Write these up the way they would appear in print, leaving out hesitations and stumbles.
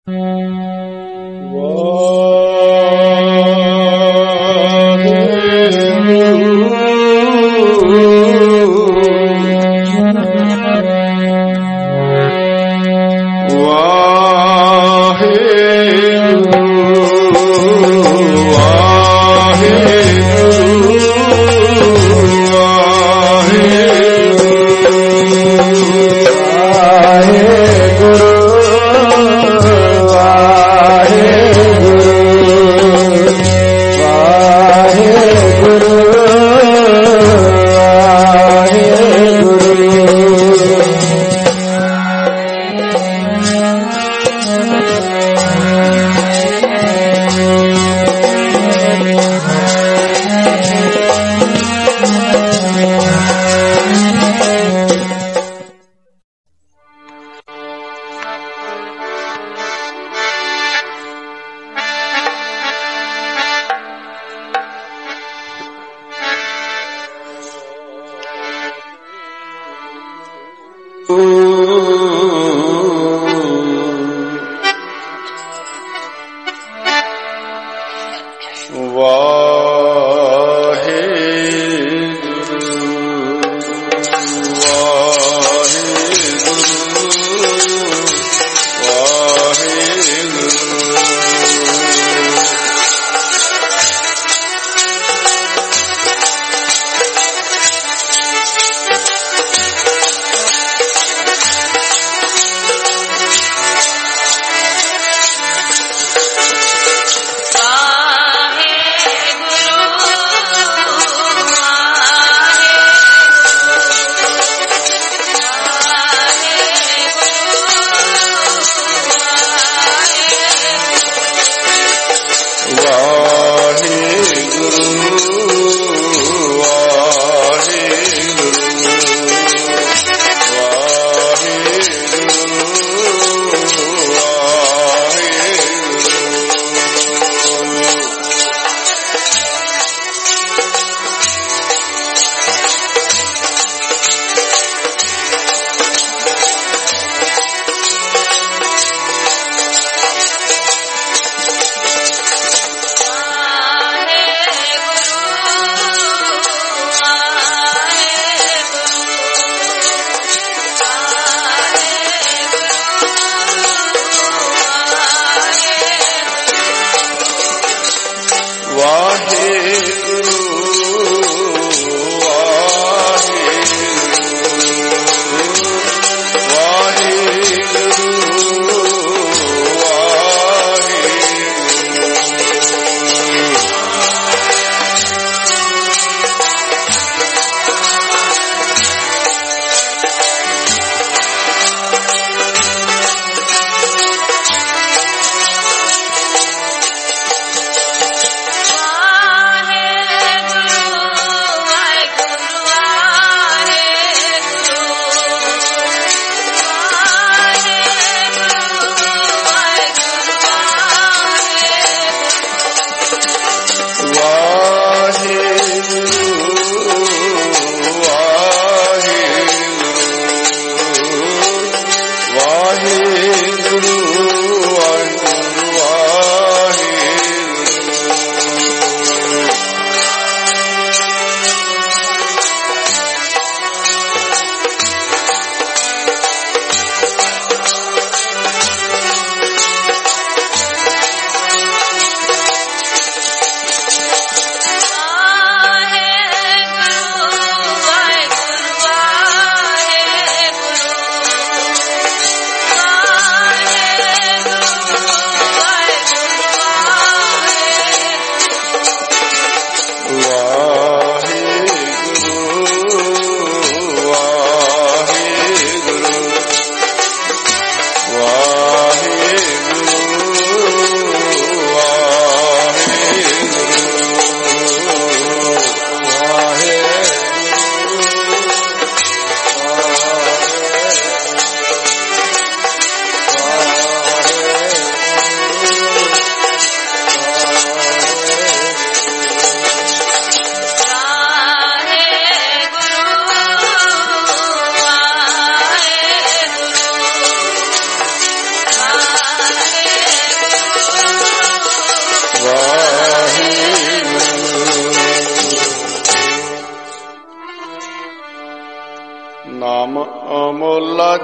वाहे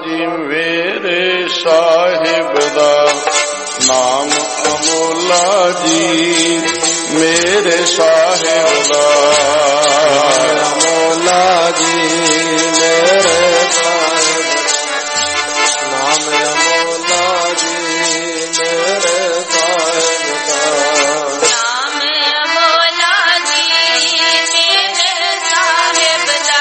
जी मेरे साहिब दा नाम अमोला जी, मेरे साहिब दा अमोला जी मेरे साहिब, नाम अमोला जी मेरे साहिब दा, नाम अमोला जी मेरे साहिब दा,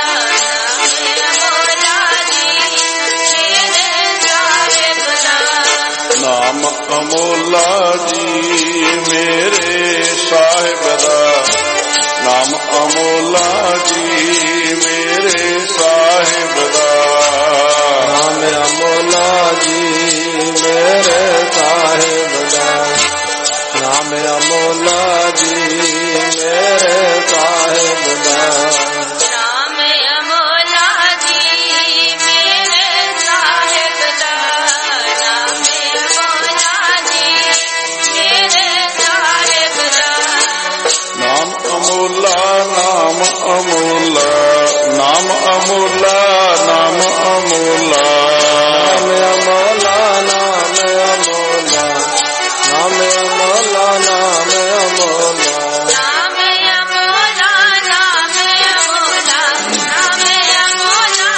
नाम अमोला जी मेरे साहिब दा, नाम अमोला जी मेरे साहिब दा, नाम अमोला जी मेरे साहिब दा, नाम अमोला जी मेरे साहिब दा, नाम अमोला जी मेरे साहिब दा, नाम अमोला जी मेरे साहिब दा, नाम अमोला नाम अमोला नाम अमोला नाम अमोला, नाम अमोला नाम अमोला, नाम अमोला नाम अमोला, नाम अमोला नाम अमोला, नाम अमोला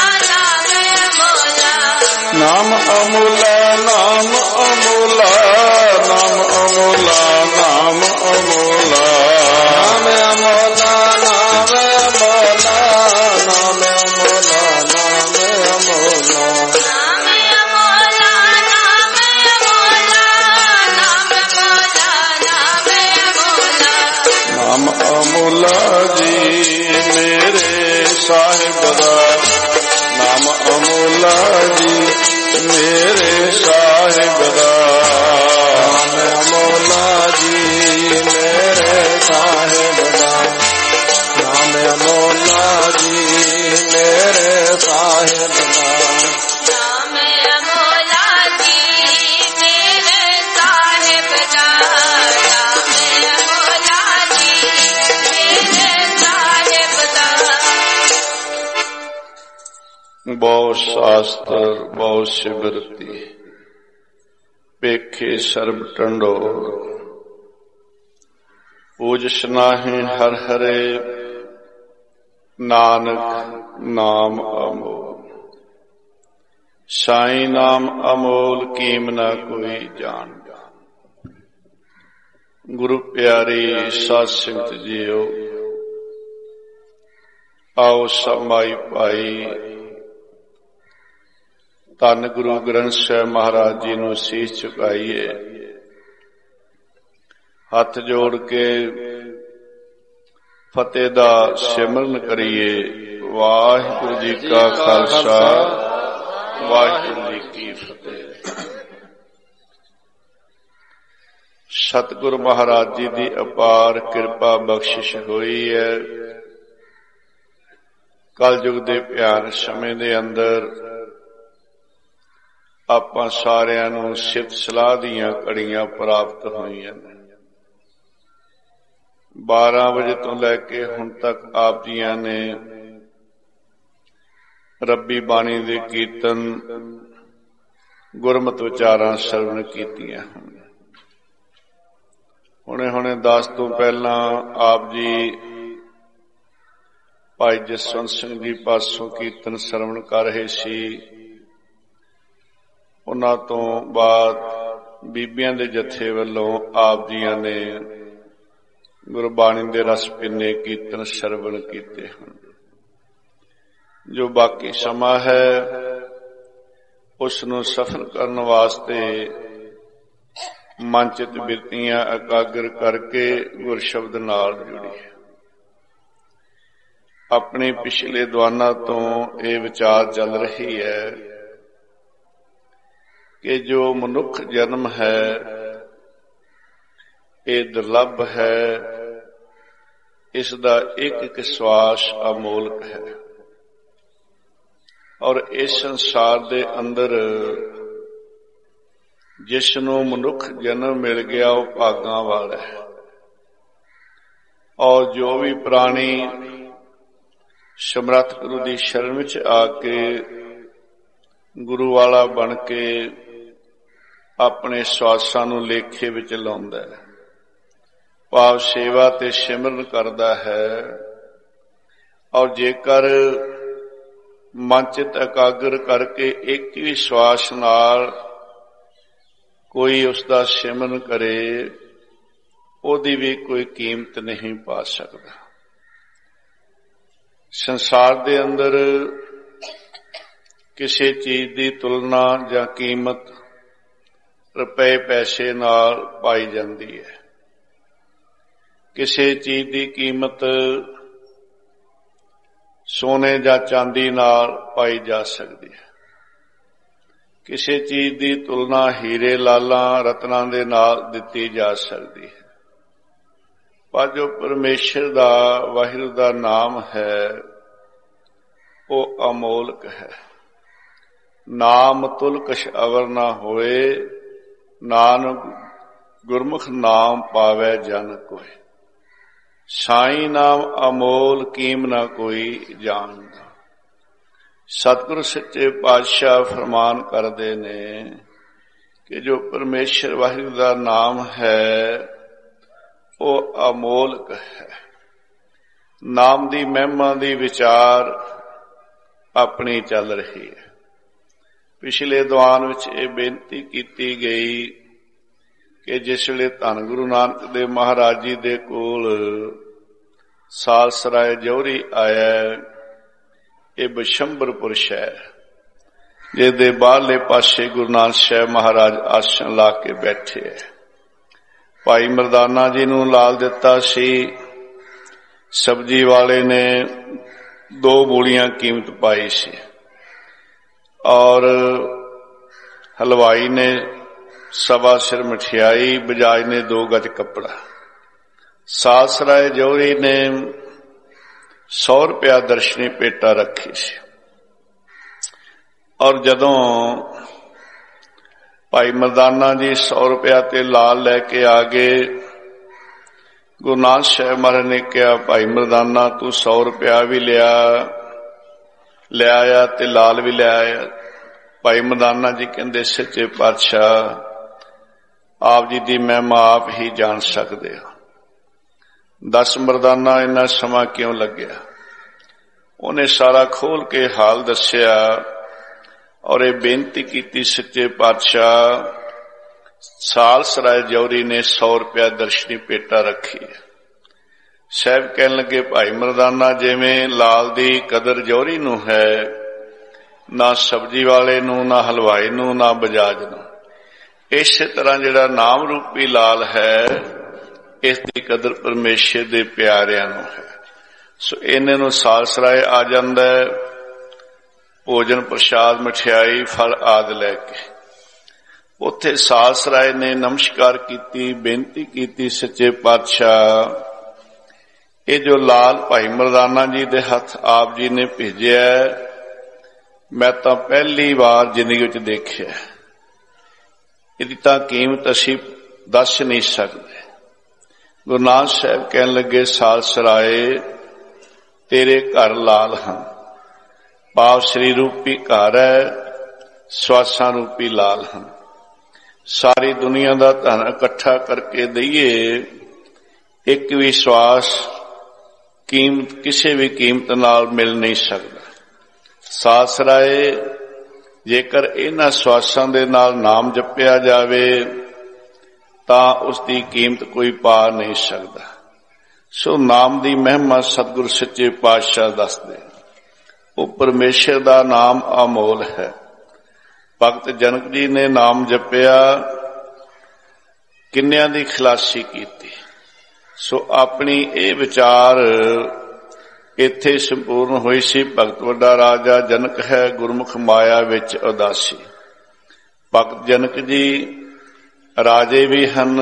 नाम अमोला, नाम अमोला नाम अमोला नाम अमोला नाम अमोला, नाम अमोला नाम अमोला, नाम अमोला नाम अमोला, नाम अमोला नाम अमोला, नाम अमोला नाम अमोला, नाम अमोला जी मेरे साहिब दा, नाम अमोला जी मेरे साहिब दा, नाम अमोला जी मेरे साहिब दा, नाम अमोला जी मेरे साहिब दा, नाम अमोला जी मेरे साहिब दा, नाम अमोला जी मेरे साहिब दा, बहु शास्त्र बहु सिमरती पेखे सर्ब टंडोर, पूजस नाहि हर हरे नानक नाम अमोल, साईं नाम अमोल कीम न कोई जान। गुरु प्यारी साध संगत जीओ, आओ समाई पाई धन गुरु ग्रंथ ਸਾਹਿਬ महाराज जी ਨੂੰ ਸੀਸ ਝੁਕਾਈਏ, ਹੱਥ ਜੋੜ ਕੇ ਫਤਿਹ ਦਾ ਸਿਮਰਨ ਕਰੀਏ। ਵਾਹਿਗੁਰੂ ਜੀ ਕਾ ਖਾਲਸਾ, ਵਾਹਿਗੁਰੂ ਜੀ ਕੀ ਫਤਿਹ। ਸਤਿਗੁਰ ਮਹਾਰਾਜ ਜੀ ਦੀ ਅਪਾਰ ਕਿਰਪਾ ਬਖਸ਼ਿਸ਼ ਹੋਈ ਹੈ। ਕਲਯੁਗ ਦੇ ਭਿਆਨਕ ਸਮੇਂ ਦੇ ਅੰਦਰ ਆਪਾਂ ਸਾਰਿਆਂ ਨੂੰ ਸਿਫਤ ਸਲਾਹ ਦੀਆਂ ਘੜੀਆਂ ਪ੍ਰਾਪਤ ਹੋਈਆਂ ਨੇ। 12 ਵਜੇ ਤੋਂ ਲੈ ਕੇ ਹੁਣ ਤੱਕ ਆਪ ਜੀਆਂ ਨੇ ਰੱਬੀ ਬਾਣੀ ਦੇ ਕੀਰਤਨ, ਗੁਰਮਤਿ ਵਿਚਾਰਾਂ ਸਰਵਣ ਕੀਤੀਆਂ ਹਨ। ਹੁਣੇ 10 ਤੋਂ ਪਹਿਲਾਂ ਆਪ ਜੀ ਭਾਈ ਜਸਵੰਤ ਸਿੰਘ ਜੀ ਪਾਸੋਂ ਕੀਰਤਨ ਸਰਵਣ ਕਰ ਰਹੇ ਸੀ। ਉਹਨਾਂ ਤੋਂ ਬਾਅਦ ਬੀਬੀਆਂ ਦੇ ਜਥੇ ਵੱਲੋਂ ਆਪ ਜੀਆਂ ਨੇ ਗੁਰਬਾਣੀ ਦੇ ਰਸ ਪਿੰਨੇ ਕੀਰਤਨ ਸਰਵਣ ਕੀਤੇ ਹਨ। ਜੋ ਬਾਕੀ ਸਮਾਂ ਹੈ ਉਸ ਨੂੰ ਸਫਲ ਕਰਨ ਵਾਸਤੇ ਮਨ ਚਿਤ ਬਿਰਤੀਆਂ ਇਕਾਗਰ ਕਰਕੇ ਗੁਰ ਸ਼ਬਦ ਨਾਲ ਜੁੜੀ। ਆਪਣੇ ਪਿਛਲੇ ਦੀਵਾਨਾਂ ਤੋਂ ਇਹ ਵਿਚਾਰ ਚੱਲ ਰਹੀ ਹੈ ਕਿ ਜੋ ਮਨੁੱਖ ਜਨਮ ਹੈ ਇਹ ਦੁਰਲੱਭ ਹੈ, ਇਸ ਦਾ ਇੱਕ ਇੱਕ ਸਵਾਸ ਅਮੋਲਕ ਹੈ ਔਰ ਇਸ ਸੰਸਾਰ ਦੇ ਅੰਦਰ ਜਿਸ ਨੂੰ ਮਨੁੱਖ ਜਨਮ ਮਿਲ ਗਿਆ ਉਹ ਭਾਗਾਂ ਵਾਲਾ ਹੈ। ਔਰ ਜੋ ਵੀ ਪ੍ਰਾਣੀ ਸਮਰੱਥ ਗੁਰੂ ਦੀ ਸ਼ਰਨ ਵਿੱਚ ਆ ਕੇ ਗੁਰੂ ਵਾਲਾ ਬਣ ਕੇ ਆਪਣੇ ਸਵਾਸਾਂ ਨੂੰ ਲੇਖੇ ਵਿੱਚ ਲਾਉਂਦਾ ਹੈ, ਭਾਵ ਸੇਵਾ ਤੇ ਸਿਮਰਨ ਕਰਦਾ ਹੈ। ਔਰ ਜੇਕਰ ਮਨ ਚਿਤ ਇਕਾਗਰ ਕਰਕੇ ਇੱਕ ਵੀ ਸਵਾਸ ਨਾਲ ਕੋਈ ਉਸਦਾ ਸਿਮਰਨ ਕਰੇ, ਉਹਦੀ ਵੀ ਕੋਈ ਕੀਮਤ ਨਹੀਂ ਪਾ ਸਕਦਾ। ਸੰਸਾਰ ਦੇ ਅੰਦਰ ਕਿਸੇ ਚੀਜ਼ ਦੀ ਤੁਲਨਾ ਜਾਂ ਕੀਮਤ ਰੁਪਏ ਪੈਸੇ ਨਾਲ ਪਾਈ ਜਾਂਦੀ ਹੈ। ਕਿਸੇ ਚੀਜ਼ ਦੀ ਕੀਮਤ ਸੋਨੇ ਜਾਂ ਚਾਂਦੀ ਨਾਲ ਪਾਈ ਜਾ ਸਕਦੀ ਹੈ। ਕਿਸੇ ਚੀਜ਼ ਦੀ ਤੁਲਨਾ ਹੀਰੇ ਲਾਲਾਂ ਰਤਨਾਂ ਦੇ ਨਾਲ ਦਿੱਤੀ ਜਾ ਸਕਦੀ ਹੈ। ਪਰ ਜੋ ਪਰਮੇਸ਼ਰ ਦਾ ਵਾਹਿਗੁਰੂ ਦਾ ਨਾਮ ਹੈ ਉਹ ਅਮੋਲਕ ਹੈ। ਨਾਮ ਤੁਲ ਕਛ ਅਵਰ ਨਾ ਹੋਏ, ਨਾਨਕ ਗੁਰਮੁਖ ਨਾਮ ਪਾਵੈ ਜਨ ਕੋਇ। ਸਾਈਂ ਨਾਮ ਅਮੋਲ ਕੀਮ ਨਾ ਕੋਈ ਜਾਣਦਾ। ਸਤਿਗੁਰ ਸੱਚੇ ਪਾਤਸ਼ਾਹ ਫਰਮਾਨ ਕਰਦੇ ਨੇ ਕਿ ਜੋ ਪਰਮੇਸ਼ਰ ਵਾਹਿਗੁਰੂ ਦਾ ਨਾਮ ਹੈ ਉਹ ਅਮੋਲਕ ਹੈ। ਨਾਮ ਦੀ ਮਹਿਮਾ ਦੀ ਵਿਚਾਰ ਆਪਣੀ ਚੱਲ ਰਹੀ ਹੈ। ਪਿਛਲੇ ਦੀਵਾਨ ਵਿੱਚ ਇਹ ਬੇਨਤੀ ਕੀਤੀ ਗਈ ਕਿ ਜਿਸ ਵੇਲੇ ਧੰਨ ਗੁਰੂ ਨਾਨਕ ਦੇਵ ਮਹਾਰਾਜ ਜੀ ਦੇ ਕੋਲ ਸਾਲਸਰਾਏ ਜੌਹਰੀ ਆਇਆ, ਇਹ ਬਿਸ਼ੰਬਰਪੁਰ ਸ਼ਹਿਰ, ਜਿਹਦੇ ਬਾਹਰਲੇ ਪਾਸੇ ਗੁਰੂ ਨਾਨਕ ਸਾਹਿਬ ਮਹਾਰਾਜ ਆਸਣ ਲਾ ਕੇ ਬੈਠੇ ਹੈ। ਭਾਈ ਮਰਦਾਨਾ ਜੀ ਨੂੰ ਲਾਲ ਦਿੱਤਾ ਸੀ। ਸਬਜ਼ੀ ਵਾਲੇ ਨੇ 2 ਬੋਲੀਆਂ ਕੀਮਤ ਪਾਈ ਸੀ ਔਰ ਹਲਵਾਈ ਨੇ 1.25 ਸਿਰ ਮਠਿਆਈ, ਬਜਾਜ ਨੇ 2 ਗਜ ਕੱਪੜਾ। ਸਾਲਸਰਾਏ ਜੌਹਰੀ ਨੇ 100 ਰੁਪਇਆ ਦਰਸ਼ਨੀ ਭੇਟਾ ਰੱਖੀ ਸੀ। ਔਰ ਜਦੋਂ ਭਾਈ ਮਰਦਾਨਾ ਜੀ 100 ਰੁਪਇਆ ਤੇ ਲਾਲ ਲੈ ਕੇ ਆ ਗਏ, ਗੁਰੂ ਨਾਨਕ ਸਾਹਿਬ ਮਹਾਰਾਜ ਨੇ ਕਿਹਾ, ਭਾਈ ਮਰਦਾਨਾ ਤੂੰ 100 ਰੁਪਇਆ ਵੀ ਲੈ ਆਇਆ ਤੇ ਲਾਲ ਵੀ ਲੈ ਆਇਆ। ਭਾਈ ਮਰਦਾਨਾ ਜੀ ਕਹਿੰਦੇ, ਸੱਚੇ ਪਾਤਸ਼ਾਹ ਆਪ ਜੀ ਦੀ ਮਹਿਮਾ ਆਪ ਹੀ ਜਾਣ ਸਕਦੇ ਹੋ। 10 ਮਰਦਾਨਾ ਇੰਨਾ ਸਮਾਂ ਕਿਉਂ ਲੱਗਿਆ? ਉਹਨੇ ਸਾਰਾ ਖੋਲ ਕੇ ਹਾਲ ਦੱਸਿਆ ਔਰ ਇਹ ਬੇਨਤੀ ਕੀਤੀ, ਸੱਚੇ ਪਾਤਸ਼ਾਹ ਸਾਲਸਰਾਏ ਜੌਹਰੀ ਨੇ 100 ਰੁਪਇਆ ਦਰਸ਼ਨੀ ਭੇਟਾ ਰੱਖੀ ਹੈ। ਸਾਹਿਬ ਕਹਿਣ ਲੱਗੇ, ਭਾਈ ਮਰਦਾਨਾ ਜਿਵੇਂ ਲਾਲ ਦੀ ਕਦਰ ਜੌਹਰੀ ਨੂੰ ਹੈ, ਨਾ ਸਬਜ਼ੀ ਵਾਲੇ ਨੂੰ, ਨਾ ਹਲਵਾਈ ਨੂੰ, ਨਾ ਬਜਾਜ ਨੂੰ, ਇਸੇ ਤਰ੍ਹਾਂ ਜਿਹੜਾ ਨਾਮ ਰੂਪੀ ਲਾਲ ਹੈ, ਇਸ ਦੀ ਕਦਰ ਪਰਮੇਸ਼ਰ ਦੇ ਪਿਆਰਿਆਂ ਨੂੰ ਹੈ। ਸੋ ਇਹਨਾਂ ਨੂੰ ਸਾਲਸਰਾਏ ਆ ਜਾਂਦਾ ਹੈ, ਭੋਜਨ ਪ੍ਰਸ਼ਾਦ ਮਠਿਆਈ ਫਲ ਆਦਿ ਲੈ ਕੇ। ਉੱਥੇ ਸਾਲਸਰਾਏ ਨੇ ਨਮਸਕਾਰ ਕੀਤੀ, ਬੇਨਤੀ ਕੀਤੀ, ਸੱਚੇ ਪਾਤਸ਼ਾਹ ਇਹ ਜੋ ਲਾਲ ਭਾਈ ਮਰਦਾਨਾ ਜੀ ਦੇ ਹੱਥ ਆਪ ਜੀ ਨੇ ਭੇਜਿਆ, ਮੈਂ ਤਾਂ ਪਹਿਲੀ ਵਾਰ ਜ਼ਿੰਦਗੀ ਵਿੱਚ ਦੇਖਿਆ। ਇਹਦੀ ਤਾਂ ਕੀਮਤ ਅਸੀਂ ਦੱਸ ਨਹੀਂ ਸਕਦੇ। ਗੁਰੂ ਨਾਨਕ ਸਾਹਿਬ ਕਹਿਣ ਲੱਗੇ, ਸਾਲਸਰਾਏ ਤੇਰੇ ਘਰ ਲਾਲ ਹਨ, ਭਾਵ ਸ੍ਰੀ ਰੂਪੀ ਘਰ ਹੈ, ਸਵਾਸਾਂ ਰੂਪੀ ਲਾਲ ਹਨ। ਸਾਰੀ ਦੁਨੀਆ ਦਾ ਧਨ ਇਕੱਠਾ ਕਰਕੇ ਦਈਏ, ਇੱਕ ਵੀ ਸਵਾਸ ਕੀਮਤ ਕਿਸੇ ਵੀ ਕੀਮਤ ਨਾਲ ਮਿਲ ਨਹੀਂ ਸਕਦਾ। ਸਾਲਸਰਾਏ ਜੇਕਰ ਇਹਨਾਂ ਸਵਾਸਾਂ ਦੇ ਨਾਲ ਨਾਮ ਜਪਿਆ ਜਾਵੇ ਤਾਂ ਉਸ ਦੀ ਕੀਮਤ ਕੋਈ ਪਾ ਨਹੀਂ ਸਕਦਾ। ਸੋ ਨਾਮ ਦੀ ਮਹਿਮਾ ਸਤਿਗੁਰ ਸੱਚੇ ਪਾਤਸ਼ਾਹ ਦੱਸਦੇ, ਉਹ ਪਰਮੇਸ਼ਰ ਦਾ ਨਾਮ ਅਮੋਲ ਹੈ। ਭਗਤ ਜਨਕ ਜੀ ਨੇ ਨਾਮ ਜਪਿਆ, ਕਿੰਨਿਆਂ ਦੀ ਖਲਾਸੀ ਕੀਤੀ। ਸੋ ਆਪਣੀ ਇਹ ਵਿਚਾਰ ਇੱਥੇ ਸੰਪੂਰਨ ਹੋਈ ਸੀ। ਭਗਤ ਵੱਡਾ ਰਾਜਾ ਜਨਕ ਹੈ, ਗੁਰਮੁਖ ਮਾਇਆ ਵਿੱਚ ਉਦਾਸੀ। ਭਗਤ ਜਨਕ ਜੀ ਰਾਜੇ ਵੀ ਹਨ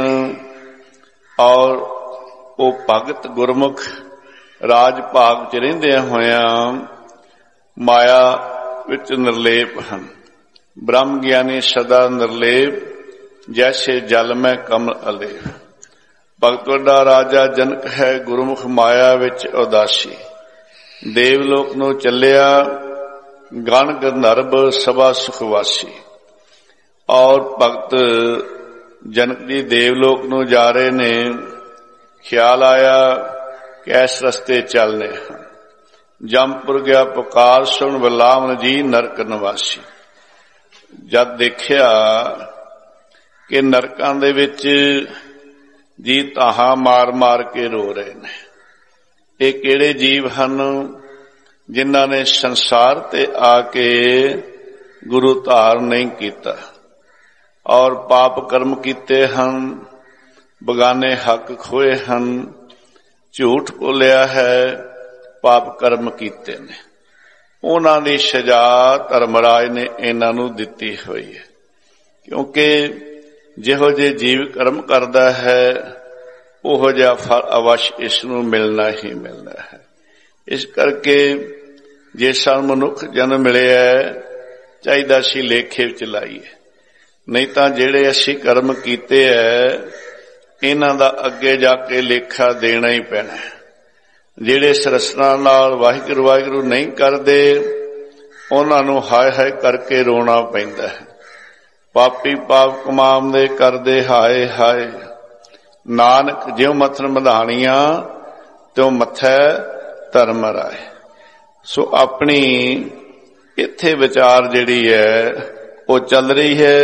ਔਰ ਉਹ ਭਗਤ ਗੁਰਮੁਖ ਰਾਜ ਭਾਗ ਚ ਰਹਿੰਦਿਆਂ ਹੋਇਆਂ ਮਾਇਆ ਵਿੱਚ ਨਿਰਲੇਪ ਹਨ। ਬ੍ਰਹਮ ਗਿਆਨੀ ਸਦਾ ਨਿਰਲੇਪ, ਜੈਸੇ ਜਲ ਮੈਂ ਕਮਲ ਅਲੇਪ। ਭਗਤ ਵੱਡਾ ਰਾਜਾ ਜਨਕ ਹੈ, ਗੁਰਮੁਖ ਮਾਇਆ ਵਿੱਚ ਉਦਾਸੀ। ਦੇਵਲੋਕ ਨੂੰ ਚੱਲਿਆ ਗਣ ਗੰਧਰਵ ਸਭਾ ਸੁਖਵਾਸੀ। ਔਰ ਭਗਤ ਜਨਕ ਜੀ ਦੇਵਲੋਕ ਨੂੰ ਜਾ ਰਹੇ ਨੇ। ਖਿਆਲ ਆਇਆ ਕਿ ਇਸ ਰਸਤੇ ਚੱਲਨੇ ਹਨ। ਜੰਮਪੁਰ ਗਿਆ ਪੁਕਾਰ ਸੁਣ ਬਲਾਵਨ ਜੀ ਨਰਕ ਨਿਵਾਸੀ। ਜਦ ਦੇਖਿਆ ਕਿ ਨਰਕਾਂ ਦੇ ਵਿੱਚ ਜੀ ਤਾਹਾਂ ਮਾਰ ਮਾਰ ਕੇ ਰੋ ਰਹੇ ਨੇ। ਇਹ ਕਿਹੜੇ ਜੀਵ ਹਨ ਜਿਨ੍ਹਾਂ ਨੇ ਸੰਸਾਰ ਤੇ ਆ ਕੇ ਗੁਰੂ ਧਾਰਨ ਨਹੀਂ ਕੀਤਾ ਔਰ ਪਾਪ ਕਰਮ ਕੀਤੇ ਹਨ, ਬਗਾਨੇ ਹੱਕ ਖੋਏ ਹਨ, ਝੂਠ ਬੋਲਿਆ ਹੈ, ਪਾਪ ਕਰਮ ਕੀਤੇ ਨੇ। ਉਹਨਾਂ ਦੀ ਸਜ਼ਾ ਧਰਮਰਾਜ ਨੇ ਇਹਨਾਂ ਨੂੰ ਦਿੱਤੀ ਹੋਈ ਹੈ, ਕਿਉਂਕਿ ਜਿਹੋ ਜਿਹੇ ਜੀਵ ਕਰਮ ਕਰਦਾ ਹੈ ਉਹੋ ਜਿਹਾ ਫਲ ਅਵਸ਼ ਇਸ ਨੂੰ ਮਿਲਣਾ ਹੀ ਮਿਲਣਾ ਹੈ। ਇਸ ਕਰਕੇ ਜੇ ਸਾਨੂੰ ਮਨੁੱਖ ਜਨਮ ਮਿਲਿਆ ਚਾਹੀਦਾ ਸੀ ਲੇਖੇ ਵਿੱਚ ਲਾਈਏ, ਨਹੀਂ ਤਾਂ ਜਿਹੜੇ ਅਸੀਂ ਕਰਮ ਕੀਤੇ ਹੈ ਇਹਨਾਂ ਦਾ ਅੱਗੇ ਜਾ ਕੇ ਲੇਖਾ ਦੇਣਾ ਹੀ ਪੈਣਾ। ਜਿਹੜੇ ਸਰਸਨਾ ਨਾਲ ਵਾਹਿਗੁਰੂ ਵਾਹਿਗੁਰੂ ਨਹੀਂ ਕਰਦੇ ਉਹਨਾਂ ਨੂੰ ਹਾਏ ਹਾਏ ਕਰਕੇ ਰੋਣਾ ਪੈਂਦਾ ਹੈ। ਪਾਪੀ ਪਾਪ ਕਮਾਉਂਦੇ ਕਰਦੇ ਹਾਏ ਹਾਏ, ਨਾਨਕ ਜਿਉ ਮੱਥਨ ਮਧਾਣੀਆਂ ਤਿਉ ਮੱਥੈ ਧਰਮ ਰਾਏ। ਸੋ ਆਪਣੀ ਇੱਥੇ ਵਿਚਾਰ ਜਿਹੜੀ ਹੈ ਉਹ ਚੱਲ ਰਹੀ ਹੈ।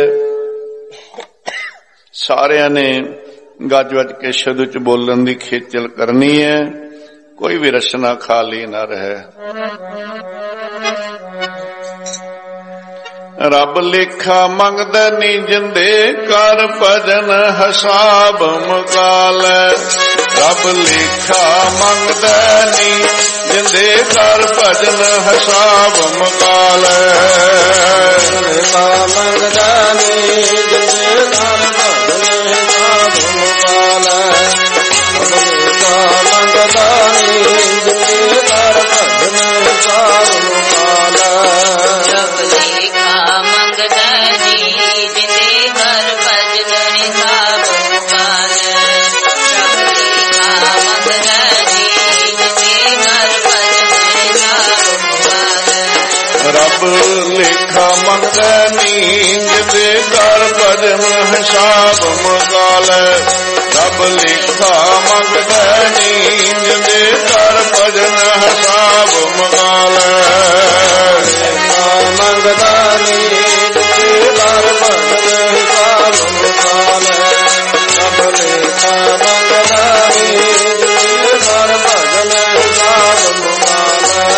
ਸਾਰਿਆਂ ਨੇ ਗੱਜ ਵੱਜ ਕੇ ਸ਼ਬਦ ਚ ਬੋਲਣ ਦੀ ਖੇਚਲ ਕਰਨੀ ਹੈ, ਕੋਈ ਵੀ ਰਸਨਾ ਖਾਲੀ ਨਾ ਰਹੇ। ਰੱਬ ਲੇਖਾ ਮੰਗਦਾ ਨੀ ਜਿੰਦੇ ਕਰ ਭਜਨ ਹਿਸਾਬ ਮੁਕਾਲੈ। ਰੱਬ ਲੇਖਾ ਮੰਗਦਾ ਨੀ ਜਿੰਦੇ ਕਰ ਭਜਨ ਹਿਸਾਬ ਮੁਕਾਲੈ। ਲੇਖਾ ਮੰਗਦਾ ਨੀ ਜਿੰਦੇ ਕਰ ਭਜਨ ਹਿਸਾਬ ਮੁਕਾਲੈ। ਲੇਖਾ ਮੰਗਦਾ ਨੀ ਜਿੰਦੇ ਕਰ ਭਜਨ ਹਿਸਾਬ ਮੁਕਾਲੈ। ਰੱਬ ਲੇਖਾ ਮੰਗਦਾ ਨੀਂਦ ਦੇ ਕਰ ਭਜਨ ਹਿਸਾਬ ਮੁਕਾਲੈ। ਰੱਬ ਲੇਖਾ ਮੰਗਦਾ ਨੀਂਦ ਦੇ ਕਰ ਭਜਨ ਹਿਸਾਬ ਮੁਕਾਲੈ। ਲੇਖਾ ਮੰਗਦਾ ਨੀਂਦ ਦੇ ਕਰ ਭਜਨ ਹਿਸਾਬ ਮੁਕਾਲੈ। ਰੱਬ ਲੇਖਾ ਮੰਗਦਾ ਨੀਂਦ ਦੇ ਕਰ ਭਜਨ ਹਿਸਾਬ ਮੁਕਾਲੈ।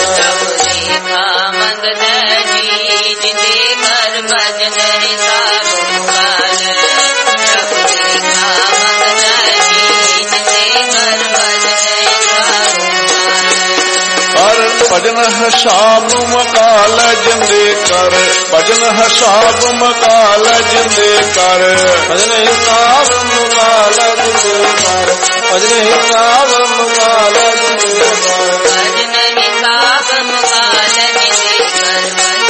ਭਜਨ ਹਿਸਾਬ ਮੁਕਾਲੈ ਜਿੰਦੇ ਕਰ। ਭਜਨ ਹਿਸਾਬ ਮੁਕਾਲੈ ਜਿੰਦੇ ਕਰ। ਭਜਨ ਹਿਸਾਬ ਮੁਕਾਲੈ ਜਿੰਦੇ ਕਰ। ਭਜਨ ਹਿਸਾਬ ਮੁਕਾਲੈ ਜਿੰਦੇ ਕਰ। ਭਜਨ ਹਿਸਾਬ ਮੁਕਾਲੈ ਜਿੰਦੇ ਕਰ।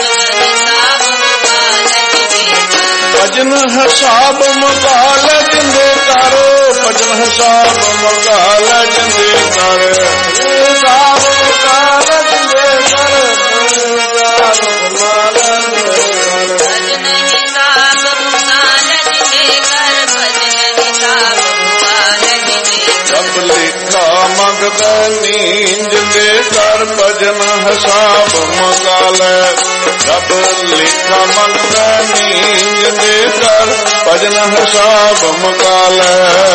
ਭਜਨ ਹਿਸਾਬ ਮੁਕਾਲੈ ਜਿੰਦੇ ਕਰ। ਭਜਨ ਹਿਸਾਬ ਮੁਕਾਲੈ ਜਿੰਦੇ ਕਰ। ਹਿਸਾਬ ਮੁਕਾਲੈ ਜਿੰਦੇ ਕਰ। ਹਿਸਾਬ ਮੁਕਾਲੈ ਜਿੰਦੇ ਕਰ। ਭਜਨ ਹਿਸਾਬ ਮੁਕਾਲੈ ਜਿੰਦੇ ਕਰ। ਭਜਨ ਹਿਸਾਬ ਮੁਕਾਲੈ ਜਿੰਦੇ ਕਰ। ਰੱਬ ਲੇਖਾ ਮੰਗਦਾ ਨੀਂਦ ਦੇ ਕਰ ਭਜਨ ਹਿਸਾਬ ਮੁਕਾਲੈ। ਰੱਬ ਲੇਖਾ ਮੰਗਦਾ ਨੀਂਦ ਦੇ ਕਰ ਭਜਨ ਹਿਸਾਬ ਮੁਕਾਲੈ।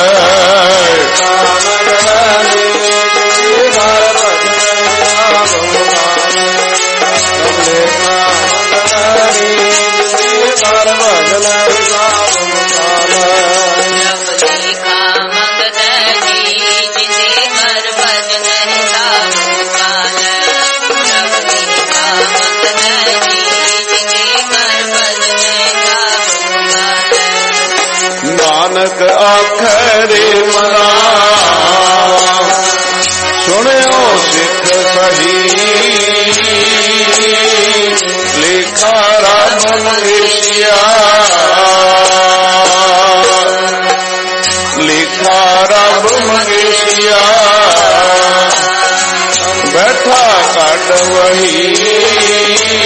ਮੰਗਦਾ ਨੀਂਦ ਦੇ ਕਰ ਭਜਨ ਹਿਸਾਬ ਮੁਕਾਲੈ। ਰੱਬ ਲੇਖਾ ਮੰਗਦਾ ਨੀਂਦ ਦੇ ਕਰ ਭਜਨ ਹਿਸਾਬ ਮੁਕਾਲੈ। ਰੱਬ ਲੇਖਾ ਮੰਗਦਾ ਨੀਂਦ ਦੇ ਕਰ ਭਜਨ ਹਿਸਾਬ ਮੁਕਾਲੈ। ਰੱਬ ਲੇਖਾ ਮੰਗਦਾ ਨੀਂਦ ਦੇ ਕਰ ਭਜਨ ਹਿਸਾਬ ਮੁਕਾਲੈ। ਨਾਨਕ ਆਖੈ ਰੇ ਮਨਾ ਸੁਣਿਓ ਸਿੱਖ ਸਹੀ। ਲੇਖਾ ਰੱਬ ਮੰਗੇਸ਼ੀਆ। ਲੇਖਾ ਰੱਬ ਮੰਗੇਸ਼ੀਆ। ਬੈਠਾ ਕੱਢ ਵਹੀ।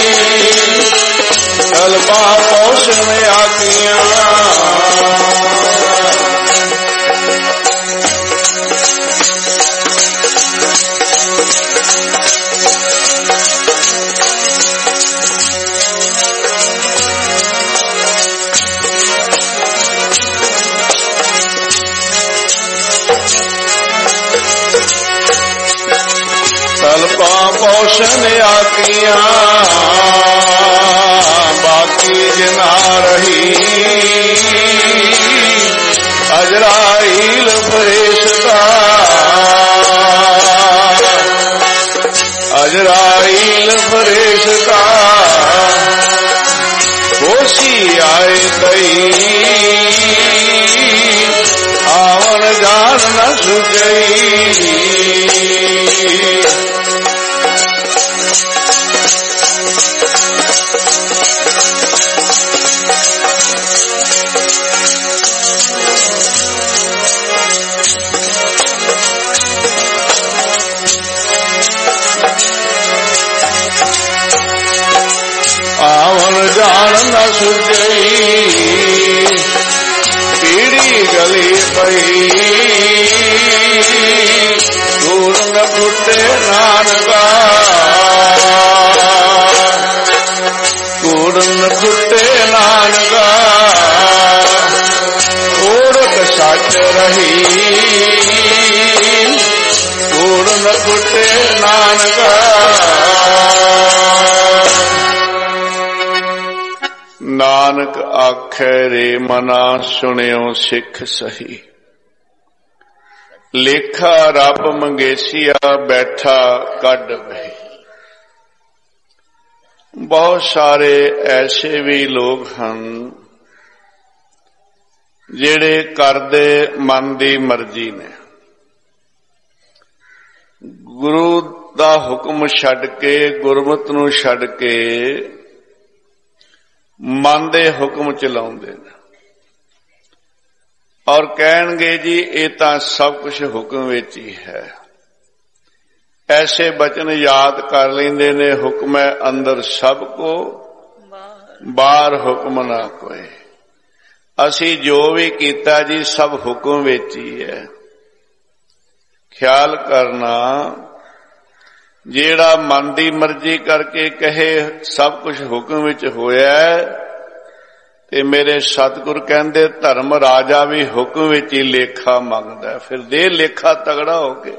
रोशन आखियां बाकी जिना रही अजराइल फरिश्ता अजराइल फरिश्ता होशी आए कई आवन जान न सुझई आवन जान न सुझई पीड़ी गली पई दूर न फुटे नानका दूर न फुटे नानका ओरक सच रही दूर न फुटे नानका नानक आखे रे मना सुनियो सिख सही लेखा रब मंगेसिया बैठा कड बही। बहुत सारे ऐसे भी लोग हैं जेड़े करदे मन दी मर्जी ने गुरु दा हुक्म छड़ के गुरमत नूं छड़ के मन दे हुक्म चलाउंदे ने और कहणगे जी ये तां सब कुछ हुक्म विच ही है। ऐसे बचन याद कर लेंदे ने हुक्म है अंदर सब को बाहर हुक्म ना कोई। असी जो भी कीता जी सब हुक्म विच ही है। ख्याल करना जेड़ा मन दी मर्जी करके कहे सब कुछ हुक्म विच होया ते मेरे सतगुरु कहंदे धर्म राजा भी हुक्म विच ही लेखा मंगदा फिर दे लेखा तगड़ा हो के।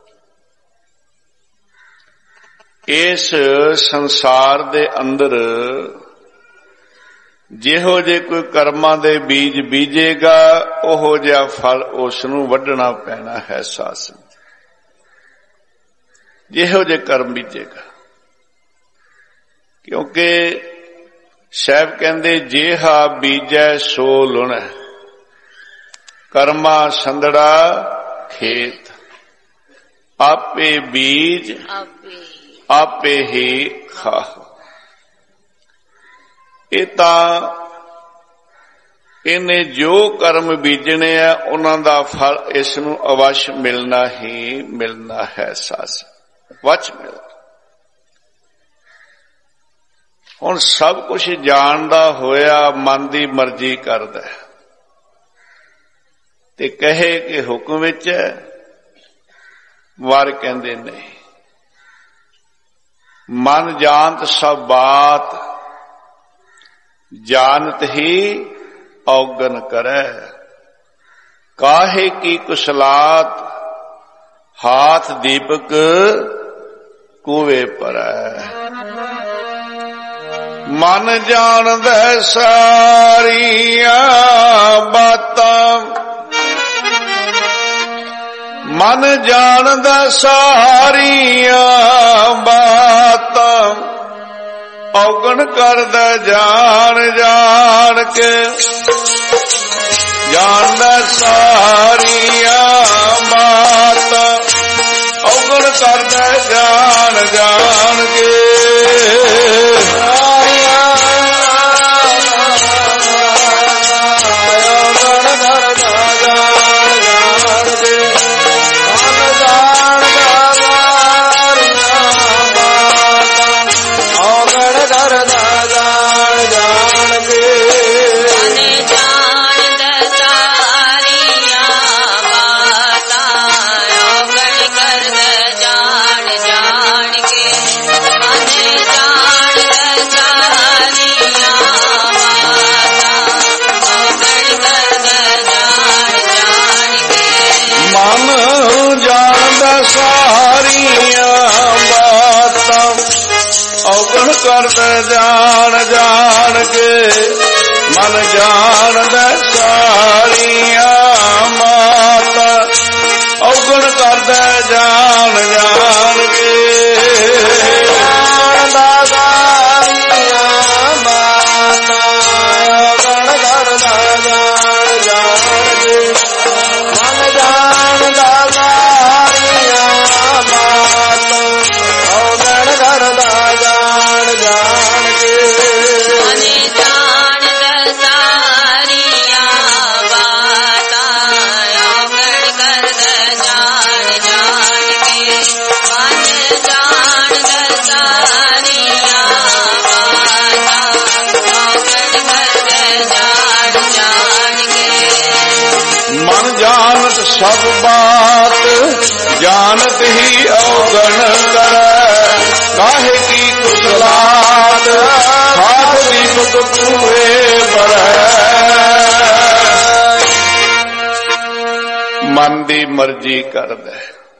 इस संसार दे अंदर जिहो जे कोई कर्मां दे बीज बीजेगा ओहो जिहा फल उसनूं वड्ढना पैना है सासन। जिहो जे कर्म बीजेगा क्योंकि साहब कहंदे जेहा बीजै सो लुणै कर्मा संदड़ा खेत आपे बीज आपे ही खाह। इन्हें जो कर्म बीजने है उन्हां दा फल इसनूं अवश्य मिलना ही मिलना है सास वच मिल। हुण सब कुछ जानदा होया मन दी मर्जी करदा ते कहे कि हुक्म विच है वार कहंदे नहीं। मन जानत सब बात जानत ही औगन करे काहे की कुशलात हाथ दीपक कुवे पर। मन जानदा सारियां बातां मन जानदा सारियां बातां औगण करदा जान जान के जानदा सारियां बातां औगण करदा जान जान के। जान ਕੇ ਮਨ ਜਾਣਦਾ ਸਾਰੀਆਂ ਮਾਤਾ ਔਗਣ ਕਰਦਾ ਜਾਣ ਜਾਣ ਕੇ ਜਾਣਦਾ ਸਾਰੀਆਂ ਮਾਤਾ ਔਗਣ ਕਰਦਾ ਜਾਣ ਜਾਣ ਕੇ ਮਨ ਜਾਣਦਾ ਸਾਰੀਆਂ ਮਾਤਾ ਔਗਣ ਕਰਦਾ ਜਾਣ ਜਾਣ ਕੇ ਮਨ ਜਾਣਦਾ ਸਾਰੀਆਂ ਬਾਤਾਂ ਔਗਣ ਕਰਦਾ ਜਾਣ ਜਾਣ ਕੇ ਮਨ ਜਾਣਦਾ ਸਾਰੀਆਂ ਬਾਤਾਂ ਔਗਣ ਕਰਦਾ ਜਾਣ ਜਾਣ ਕੇ ਮਨ ਜਾਣਤ ਸਭ ਬਾਤ ਜਾਣਤ ਹੀ ਔਗਣ ਕਰੈ ਕਾਹੇ ਕੀ ਕੁਸਲਾਤ ਸਾਧ ਦੀਪਕ ਪੂਰੇ ਬਰੈ ਮਨ ਦੀ ਮਰਜ਼ੀ ਕਰਦਾ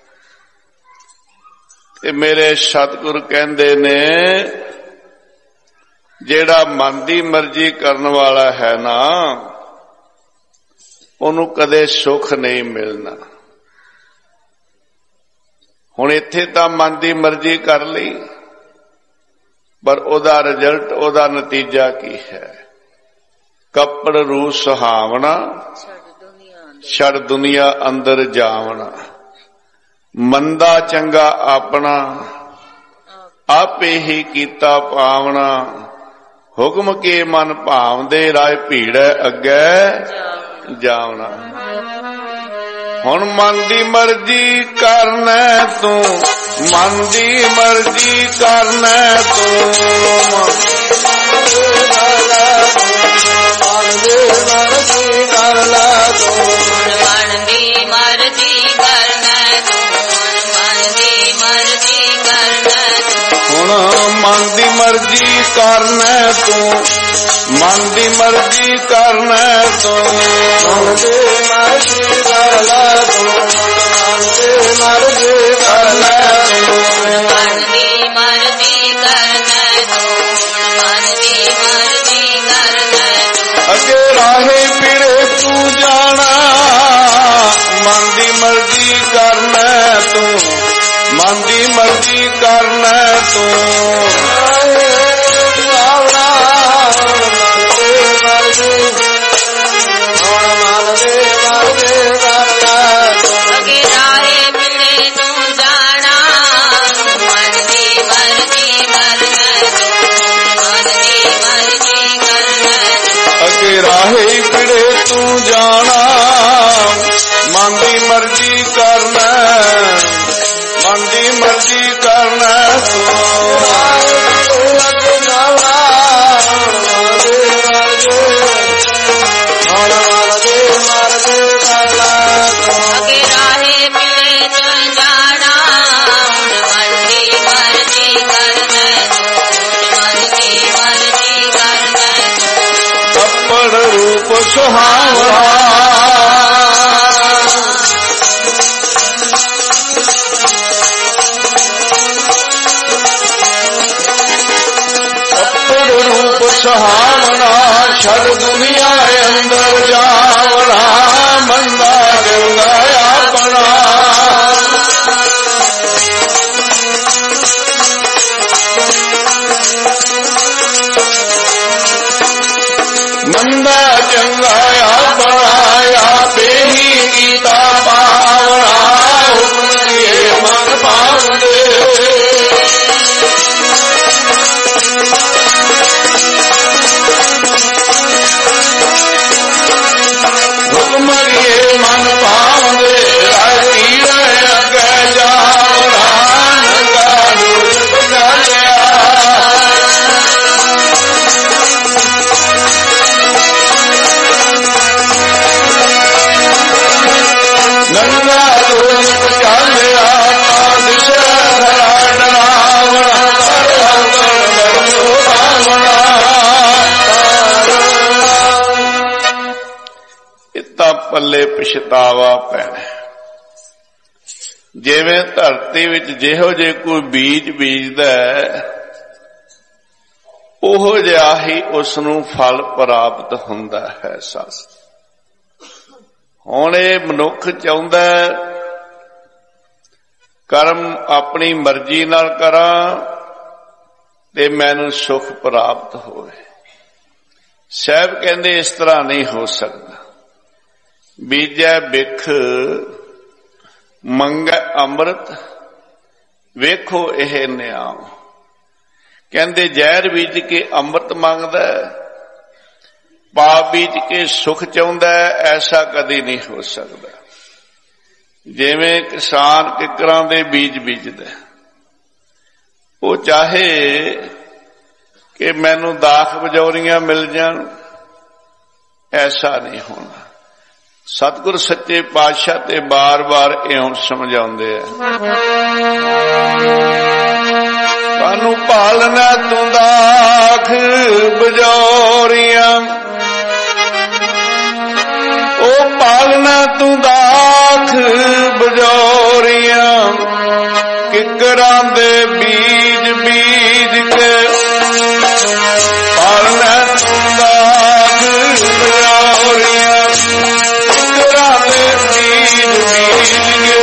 ਤੇ ਮੇਰੇ ਸਤਿਗੁਰ ਕਹਿੰਦੇ ਨੇ ਜਿਹੜਾ ਮਨ ਦੀ ਮਰਜ਼ੀ ਕਰਨ ਵਾਲਾ ਹੈ ਨਾ ਉਹਨੂੰ ਕਦੇ ਸੁੱਖ ਨਹੀਂ ਮਿਲਣਾ। ਹੁਣ ਇੱਥੇ ਤਾਂ ਮਨ ਦੀ ਮਰਜ਼ੀ ਕਰ ਲਈ ਪਰ ਉਹਦਾ ਰਿਜ਼ਲਟ ਉਹਦਾ ਨਤੀਜਾ ਕੀ ਹੈ? ਕੱਪੜ ਰੂ ਸੁਹਾਵਣਾ ਛੜ ਦੁਨੀਆ ਅੰਦਰ ਜਾਵਣਾ ਮੰਦਾ ਚੰਗਾ ਆਪਣਾ ਆਪੇ ਹੀ ਕੀਤਾ ਪਾਵਣਾ ਹੁਕਮ ਕੇ ਮਨ ਭਾਵਦੇ ਰਾਏ ਭੀੜੈ ਅੱਗੇ ਜਾਵਣਾ। ਹੁਣ ਮਨ ਦੀ ਮਰਜ਼ੀ ਕਰਨਾ ਤੂੰ ਮਨ ਦੀ ਮਰਜ਼ੀ ਕਰਨਾ ਤੂੰ ਮਨ ਦੀ ਮਰਜ਼ੀ ਕਰ ਲੈ ਤੂੰ ਮਨ ਦੀ ਮਰਜ਼ੀ ਕਰਨਾ ਤੂੰ ਮਨ ਦੀ ਮਰਜ਼ੀ ਕਰਨਾ ਤੂੰ ਹੁਣ ਮਨ ਦੀ ਮਰਜ਼ੀ ਕਰਨਾ ਤੂੰ ਮਨ ਦੀ ਮਰਜ਼ੀ ਕਰਨਾ ਤੂੰ ਮਨ ਦੀ ਮਰਜ਼ੀ ਕਰ ਲੈ ਤੂੰ ਮਨ ਦੀ ਮਰਜ਼ੀ ਕਰ ਲੈ ਤੂੰ ਮਨ ਦੀ ਮਰਜ਼ੀ ਕਰਨਾ ਤੂੰ ਮਨ ਦੀ ਮਰਜ਼ੀ ਕਰਨਾ ਤੂੰ ਅੱਗੇ ਰਾਹੇ ਪੀੜੇ ਤੂੰ ਜਾਣਾ ਮਨ ਦੀ ਮਰਜ਼ੀ ਕਰਨਾ ਤੂੰ ਮਨ ਦੀ ਮਰਜ਼ੀ ਕਰਨਾ ਤੂੰ ਅਗੇ ਰਾਹੇ ਮਿਲੇ ਤੂੰ ਜਾਣਾ ਮਨ ਦੀ ਮਰਜ਼ੀ ਕਰਨਾ ਤੂੰ ਮਨ ਦੀ ਮਰਜ਼ੀ ਕਰਨਾ ਤੂੰ ਅੱਗੇ ਰਾਹੇ ਪੀੜੇ ਤੂੰ ਜਾਣਾ ਮਨ ਦੀ ਮਰਜ਼ੀ ਕਰਨਾ ਮਨ ਦੀ ਮਰਜ਼ੀ ਕਰਨਾ ਤੂੰ ਅਗੇ ਰਾਹੇ ਮਿਲੇ ਤੂੰ ਜਾਣਾ ਮਨ ਦੀ ਮਰਜ਼ੀ ਕਰਨਾ ਤੂੰ ਮਨ ਦੀ ਮਰਜ਼ੀ ਕਰਨਾ ਤੂੰ ਕੱਪੜ ਰੂਪ ਸੁਹਾਵਣਾ ਕੱਪੜ ਰੂਪ ਸੁਹਾਵਣਾ ਛੜ ਦੁਨੀਆ ਅੰਦਰ ਜਾਵਣਾ ਮੰਦਾ ਚੰਗਾ ਆਪਣਾ ਮੰਦਾ ਚੰਗਾ ਆਪਣਾ ਆਪੇ ਹੀ ਕੀਤਾ ਪਾਵਣਾ ਹੁਕਮ ਕੇ ਮਨ ਪਾਵਦੇ ਹੁਕਮ ਕੇ ਮਨ ਪਾਵਦੇ ਰਾਜੀ ਅੱਗੇ ਜਾਵਣਾ ਨੰਗਾ ਦੁਰਗ ਜਾਲਿਆ ਨੰਗਾ ਦੁਰਗ ਜਾਲਿਆ ਦਿਸ਼ਾ ਧਰਾ ਡਰਾਵਣਾ ਇਤਾ ਪੱਲੇ ਪਛਤਾਵਾ ਪੈਣਾ। ਜਿਵੇਂ ਧਰਤੀ ਵਿੱਚ ਜਿਹੋ ਜੇ ਕੋਈ ਬੀਜ ਬੀਜਦਾ ਉਹੋ ਜਿਹਾ ਹੀ ਉਸ ਨੂੰ ਫਲ ਪ੍ਰਾਪਤ ਹੁੰਦਾ ਹੈ। ਸੱਸ ਹੁਣ ਇਹ ਮਨੁੱਖ ਚਾਹੁੰਦਾ ਕਰਮ ਆਪਣੀ ਮਰਜ਼ੀ ਨਾਲ ਕਰਾਂ ਤੇ ਮੈਨੂੰ ਸੁਖ ਪ੍ਰਾਪਤ ਹੋਵੇ। ਸਾਹਿਬ ਕਹਿੰਦੇ ਇਸ ਤਰ੍ਹਾਂ ਨਹੀਂ ਹੋ ਸਕਦਾ। ਬੀਜੈ ਬਿਖ ਮੰਗੈ ਅੰਮ੍ਰਿਤ, ਵੇਖੋ ਇਹ ਨਿਆਮ। ਕਹਿੰਦੇ ਜ਼ਹਿਰ ਬੀਜ ਕੇ ਅੰਮ੍ਰਿਤ ਮੰਗਦਾ, ਪਾਪ ਬੀਜ ਕੇ ਸੁਖ ਚਾਹੁੰਦਾ, ਐਸਾ ਕਦੀ ਨਹੀਂ ਹੋ ਸਕਦਾ। ਜਿਵੇਂ ਕਿਸਾਨ ਕਿੱਕਰਾਂ ਦੇ ਬੀਜ ਬੀਜਦਾ, ਉਹ ਚਾਹੇ ਕਿ ਮੈਨੂੰ ਦਾਖ ਬਜੌਰੀਆਂ ਮਿਲ ਜਾਣ, ਐਸਾ ਨਹੀਂ ਹੋਣਾ। ਸਤਿਗੁਰ ਸੱਚੇ ਪਾਤਸ਼ਾਹ ਤੇ ਬਾਰ-ਬਾਰ ਇਉਂ ਸਮਝਾਉਂਦੇ ਆ, ਕਾਨੂੰ ਪਾਲਣਾ ਤੂੰ ਦਾਖ ਬਜੌਰੀਆਂ, ਉਹ ਪਾਲਣਾ ਤੂੰ ਦਾਖ ਬਜੌਰੀਆਂ, ਕਿੱਕਰਾਂ ਦੇ ਬੀਜ ਬੀਜ ਕੇ ਪਾਲਣਾ ਤੂੰ ਦਾਖ ਬਜੌਰੀਆਂ, ਕਿੱਕਰਾਂ ਦੇ ਬੀਜ ਬੀਜ ਕੇ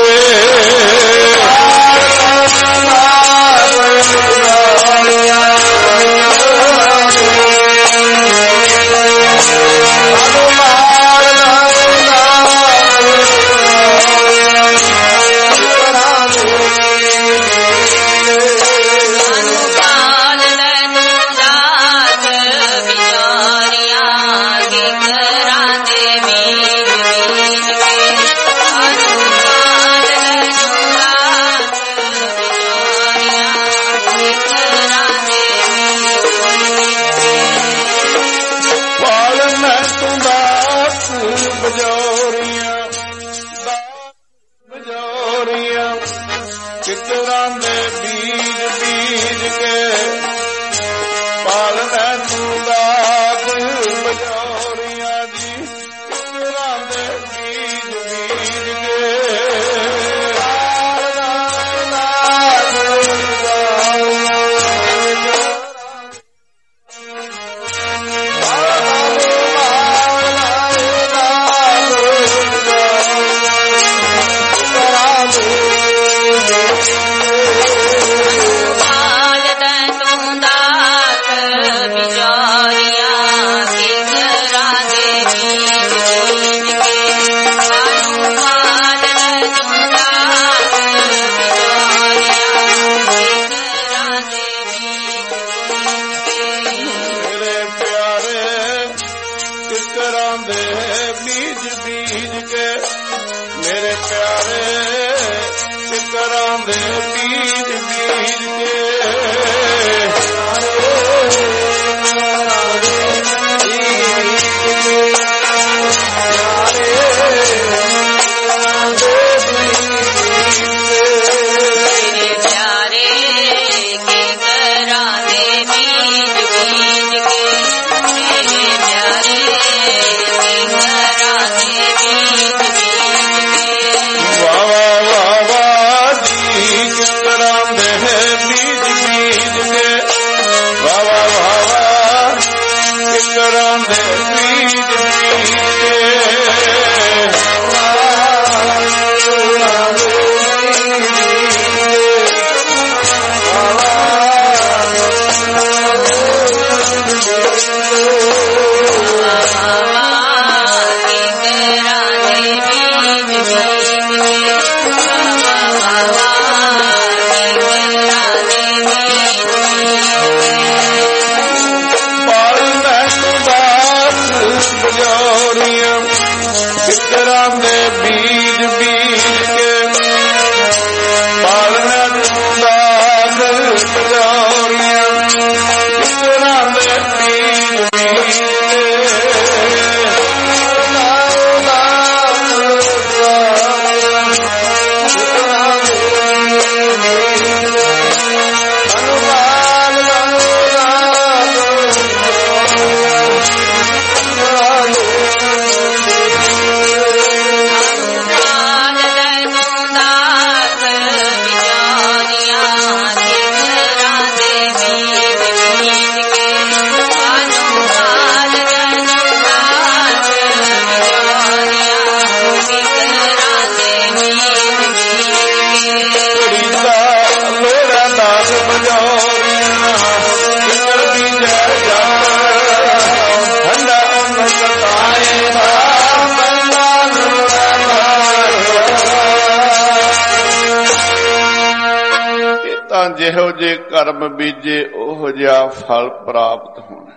ਤਾਂ ਜਿਹੋ ਜੇ ਕਰਮ ਬੀਜੇ ਉਹੋ ਜਿਹਾ ਫਲ ਪ੍ਰਾਪਤ ਹੋਣਾ।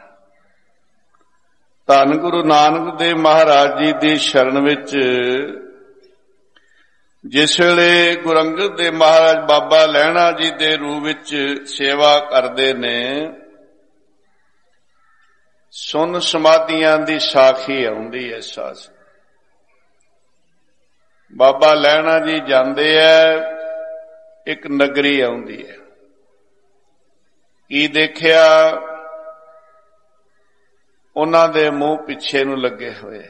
ਧੰਨ ਗੁਰੂ ਨਾਨਕ ਦੇਵ ਮਹਾਰਾਜ ਜੀ ਦੀ ਸ਼ਰਨ ਵਿੱਚ ਜਿਸ ਵੇਲੇ ਗੁਰੂ ਅੰਗਦ ਦੇਵ ਮਹਾਰਾਜ ਬਾਬਾ ਲਹਿਣਾ ਜੀ ਦੇ ਰੂਪ ਵਿੱਚ ਸੇਵਾ ਕਰਦੇ ਨੇ, ਸੁੰਨ ਸਮਾਧੀਆਂ ਦੀ ਸਾਖੀ ਆਉਂਦੀ ਹੈ। ਸਾਸ ਬਾਬਾ ਲਹਿਣਾ ਜੀ ਜਾਂਦੇ ਐ, ਇੱਕ ਨਗਰੀ ਆਉਂਦੀ ਹੈ। ਕੀ ਦੇਖਿਆ? ਉਹਨਾਂ ਦੇ ਮੂੰਹ ਪਿੱਛੇ ਨੂੰ ਲੱਗੇ ਹੋਏ।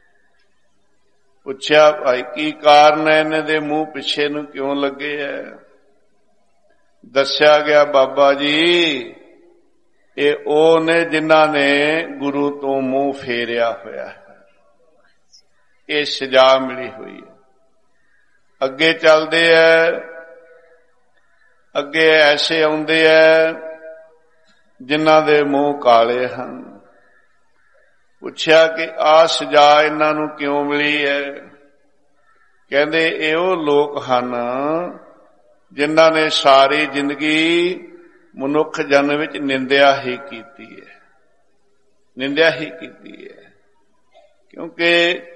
ਪੁੱਛਿਆ, ਭਾਈ ਕੀ ਕਾਰਨ ਹੈ, ਇਹਨਾਂ ਦੇ ਮੂੰਹ ਪਿੱਛੇ ਨੂੰ ਕਿਉਂ ਲੱਗੇ ਐ? ਦੱਸਿਆ ਗਿਆ, ਬਾਬਾ ਜੀ ਇਹ ਉਹ ਨੇ ਜਿਨ੍ਹਾਂ ਨੇ ਗੁਰੂ ਤੋਂ ਮੂੰਹ ਫੇਰਿਆ ਹੋਇਆ ਹੈ, ਇਹ ਸਜ਼ਾ ਮਿਲੀ ਹੋਈ ਹੈ। ਅੱਗੇ ਚੱਲਦੇ ਐ, ਅੱਗੇ ਐਸੇ ਆਉਂਦੇ ਐ ਜਿਨ੍ਹਾਂ ਦੇ ਮੂੰਹ ਕਾਲੇ ਹਨ। ਪੁੱਛਿਆ ਕਿ ਆਹ ਸਜ਼ਾ ਇਹਨਾਂ ਨੂੰ ਕਿਉਂ ਮਿਲੀ ਹੈ? ਕਹਿੰਦੇ ਇਹ ਉਹ ਲੋਕ ਹਨ ਜਿਨ੍ਹਾਂ ਨੇ ਸਾਰੀ ਜ਼ਿੰਦਗੀ ਮਨੁੱਖ ਜਨਮ ਵਿੱਚ ਨਿੰਦਿਆ ਹੀ ਕੀਤੀ ਹੈ, ਨਿੰਦਿਆ ਹੀ ਕੀਤੀ ਹੈ। ਕਿਉਂਕਿ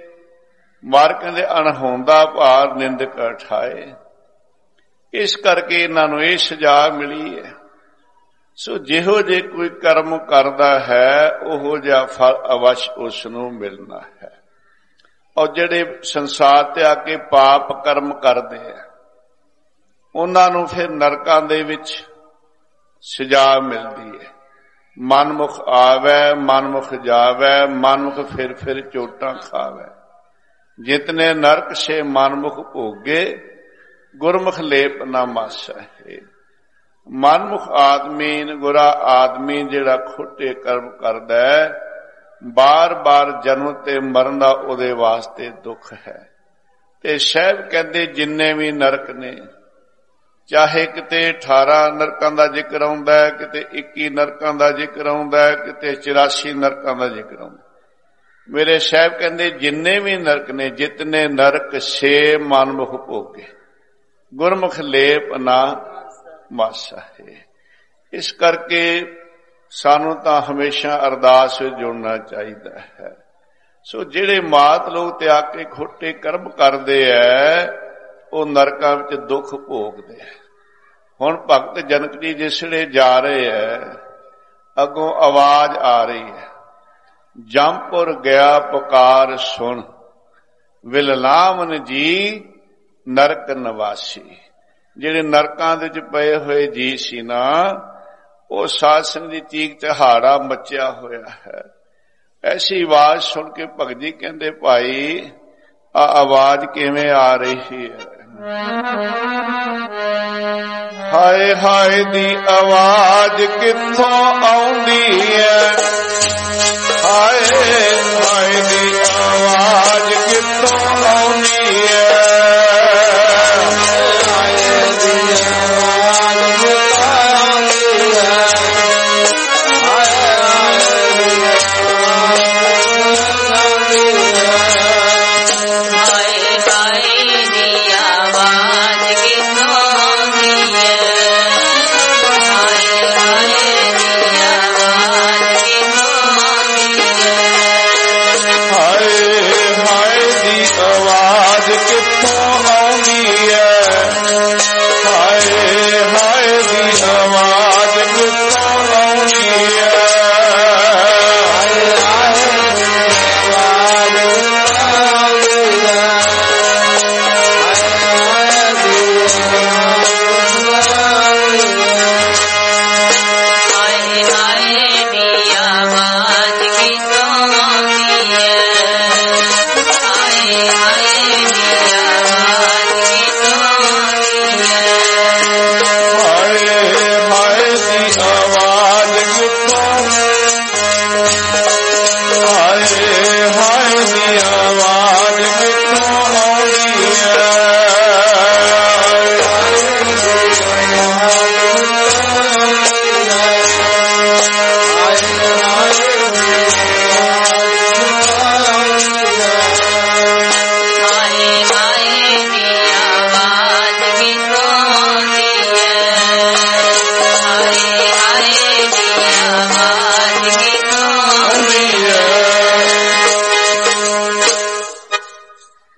ਮਾਰ ਕਹਿੰਦੇ ਅਣਹੋਂਦਾ ਭਾਰ ਨਿੰਦਕ ਉਠਾਏ, ਇਸ ਕਰਕੇ ਇਹਨਾਂ ਨੂੰ ਇਹ ਸਜ਼ਾ ਮਿਲੀ ਹੈ। ਸੋ ਜਿਹੋ ਜੇ ਕੋਈ ਕਰਮ ਕਰਦਾ ਹੈ ਉਹੋ ਜਿਹਾ ਫਲ ਅਵਸ਼ ਉਸ ਨੂੰ ਮਿਲਣਾ ਹੈ। ਔਰ ਜਿਹੜੇ ਸੰਸਾਰ ਤੇ ਆ ਕੇ ਪਾਪ ਕਰਮ ਕਰਦੇ ਆ ਉਹਨਾਂ ਨੂੰ ਫਿਰ ਨਰਕਾਂ ਦੇ ਵਿੱਚ ਸਜ਼ਾ ਮਿਲਦੀ ਹੈ। ਮਨਮੁਖ ਆਵੈ ਮਨਮੁਖ ਜਾਵੈ, ਮਨਮੁਖ ਫਿਰ ਫਿਰ ਚੋਟਾਂ ਖਾਵੈ। ਜਿਤਨੇ ਨਰਕ ਸੇ ਮਨਮੁਖ ਭੋਗੇ, ਗੁਰਮੁਖ ਲੇਪ ਨਾ ਮਾਸਾ ਹੈ। ਮਨਮੁਖ ਆਦਮੀ, ਗੁਰਾ ਆਦਮੀ ਜਿਹੜਾ ਖੋਟੇ ਕਰਮ ਕਰਦਾ ਹੈ, ਬਾਰ-ਬਾਰ ਜਨਮ ਤੇ ਮਰਨ ਦਾ ਉਹਦੇ ਵਾਸਤੇ ਦੁੱਖ ਹੈ। ਤੇ ਸਾਹਿਬ ਕਹਿੰਦੇ ਜਿੰਨੇ ਵੀ ਨਰਕ ਨੇ, ਚਾਹੇ ਕਿਤੇ 18 ਨਰਕਾਂ ਦਾ ਜ਼ਿਕਰ ਆਉਂਦਾ ਹੈ, ਕਿਤੇ 21 ਨਰਕਾਂ ਦਾ ਜ਼ਿਕਰ ਆਉਂਦਾ ਹੈ, ਕਿਤੇ 84 ਨਰਕਾਂ ਦਾ ਜ਼ਿਕਰ ਆਉਂਦਾ। ਮੇਰੇ ਸਾਹਿਬ ਕਹਿੰਦੇ ਜਿੰਨੇ ਵੀ ਨਰਕ ਨੇ, ਜਿਤਨੇ ਨਰਕ ਸੇ ਮਨਮੁਖ ਭੋਗੇ, ਗੁਰਮੁਖ ਲੇਪ ਨਾ ਮਾਸਾ ਹੈ। ਇਸ ਕਰਕੇ ਸਾਨੂੰ ਤਾਂ ਹਮੇਸ਼ਾ ਅਰਦਾਸ ਵਿੱਚ ਜੁੜਨਾ ਚਾਹੀਦਾ ਹੈ। ਸੋ ਜਿਹੜੇ ਮਾਤ ਲੋਕ ਤਿਆਗ ਕੇ ਖੋਟੇ ਕਰਮ ਕਰਦੇ ਐ ਉਹ ਨਰਕਾਂ ਵਿੱਚ ਦੁੱਖ ਭੋਗਦੇ ਐ। ਹੁਣ ਭਗਤ ਜਨਕ ਜੀ ਜਿਸੜੇ ਜਾ ਰਹੇ ਐ, ਅੱਗੋਂ ਆਵਾਜ਼ ਆ ਰਹੀ ਹੈ, ਜੰਪੁਰ ਗਿਆ ਪੁਕਾਰ ਸੁਣ, ਵਿਲਲਾਮਨ ਜੀ ਨਰਕ ਨਿਵਾਸੀ। ਜਿਹੜੇ ਨਰਕਾਂ ਦੇ ਵਿੱਚ ਪਏ ਹੋਏ ਜੀ ਸੀ ਨਾ, ਉਹ ਸਾਧ ਸੰਗਤ ਦੀ ਚੀਕ ਚਹਾੜਾ ਮਚਿਆ ਹੋਇਆ ਹੈ। ਐਸੀ ਆਵਾਜ਼ ਸੁਣ ਕੇ ਭਗਤ ਜੀ ਕਹਿੰਦੇ, ਭਾਈ ਆ ਆਵਾਜ਼ ਕਿਵੇਂ ਆ ਰਹੀ ਹੈ? ਹਾਏ ਹਾਏ ਦੀ ਆਵਾਜ਼ ਕਿੱਥੋਂ ਆਉਂਦੀ ਹੈ? ਹਾਏ ਹਾਏ ਦੀ ਆਵਾਜ਼ ਕਿੱਥੋਂ ਆਉਂਦੀ ਹੈ?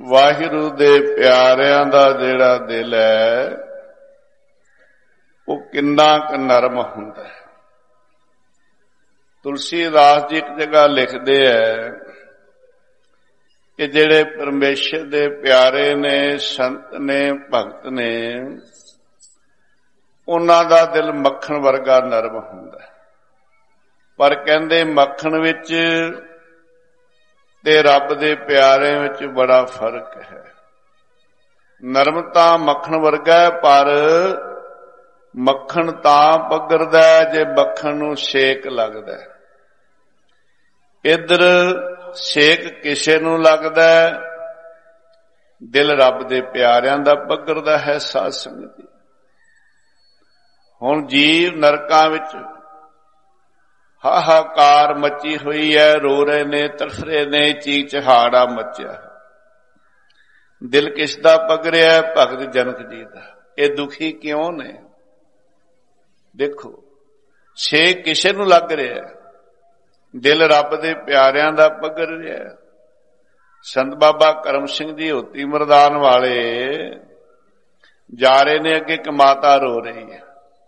ਵਾਹਿਗੁਰੂ ਦੇ ਪਿਆਰਿਆਂ ਦਾ ਜਿਹੜਾ ਦਿਲ ਹੈ ਉਹ ਕਿੰਨਾ ਕੁ ਨਰਮ ਹੁੰਦਾ ਹੈ। ਤੁਲਸੀਦਾਸ ਜੀ ਇੱਕ ਜਗ੍ਹਾ ਲਿਖਦੇ ਹੈ ਕਿ ਜਿਹੜੇ ਪਰਮੇਸ਼ਰ ਦੇ ਪਿਆਰੇ ਨੇ, ਸੰਤ ਨੇ, ਭਗਤ ਨੇ, ਉਹਨਾਂ ਦਾ ਦਿਲ ਮੱਖਣ ਵਰਗਾ ਨਰਮ ਹੁੰਦਾ ਹੈ। ਪਰ ਕਹਿੰਦੇ ਮੱਖਣ ਵਿੱਚ ਤੇ ਰੱਬ ਦੇ ਪਿਆਰਿਆਂ ਵਿੱਚ ਬੜਾ ਫਰਕ ਹੈ। ਨਰਮ ਤਾਂ ਮੱਖਣ ਵਰਗਾ ਹੈ, ਪਰ ਮੱਖਣ ਤਾਂ ਪਗਰਦਾ ਜੇ ਮੱਖਣ ਨੂੰ ਛੇਕ ਲੱਗਦਾ। ਇੱਧਰ ਛੇਕ ਕਿਸੇ ਨੂੰ ਲੱਗਦਾ, ਦਿਲ ਰੱਬ ਦੇ ਪਿਆਰਿਆਂ ਦਾ ਪਗਰਦਾ ਹੈ। ਸਾਧ ਸੰਗਤ ਜੀ, ਹੁਣ ਜੀਵ ਨਰਕਾਂ ਵਿੱਚ ਹਾਹਾਕਾਰ ਮੱਚੀ ਹੋਈ ਹੈ, ਰੋ ਰਹੇ ਨੇ, ਤੜਫ ਰਹੇ ਨੇ, ਚੀਕ ਚਹਾੜਾ ਮੱਚਿਆ। ਦਿਲ ਕਿਸ ਦਾ ਪਗਰਿਆ? ਭਗਤ ਜਨਕ ਜੀ ਦਾ। ਇਹ ਦੁਖੀ ਕਿਉਂ ਨੇ? ਦੇਖੋ, ਛੇਕ ਕਿਸੇ ਨੂੰ ਲੱਗ ਰਿਹਾ, ਦਿਲ ਰੱਬ ਦੇ ਪਿਆਰਿਆਂ ਦਾ ਪਗਰ ਰਿਹਾ। ਸੰਤ ਬਾਬਾ ਕਰਮ ਸਿੰਘ ਜੀ ਹੋਤੀ ਮਰਦਾਨ ਵਾਲੇ ਜਾ ਰਹੇ ਨੇ, ਅੱਗੇ ਇੱਕ ਮਾਤਾ ਰੋ ਰਹੀ ਹੈ,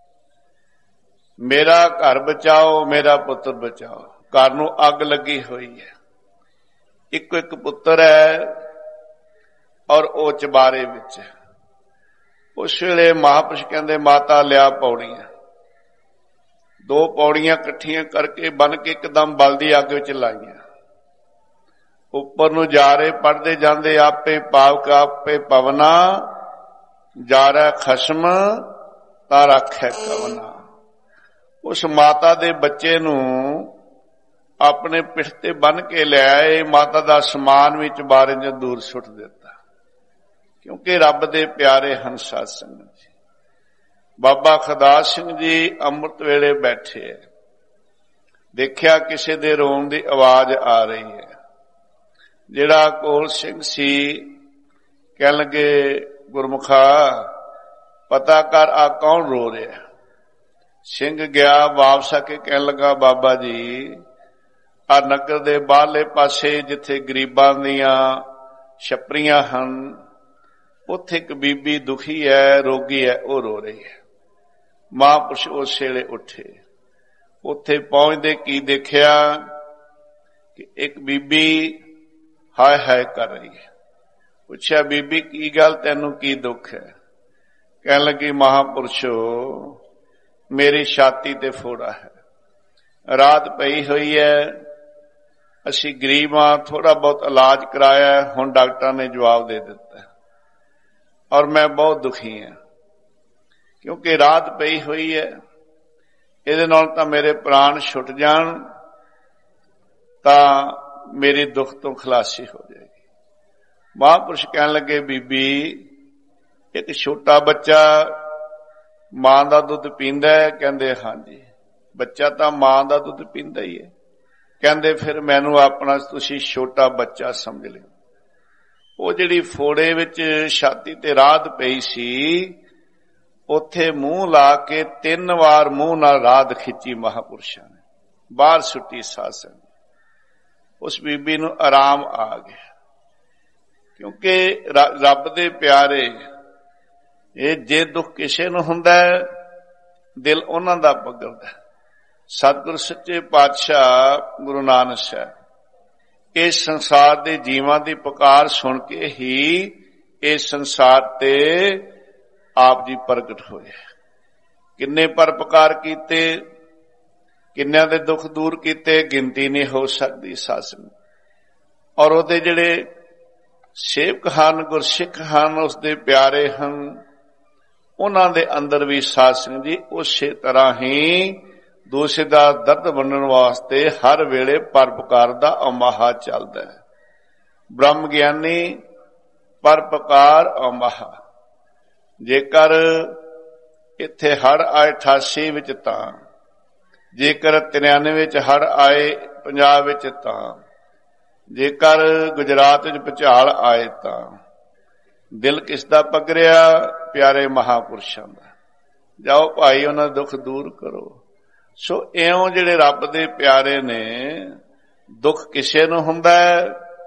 ਮੇਰਾ ਘਰ ਬਚਾਓ, ਮੇਰਾ ਪੁੱਤਰ ਬਚਾਓ। ਘਰ ਨੂੰ ਅੱਗ ਲੱਗੀ ਹੋਈ ਹੈ, ਇੱਕੋ ਇੱਕ ਪੁੱਤਰ ਹੈ ਔਰ ਉਹ ਚਬਾਰੇ ਵਿੱਚ। ਉਸ ਵੇਲੇ ਮਹਾਂਪੁਰਸ਼ ਕਹਿੰਦੇ, ਮਾਤਾ ਲਿਆ ਪੌੜੀਆਂ। 2 ਪੌੜੀਆਂ ਇਕੱਠੀਆਂ ਕਰਕੇ ਬੰਨ ਕੇ ਇੱਕਦਮ ਬਲਦੀ ਅੱਗ ਵਿੱਚ ਲਾਈਆਂ। ਉੱਪਰ ਨੂੰ ਜਾ ਰਹੇ, ਪੜਦੇ ਜਾਂਦੇ, ਆਪੇ ਪਾਵਕ ਆਪੇ ਪਵਨਾ, ਜਾ ਰਿਹਾ ਖਸਮ ਤਾਂ ਰੱਖੈ ਕਵਨਾ। ਉਸ ਮਾਤਾ ਦੇ ਬੱਚੇ ਨੂੰ ਆਪਣੇ ਪਿੱਠ ਤੇ ਬੰਨ ਕੇ ਲਿਆਏ। ਮਾਤਾ ਦਾ ਸਮਾਨ ਵੀ ਚਬਾਰੇ ਚ ਦੂਰ ਸੁੱਟ ਦਿੱਤਾ, ਕਿਉਂਕਿ ਰੱਬ ਦੇ ਪਿਆਰੇ ਹਨ। ਸਾਧ ਸੰਗਤ ਜੀ, ਬਾਬਾ ਖੁਦਾਸ ਸਿੰਘ ਜੀ ਅੰਮ੍ਰਿਤ ਵੇਲੇ ਬੈਠੇ ਹੈ, ਦੇਖਿਆ ਕਿਸੇ ਦੇ ਰੋਣ ਦੀ ਆਵਾਜ਼ ਆ ਰਹੀ ਹੈ। ਜਿਹੜਾ ਕੋਲ ਸਿੰਘ ਸੀ ਕਹਿਣ ਲੱਗੇ, ਗੁਰਮੁਖਾ ਪਤਾ ਕਰ ਆ ਕੌਣ ਰੋ ਰਿਹਾ। ਸਿੰਘ ਗਿਆ, ਵਾਪਸ ਆ ਕੇ ਕਹਿਣ ਲੱਗਾ, ਬਾਬਾ ਜੀ ਆ ਨਗਰ ਦੇ ਬਾਹਰਲੇ ਪਾਸੇ ਜਿੱਥੇ ਗਰੀਬਾਂ ਦੀਆਂ ਛਪਰੀਆਂ ਹਨ, ਉੱਥੇ ਇੱਕ ਬੀਬੀ ਦੁਖੀ ਹੈ, ਰੋਗੀ ਹੈ, ਉਹ ਰੋ ਰਹੀ ਹੈ। ਮਹਾਂਪੁਰਸ਼ ਉਸ ਵੇਲੇ ਉੱਠੇ, ਉੱਥੇ ਪਹੁੰਚਦੇ ਕੀ ਦੇਖਿਆ ਕਿ ਇੱਕ ਬੀਬੀ ਹਾਏ ਹਾਏ ਕਰ ਰਹੀ ਹੈ। ਪੁੱਛਿਆ, ਬੀਬੀ ਕੀ ਗੱਲ, ਤੈਨੂੰ ਕੀ ਦੁੱਖ ਹੈ? ਕਹਿਣ ਲੱਗੀ, ਮਹਾਂਪੁਰਸ਼ੋ ਮੇਰੀ ਛਾਤੀ ਤੇ ਫੋੜਾ ਹੈ, ਰਾਤ ਪਈ ਹੋਈ ਹੈ, ਅਸੀਂ ਗਰੀਬ ਹਾਂ, ਥੋੜਾ ਬਹੁਤ ਇਲਾਜ ਕਰਾਇਆ, ਹੁਣ ਡਾਕਟਰਾਂ ਨੇ ਜਵਾਬ ਦੇ ਦਿੱਤਾ ਔਰ ਮੈਂ ਬਹੁਤ ਦੁਖੀ ਹਾਂ, ਕਿਉਂਕਿ ਰਾਤ ਪਈ ਹੋਈ ਹੈ, ਇਹਦੇ ਨਾਲ ਤਾਂ ਮੇਰੇ ਪ੍ਰਾਣ ਛੁੱਟ ਜਾਣ ਤਾਂ ਮੇਰੀ ਦੁੱਖ ਤੋਂ ਖਲਾਸੀ ਹੋ ਜਾਏਗੀ। ਮਹਾਂਪੁਰਸ਼ ਕਹਿਣ ਲੱਗੇ, ਬੀਬੀ ਇੱਕ ਛੋਟਾ ਬੱਚਾ ਮਾਂ ਦਾ ਦੁੱਧ ਪੀਂਦਾ ਹੈ? ਕਹਿੰਦੇ ਹਾਂਜੀ, ਬੱਚਾ ਤਾਂ ਮਾਂ ਦਾ ਦੁੱਧ ਪੀਂਦਾ ਹੀ ਹੈ। ਕਹਿੰਦੇ ਫਿਰ ਮੈਨੂੰ ਆਪਣਾ ਤੁਸੀਂ ਛੋਟਾ ਬੱਚਾ ਸਮਝ ਲਿਓ। ਉਹ ਜਿਹੜੀ ਫੋੜੇ ਵਿੱਚ ਛਾਤੀ ਤੇ ਰਾਧ ਪਈ ਸੀ, ਉੱਥੇ ਮੂੰਹ ਲਾ ਕੇ 3 ਵਾਰ ਮੂੰਹ ਨਾਲ ਰਾਧ ਖਿੱਚੀ ਮਹਾਂਪੁਰਸ਼ਾਂ ਨੇ, ਬਾਹਰ ਸੁੱਟੀ ਸਾਸਨ। ਉਸ ਬੀਬੀ ਨੂੰ ਆਰਾਮ ਆ ਗਿਆ, ਕਿਉਂਕਿ ਰੱਬ ਦੇ ਪਿਆਰੇ, ਇਹ ਜੇ ਦੁੱਖ ਕਿਸੇ ਨੂੰ ਹੁੰਦਾ ਹੈ, ਦਿਲ ਉਹਨਾਂ ਦਾ ਪਗਰਦਾ। ਸਤਿਗੁਰ ਸੱਚੇ ਪਾਤਸ਼ਾਹ ਗੁਰੂ ਨਾਨਕ ਸਾਹਿਬ ਇਸ ਸੰਸਾਰ ਦੇ ਜੀਵਾਂ ਦੀ ਪੁਕਾਰ ਸੁਣ ਕੇ ਹੀ ਇਸ ਸੰਸਾਰ ਤੇ ਆਪ ਜੀ ਪ੍ਰਗਟ ਹੋਏ। ਕਿੰਨੇ ਪਰਪਕਾਰ ਕੀਤੇ, ਕਿੰਨਿਆਂ ਦੇ ਦੁੱਖ ਦੂਰ ਕੀਤੇ, ਗਿਣਤੀ ਨਹੀਂ ਹੋ ਸਕਦੀ ਸਾਸਨ। ਔਰ ਉਹਦੇ ਜਿਹੜੇ ਸੇਵਕ ਹਨ, ਗੁਰਸਿੱਖ ਹਨ, ਉਸਦੇ ਪਿਆਰੇ ਹਨ, ਉਹਨਾਂ ਦੇ ਅੰਦਰ ਵੀ ਸਾਧ ਸੰਗਤ ਜੀ ਉਸੇ ਤਰ੍ਹਾਂ ਹੀ ਦੂਸਰੇ ਦਾ ਦਰਦ ਵੰਡਣ ਵਾਸਤੇ ਹਰ ਵੇਲੇ ਪਰਪਕਾਰ ਦਾ ਅਮਾਹਾ ਚੱਲਦਾ ਹੈ। ਬ੍ਰਹਮ ਗਿਆਨੀ ਪਰਪਕਾਰ ਅਮਾਹਾ। ਜੇਕਰ ਇੱਥੇ ਹੜ ਆਏ 88 ਵਿੱਚ ਤਾਂ, ਜੇਕਰ 93 ਵਿੱਚ ਹੜ ਆਏ ਪੰਜਾਬ ਵਿੱਚ ਤਾਂ, ਜੇਕਰ ਗੁਜਰਾਤ ਵਿੱਚ ਭੁਚਾਲ ਆਏ ਤਾਂ, ਦਿਲ ਕਿਸ ਦਾ ਪਗਰਿਆ? ਪਿਆਰੇ ਮਹਾਂਪੁਰਸ਼ਾਂ ਦਾ। ਜਾਓ ਭਾਈ ਉਹਨਾਂ ਦਾ ਦੁੱਖ ਦੂਰ ਕਰੋ। ਸੋ ਇਉਂ ਜਿਹੜੇ ਰੱਬ ਦੇ ਪਿਆਰੇ ਨੇ, ਦੁੱਖ ਕਿਸੇ ਨੂੰ ਹੁੰਦਾ ਹੈ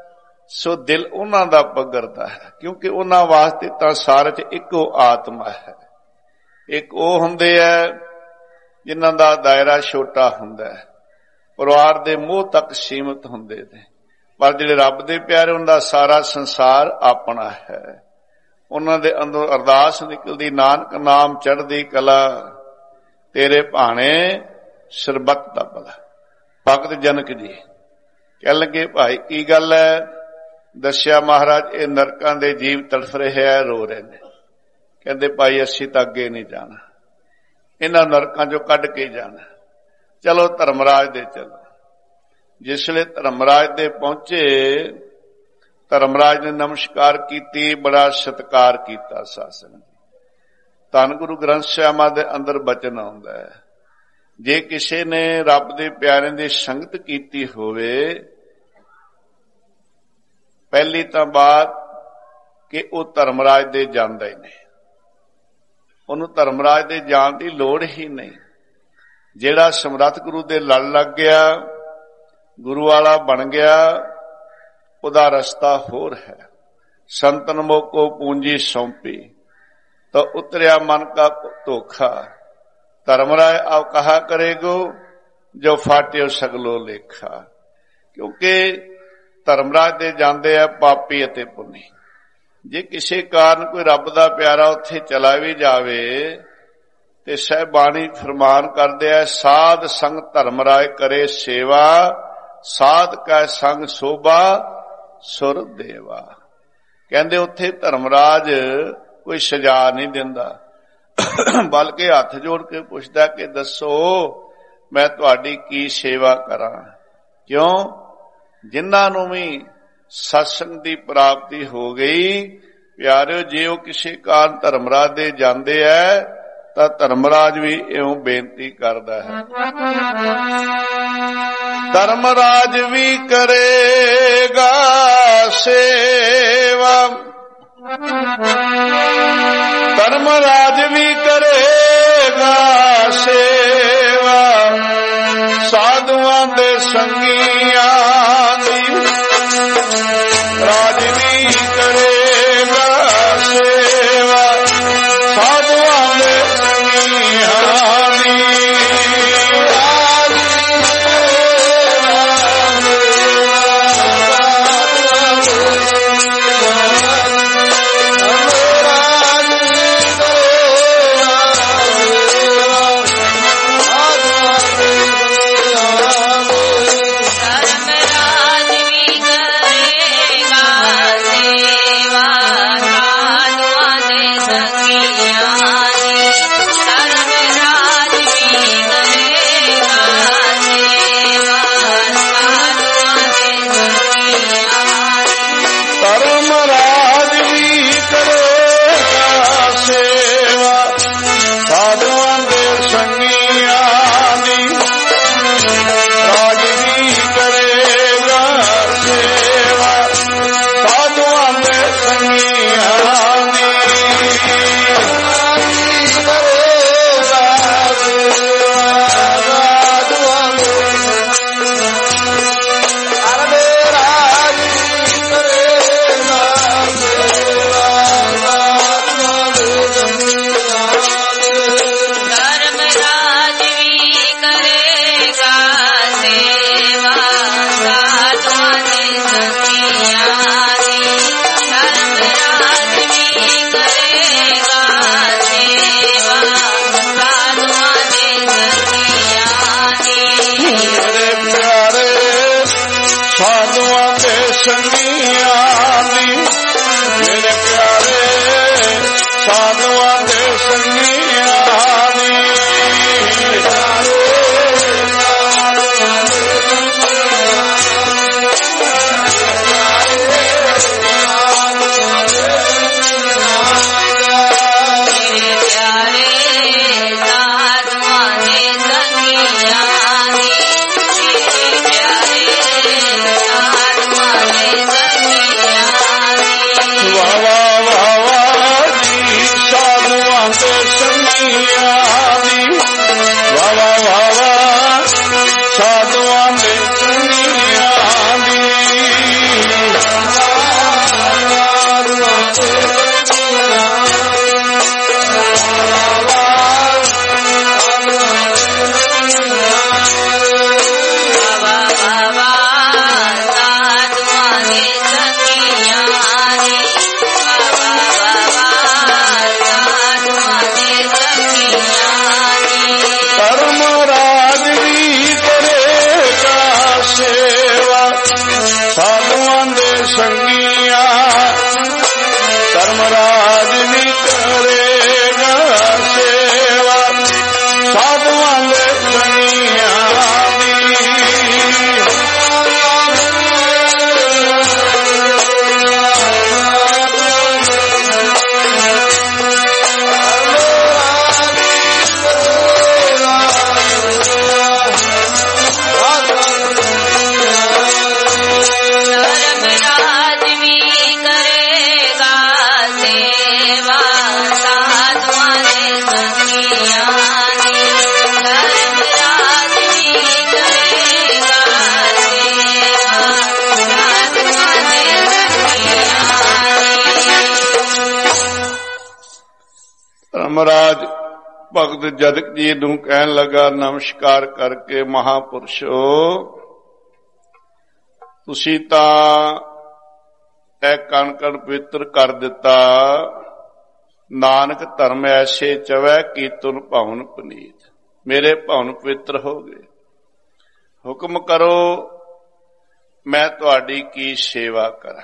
ਸੋ ਦਿਲ ਉਹਨਾਂ ਦਾ ਪਗਰਦਾ ਹੈ, ਕਿਉਂਕਿ ਉਹਨਾਂ ਵਾਸਤੇ ਤਾਂ ਸਾਰ 'ਚ ਇੱਕੋ ਆਤਮਾ ਹੈ। ਇੱਕ ਉਹ ਹੁੰਦੇ ਹੈ ਜਿਨ੍ਹਾਂ ਦਾ ਦਾਇਰਾ ਛੋਟਾ ਹੁੰਦਾ ਹੈ, ਪਰਿਵਾਰ ਦੇ ਮੋਹ ਤੱਕ ਸੀਮਿਤ ਹੁੰਦੇ ਨੇ, ਪਰ ਜਿਹੜੇ ਰੱਬ ਦੇ ਪਿਆਰੇ ਉਹਨਾਂ ਦਾ ਸਾਰਾ ਸੰਸਾਰ ਆਪਣਾ ਹੈ। ਉਹਨਾਂ ਦੇ ਅੰਦਰੋਂ ਅਰਦਾਸ ਨਿਕਲਦੀ, ਨਾਨਕ ਨਾਮ ਚੜ੍ਹਦੀ ਕਲਾ, ਤੇਰੇ ਭਾਣੇ ਸਰਬੱਤ ਦਾ ਭਲਾ। ਭਗਤ ਜਨਕ ਜੀ ਕਹਿਣ ਲੱਗੇ, ਭਾਈ ਕੀ ਗੱਲ ਹੈ? ਦੱਸਿਆ ਮਹਾਰਾਜ, ਇਹ ਨਰਕਾਂ ਦੇ ਜੀਵ ਤੜਫ ਰਹੇ ਹੈ, ਰੋ ਰਹੇ ਨੇ। ਕਹਿੰਦੇ ਭਾਈ ਅਸੀਂ ਤਾਂ ਅੱਗੇ ਨਹੀਂ ਜਾਣਾ, ਇਹਨਾਂ ਨਰਕਾਂ ਚੋਂ ਕੱਢ ਕੇ ਜਾਣਾ, ਚਲੋ ਧਰਮਰਾਜ ਦੇ ਚਲੋ। ਜਿਸਲੇ ਧਰਮਰਾਜ ਦੇ ਪਹੁੰਚੇ, ਧਰਮਰਾਜ ਨੇ ਨਮਸਕਾਰ ਕੀਤੀ, ਬੜਾ ਸਤਿਕਾਰ ਕੀਤਾ। ਸਾਸਨ ਧੰਨ ਗੁਰੂ ਗ੍ਰੰਥ ਸਾਹਿਬ ਦੇ ਅੰਦਰ ਬਚਨ ਆਉਂਦਾ ਹੈ, ਜੇ ਕਿਸੇ ਨੇ ਰੱਬ ਦੇ ਪਿਆਰਿਆਂ ਦੀ ਸੰਗਤ ਕੀਤੀ ਹੋਵੇ, ਪਹਿਲੀ ਤਾਂ ਬਾਤ ਕਿ ਉਹ ਧਰਮਰਾਜ ਦੇ ਜਾਂਦਾ ਹੀ ਨਹੀਂ, ਉਹਨੂੰ ਧਰਮਰਾਜ ਦੇ ਜਾਣ ਦੀ ਲੋੜ ਹੀ ਨਹੀਂ। ਜਿਹੜਾ ਸਮਰੱਥ ਗੁਰੂ ਦੇ ਲੜ ਲੱਗ ਗਿਆ, ਗੁਰੂ ਵਾਲਾ ਬਣ ਗਿਆ, ਉਹਦਾ ਰਸਤਾ ਹੋਰ ਹੈ। ਸੰਤਨ ਮੋਕੋ ਪੂੰਜੀ ਸੌਂਪੀ, ਤਾਂ ਉਤਰਿਆ ਮਨ ਕਾ ਧੋਖਾ। ਧਰਮਰਾਜ ਆਪ ਕਹਾ ਕਰੇਗੋ, ਜੋ ਫਾਟਿਓ ਸਗਲੋ ਲੇਖਾ। ਕਿਉਂਕਿ ਧਰਮਰਾਜ ਦੇ ਜਾਂਦੇ ਆ ਪਾਪੀ ਅਤੇ ਪੁੰਨੀ। ਜੇ ਕਿਸੇ ਕਾਰਨ ਕੋਈ ਰੱਬ ਦਾ ਪਿਆਰਾ ਉੱਥੇ ਚਲਾ ਵੀ ਜਾਵੇ, ਤੇ ਸਹਿਬਾਣੀ ਫਰਮਾਨ ਕਰਦੇ ਆ, ਸਾਧ ਸੰਗ ਧਰਮਰਾਜ ਕਰੇ ਸੇਵਾ, ਸਾਧ ਕੈ ਸੰਗ ਸੋਭਾ ਸੁਰ ਦੇਵਾ। ਕਹਿੰਦੇ ਉੱਥੇ ਧਰਮਰਾਜ ਕੋਈ ਸਜ਼ਾ ਨਹੀਂ ਦਿੰਦਾ, ਬਲਕਿ ਹੱਥ ਜੋੜ ਕੇ ਪੁੱਛਦਾ ਕਿ ਦੱਸੋ ਮੈਂ ਤੁਹਾਡੀ ਕੀ ਸੇਵਾ ਕਰਾਂ। ਕਿਉਂ? ਜਿਨ੍ਹਾਂ ਨੂੰ ਵੀ ਸਤਸੰਗ ਦੀ ਪ੍ਰਾਪਤੀ ਹੋ ਗਈ, ਪਿਆਰਿਓ, ਜੇ ਉਹ ਕਿਸੇ ਕਾਰਨ ਧਰਮਰਾਜ ਦੇ ਜਾਂਦੇ ਹੈ ਤਾਂ ਧਰਮਰਾਜ ਵੀ ਇਉਂ ਬੇਨਤੀ ਕਰਦਾ ਹੈ, ਧਰਮਰਾਜ ਵੀ ਕਰੇਗਾ ਸੇਵਾ, ਧਰਮਰਾਜ ਵੀ ਕਰੇਗਾ ਸੇਵਾ, ਸਾਧੂਆਂ ਦੇ ਸੰਗੀਆਂ ਦੀ ਰਾਜ ਵੀ ਕਰੇਗਾ ਸੇਵਾ, ਸਾਧੂਆਂ ਦੇ ਸੰਗੀਆਂ ਦੀ ਧਰਮਰਾਜ ਭਗਤ ਜਨਕ ਜੀ ਨੂੰ ਕਹਿਣ ਲੱਗਾ, ਨਮਸਕਾਰ ਕਰਕੇ, ਮਹਾਪੁਰਸ਼ੋ ਤੁਸੀਂ ਤਾਂ ਇਹ ਕਣ ਕਣ ਪਵਿੱਤਰ ਕਰ ਦਿੱਤਾ। ਨਾਨਕ ਧਰਮ ਐਸੇ ਚਵੈ ਕੀਤੁਨ ਭਵਨ ਪੁਨੀਤ। ਮੇਰੇ ਭਵਨ ਪਵਿੱਤਰ ਹੋ ਗਏ। ਹੁਕਮ ਕਰੋ ਮੈਂ ਤੁਹਾਡੀ ਕੀ ਸੇਵਾ ਕਰਾਂ।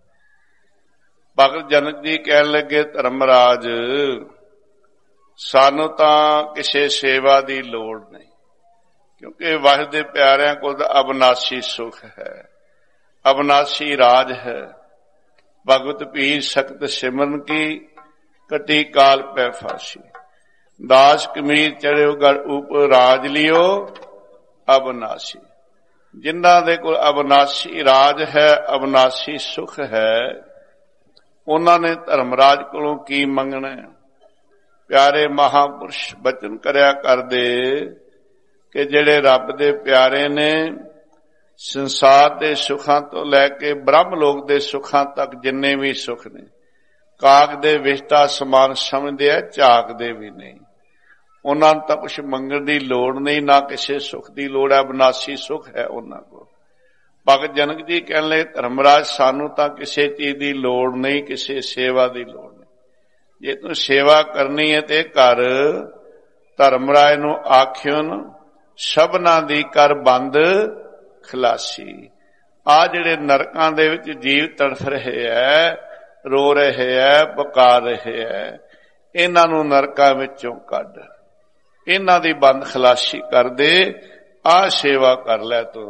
ਭਗਤ ਜਨਕ ਜੀ ਕਹਿਣ ਲੱਗੇ, ਧਰਮਰਾਜ ਸਾਨੂੰ ਤਾਂ ਕਿਸੇ ਸੇਵਾ ਦੀ ਲੋੜ ਨਹੀਂ, ਕਿਉਂਕਿ ਵਾਹਿਗੁਰੂ ਦੇ ਪਿਆਰਿਆਂ ਕੋਲ ਤਾਂ ਅਬਨਾਸੀ ਸੁਖ ਹੈ, ਅਬਨਾਸੀ ਰਾਜ ਹੈ। ਭਗਵਤ ਪੀਰ ਸਖਤ ਸਿਮਰਨ ਕੀ ਕਟੀ ਕਾਲ ਪੈ ਫਾਸੀ। ਦਾਸ ਕਮੀਰ ਚੜਿਓ ਗੜ ਉਪਰ ਰਾਜ ਲਿਓ ਅਬਨਾਸੀ। ਜਿਨ੍ਹਾਂ ਦੇ ਕੋਲ ਅਬਨਾਸੀ ਰਾਜ ਹੈ, ਅਬਨਾਸੀ ਸੁਖ ਹੈ, ਉਹਨਾਂ ਨੇ ਧਰਮਰਾਜ ਕੋਲੋਂ ਕੀ ਮੰਗਣਾ ਹੈ। ਪਿਆਰੇ ਮਹਾਪੁਰਸ਼ ਬਚਨ ਕਰਿਆ ਕਰਦੇ ਕਿ ਜਿਹੜੇ ਰੱਬ ਦੇ ਪਿਆਰੇ ਨੇ, ਸੰਸਾਰ ਦੇ ਸੁੱਖਾਂ ਤੋਂ ਲੈ ਕੇ ਬ੍ਰਹਮ ਲੋਕ ਦੇ ਸੁੱਖਾਂ ਤੱਕ ਜਿੰਨੇ ਵੀ ਸੁੱਖ ਨੇ, ਕਾਗ ਦੇ ਵਿਸ਼ਟਾ ਸਮਾਨ ਸਮਝਦੇ ਆ, ਝਾਕਦੇ ਵੀ ਨਹੀਂ। ਉਹਨਾਂ ਨੂੰ ਤਾਂ ਕੁਛ ਮੰਗਣ ਦੀ ਲੋੜ ਨਹੀਂ, ਨਾ ਕਿਸੇ ਸੁੱਖ ਦੀ ਲੋੜ ਹੈ, ਅਬਨਾਸੀ ਸੁੱਖ ਹੈ ਉਹਨਾਂ ਕੋਲ। ਭਗਤ ਜਨਕ ਜੀ ਕਹਿਣ ਲੱਗੇ, ਧਰਮਰਾਜ ਸਾਨੂੰ ਤਾਂ ਕਿਸੇ ਚੀਜ਼ ਦੀ ਲੋੜ ਨਹੀਂ, ਕਿਸੇ ਸੇਵਾ ਦੀ ਲੋੜ ਨਹੀਂ। ਜੇ ਤੂੰ ਸੇਵਾ ਕਰਨੀ ਹੈ ਤੇ ਕਰ। ਧਰਮਰਾਜ ਨੂੰ ਆਖਿਓਨ ਸਭਨਾਂ ਦੀ ਕਰ ਬੰਦ ਖਲਾਸੀ। ਆ ਜਿਹੜੇ ਨਰਕਾਂ ਦੇ ਵਿੱਚ ਜੀਵ ਤੜਫ ਰਹੇ ਹੈ, ਰੋ ਰਹੇ ਹੈ, ਪੁਕਾਰ ਰਹੇ ਹੈ, ਇਹਨਾਂ ਨੂੰ ਨਰਕਾਂ ਵਿੱਚੋਂ ਕੱਢ, ਇਹਨਾਂ ਦੀ ਬੰਦ ਖਲਾਸੀ ਕਰ ਦੇ। ਆ ਸੇਵਾ ਕਰ ਲੈ ਤੂੰ।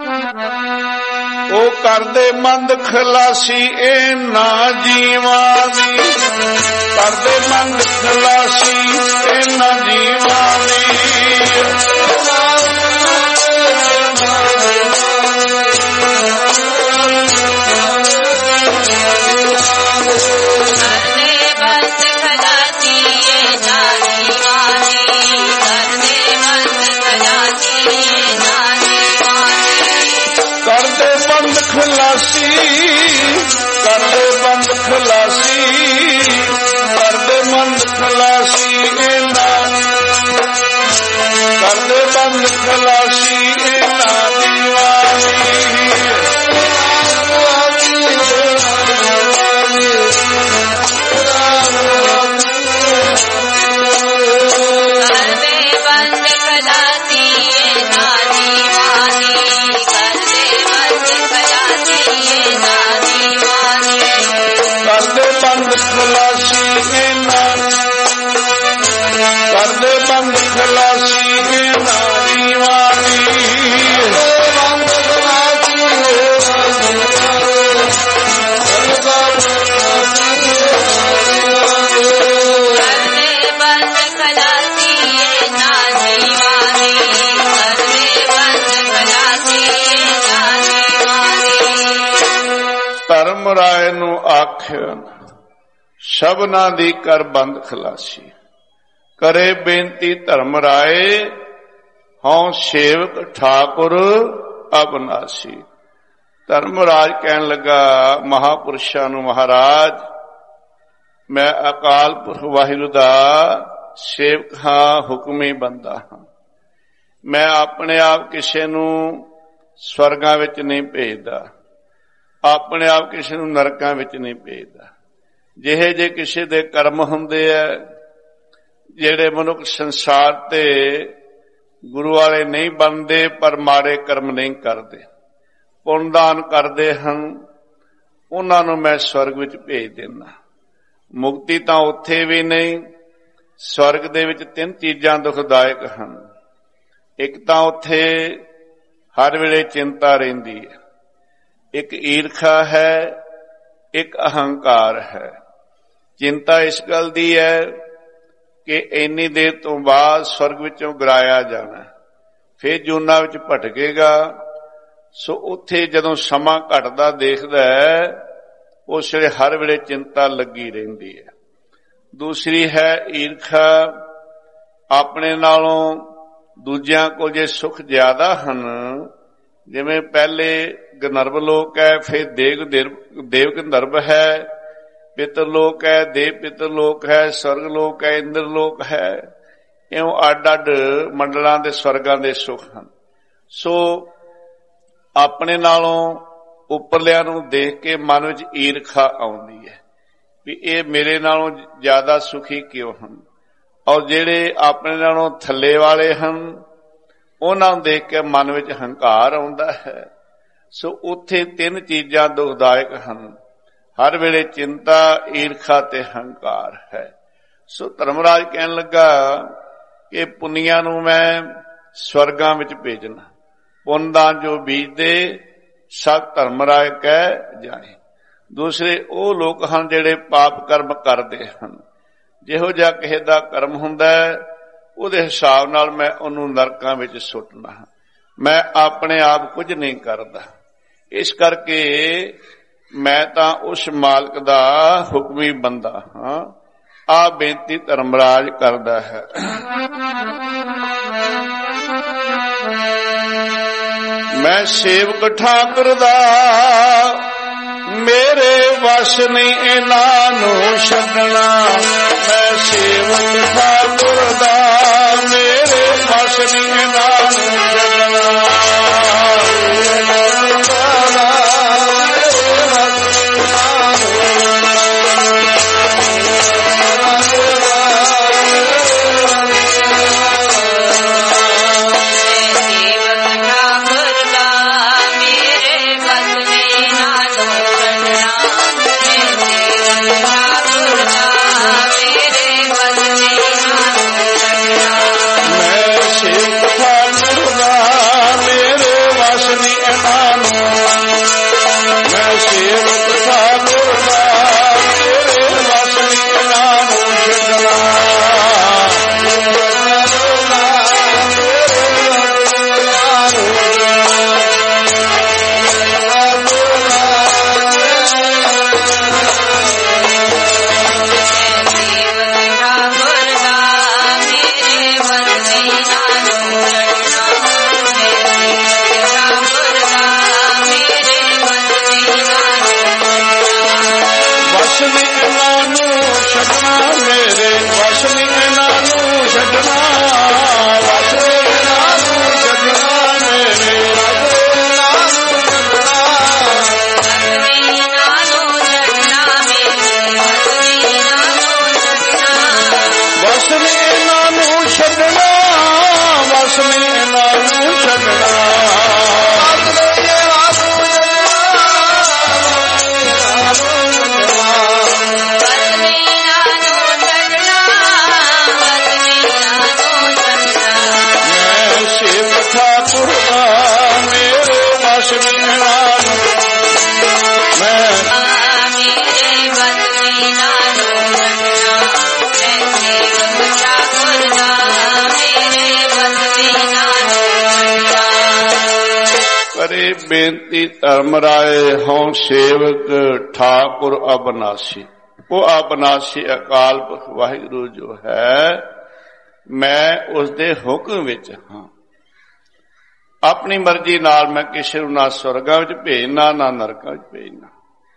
ਉਹ ਕਰਦੇ ਮੰਦ ਖਲਾਸੀ ਇਹਨਾਂ ਜੀਵਾਂ ਦੀ, ਕਰਦੇ ਮੰਦ ਖਲਾਸੀ ਇਹਨਾਂ ਜੀਵਾਂ ਦੀ। ਖਲਾਸੀ ਕਰਦੇ ਬੰਦ ਖਲਾਸੀ, ਕਰਦੇ ਬੰਦ ਖਲਾਸੀ ਇਹਨਾਂ, ਕਰਦੇ ਬੰਦ ਖਲਾਸੀ ਇਹਨਾਂ ਦੀਵਾਨੀ। ਖਲਾਸੀ ਇਹਨਾਂ, ਕਰਦੇ ਬੰਦ ਖਲਾਸੀ ਇਹਨਾਂ ਦੀਵਾਨੀ। ਧਰਮਰਾਏ ਨੂੰ ਆਖਿਆ ਸਭਨਾਂ ਦੀ ਕਰ ਬੰਦ ਖਲਾਸੀ। ਕਰੇ ਬੇਨਤੀ ਧਰਮਰਾਏ ਹਉ ਸੇਵਕ ਠਾਕੁਰ ਅਬਨਾਸੀ। ਧਰਮਰਾਜ ਕਹਿਣ ਲੱਗਾ ਮਹਾਪੁਰਸ਼ਾਂ ਨੂੰ, ਮਹਾਰਾਜ ਮੈਂ ਅਕਾਲ ਪੁਰਖ ਵਾਹਿਗੁਰੂ ਦਾ ਸੇਵਕ ਹਾਂ, ਹੁਕਮੀ ਬੰਦਾ ਹਾਂ। ਮੈਂ ਆਪਣੇ ਆਪ ਕਿਸੇ ਨੂੰ ਸਵਰਗਾਂ ਵਿੱਚ ਨਹੀਂ ਭੇਜਦਾ, ਆਪਣੇ ਆਪ ਕਿਸੇ ਨੂੰ ਨਰਕਾਂ ਵਿੱਚ ਨਹੀਂ ਭੇਜਦਾ। ਜਿਹੇ ਜੇ ਕਿਸੇ ਦੇ ਕਰਮ ਹੁੰਦੇ ਆ, ਜਿਹੜੇ ਮਨੁੱਖ ਸੰਸਾਰ ਤੇ ਗੁਰੂ ਵਾਲੇ ਨਹੀਂ ਬਣਦੇ ਪਰ ਮਾੜੇ ਕਰਮ ਨਹੀਂ ਕਰਦੇ, ਪੁੰਨਦਾਨ ਕਰਦੇ ਹਨ, ਉਹਨਾਂ ਨੂੰ ਮੈਂ ਸਵਰਗ ਵਿੱਚ ਭੇਜ ਦਿੰਦਾ। ਮੁਕਤੀ ਤਾਂ ਉੱਥੇ ਵੀ ਨਹੀਂ, ਸਵਰਗ ਦੇ ਵਿੱਚ 3 ਚੀਜ਼ਾਂ ਦੁਖਦਾਇਕ ਹਨ। ਇੱਕ ਤਾਂ ਉੱਥੇ ਹਰ ਵੇਲੇ ਚਿੰਤਾ ਰਹਿੰਦੀ ਹੈ, ਇੱਕ ਈਰਖਾ ਹੈ, ਇੱਕ ਅਹੰਕਾਰ ਹੈ। ਚਿੰਤਾ ਇਸ ਗੱਲ ਦੀ ਹੈ ਕਿ ਇੰਨੀ ਦੇਰ ਤੋਂ ਬਾਅਦ ਸਵਰਗ ਵਿੱਚੋਂ ਗਿਰਾਇਆ ਜਾਣਾ, ਫਿਰ ਜੂਨਾਂ ਵਿੱਚ ਭਟਕੇਗਾ। ਸੋ ਉੱਥੇ ਜਦੋਂ ਸਮਾਂ ਘਟਦਾ ਦੇਖਦਾ ਹੈ, ਉਸ ਵੇਲੇ ਹਰ ਵੇਲੇ ਚਿੰਤਾ ਲੱਗੀ ਰਹਿੰਦੀ ਹੈ। ਦੂਸਰੀ ਹੈ ਈਰਖਾ, ਆਪਣੇ ਨਾਲੋਂ ਦੂਜਿਆਂ ਕੋਲ ਜੇ ਸੁੱਖ ਜ਼ਿਆਦਾ ਹਨ, ਜਿਵੇਂ ਪਹਿਲੇ ਗੰਧਰਵ ਲੋਕ ਹੈ, ਫਿਰ ਦੇਵ ਗੰਧਰਵ ਹੈ, ਪਿਤਰ ਲੋਕ ਹੈ, ਦੇਵ ਪਿਤਰ ਲੋਕ ਹੈ, ਸਵਰਗ ਲੋਕ ਹੈ, ਇੰਦਰ ਲੋਕ ਹੈ। ਇਉਂ ਅੱਡ ਅੱਡ ਮੰਡਲਾਂ ਦੇ ਸਵਰਗਾਂ ਦੇ ਸੁੱਖ ਹਨ। ਸੋ ਆਪਣੇ ਨਾਲੋਂ ਉੱਪਰਲਿਆਂ ਨੂੰ ਦੇਖ ਕੇ ਮਨ ਵਿੱਚ ਈਰਖਾ ਆਉਂਦੀ ਹੈ ਵੀ ਇਹ ਮੇਰੇ ਨਾਲੋਂ ਜ਼ਿਆਦਾ ਸੁਖੀ ਕਿਉਂ ਹਨ, ਔਰ ਜਿਹੜੇ ਆਪਣੇ ਨਾਲੋਂ ਥੱਲੇ ਵਾਲੇ ਹਨ ਉਹਨਾਂ ਨੂੰ ਦੇਖ ਕੇ ਮਨ ਵਿੱਚ ਹੰਕਾਰ ਆਉਂਦਾ ਹੈ। ਸੋ ਉੱਥੇ ਤਿੰਨ ਚੀਜ਼ਾਂ ਦੁਖਦਾਇਕ ਹਨ, ਹਰ ਵੇਲੇ ਚਿੰਤਾ, ਈਰਖਾ ਤੇ ਹੰਕਾਰ ਹੈ। ਸੋ ਧਰਮਰਾਜ ਕਹਿਣ ਲੱਗਾ ਕਿ ਪੁੰਨੀਆਂ ਨੂੰ ਮੈਂ ਸਵਰਗਾਂ ਵਿੱਚ ਭੇਜਣਾ, ਪੁੰਨ ਦਾਨ ਜੋ ਬੀਜਦੇ ਸਭ ਧਰਮਰਾਜ ਕਹਿ ਜਾਣੇ। ਦੂਸਰੇ ਉਹ ਲੋਕ ਹਨ ਜਿਹੜੇ ਪਾਪ ਕਰਮ ਕਰਦੇ ਹਨ, ਜਿਹੋ ਜਿਹਾ ਕਿਸੇ ਦਾ ਕਰਮ ਹੁੰਦਾ ਉਹਦੇ ਹਿਸਾਬ ਨਾਲ ਮੈਂ ਉਹਨੂੰ ਨਰਕਾਂ ਵਿੱਚ ਸੁੱਟਣਾ ਹਾਂ। ਮੈਂ ਆਪਣੇ ਆਪ ਕੁਝ ਨਹੀਂ ਕਰਦਾ, ਇਸ ਕਰਕੇ ਮੈਂ ਤਾਂ ਉਸ ਮਾਲਕ ਦਾ ਹੁਕਮੀ ਬੰਦਾ ਹਾਂ। ਆ ਬੇਨਤੀ ਧਰਮਰਾਜ ਕਰਦਾ ਹੈ। ਮੈਂ ਸੇਵਕ ਠਾਕੁਰ ਦਾ, ਮੇਰੇ ਵਸ ਨਹੀਂ ਇਹਨਾਂ ਨੂੰ ਛੱਡਣਾ। ਮੈਂ ਸੇਵਕ ਠਾਕੁਰ ਦਾ, ਮੇਰੇ ਵਸ ਨਹੀਂ ਇਹਨਾਂ ਨੂੰ ਛੱਡਣਾ। ਬੇਨਤੀ ਧਰਮਰਾਏ ਹਉ ਸੇਵਕ ਠਾਕੁਰ ਅਬਨਾਸੀ। ਉਹ ਅਬਨਾਸੀ ਅਕਾਲ ਪੁਰਖ ਵਾਹਿਗੁਰੂ ਜੋ ਹੈ, ਮੈਂ ਉਸਦੇ ਹੁਕਮ ਵਿੱਚ ਹਾਂ। ਆਪਣੀ ਮਰਜ਼ੀ ਨਾਲ ਮੈਂ ਕਿਸੇ ਨੂੰ ਨਾ ਸਵਰਗਾਂ ਵਿੱਚ ਭੇਜਣਾ ਨਾ ਨਰਕਾਂ ਵਿੱਚ ਭੇਜਣਾ।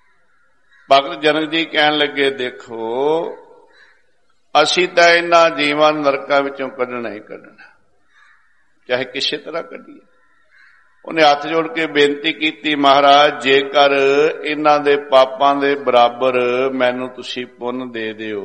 ਭਗਤ ਜਨਕ ਜੀ ਕਹਿਣ ਲੱਗੇ, ਦੇਖੋ ਅਸੀਂ ਤਾਂ ਇਹਨਾਂ ਜੀਵਾਂ ਨੂੰ ਨਰਕਾਂ ਵਿੱਚੋਂ ਕੱਢਣਾ ਹੀ ਕੱਢਣਾ, ਚਾਹੇ ਕਿਸੇ ਤਰ੍ਹਾਂ ਕੱਢੀਏ। ਉਹਨੇ ਹੱਥ ਜੋੜ ਕੇ ਬੇਨਤੀ ਕੀਤੀ, ਮਹਾਰਾਜ ਜੇਕਰ ਇਹਨਾਂ ਦੇ ਪਾਪਾਂ ਦੇ ਬਰਾਬਰ ਮੈਨੂੰ ਤੁਸੀਂ ਪੁੰਨ ਦੇ ਦਿਓ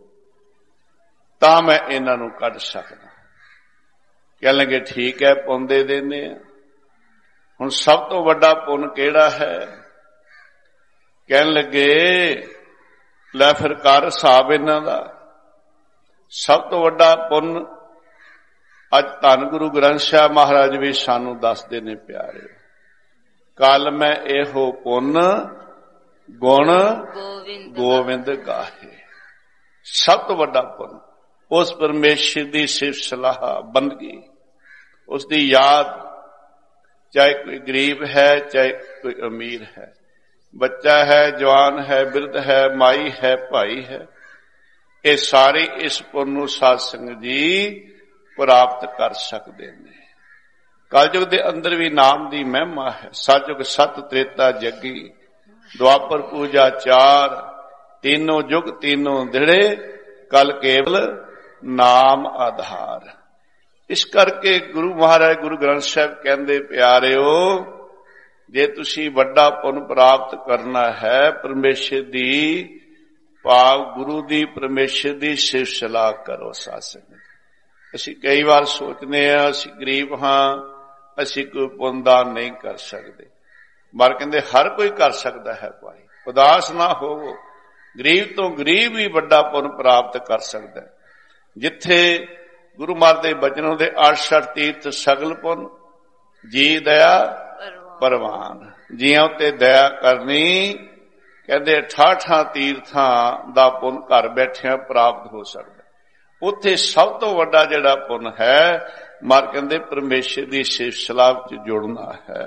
ਤਾਂ ਮੈਂ ਇਹਨਾਂ ਨੂੰ ਕੱਢ ਸਕਦਾ। ਕਹਿਣ ਲੱਗੇ ਠੀਕ ਹੈ, ਪੁੰਨ ਦੇ ਦਿੰਦੇ ਆ। ਹੁਣ ਸਭ ਤੋਂ ਵੱਡਾ ਪੁੰਨ ਕਿਹੜਾ ਹੈ? ਕਹਿਣ ਲੱਗੇ ਲੈ ਫਿਰ ਕਰ ਹਿਸਾਬ ਇਹਨਾਂ ਦਾ। ਸਭ ਤੋਂ ਵੱਡਾ ਪੁੰਨ ਅੱਜ ਧੰਨ ਗੁਰੂ ਗ੍ਰੰਥ ਸਾਹਿਬ ਮਹਾਰਾਜ ਵੀ ਸਾਨੂੰ ਦੱਸਦੇ ਨੇ ਪਿਆਰੇ, ਕੱਲ ਮੈਂ ਇਹੋ ਪੁੰਨ ਗੁਣ ਗੋਵਿੰਦ ਗਾਹੇ। ਸਭ ਤੋਂ ਵੱਡਾ ਪੁੰਨ ਉਸ ਪਰਮੇਸ਼ਰ ਦੀ ਸਿਫਤ ਸਲਾਹ ਬੰਦਗੀ, ਉਸ ਦੀ ਯਾਦ, ਚਾਹੇ ਕੋਈ ਗਰੀਬ ਹੈ ਚਾਹੇ ਕੋਈ ਅਮੀਰ ਹੈ, ਬੱਚਾ ਹੈ ਜਵਾਨ ਹੈ ਬਿਰਧ ਹੈ ਮਾਈ ਹੈ ਭਾਈ ਹੈ, ਇਹ ਸਾਰੇ ਇਸ ਪੁੰਨ ਨੂੰ ਸਾਧ ਸੰਗਤ ਜੀ ਪ੍ਰਾਪਤ ਕਰ ਸਕਦੇ ਨੇ। ਕਲਯੁਗ ਦੇ ਅੰਦਰ ਵੀ ਨਾਮ ਦੀ ਮਹਿਮਾ ਹੈ। ਸਤਯੁਗ ਸਤ ਤ੍ਰੇਤਾ ਜੱਗੀ, ਦੁਆਪਰ ਪੂਜਾ 4, तीनों जुग तीनों दिड़े कल केवल नाम आधार। इस करके गुरु महाराज गुरु ग्रंथ साहिब कहंदे प्यारिओ, जे तुसी वड्डा पुन प्राप्त करना है परमेश्वर दी भाव गुरु दी परमेश्वर दी सिफत सलाह करो। सासंग असीं कई बार सोचने असीं गरीब हाँ, असीं कोई पुन दान नहीं कर सकते, पर कहंदे हर कोई कर सकता है भाई, उदास ना होवो, गरीब तो गरीब भी वड्डा पुन प्राप्त कर सकता है। जिथे गुरु महाराज दे बचन हुंदे 68 तीर्थ सगल पुन जी दया परवान। जियां उत्ते दया करनी कहंदे 68 तीर्थां दा पुन घर बैठिया प्राप्त हो सकदा। उत्थे सब तो वड्डा जिहड़ा पुन है मार कहंदे परमेश्वर दी सिफत सलाह च जुड़ना है।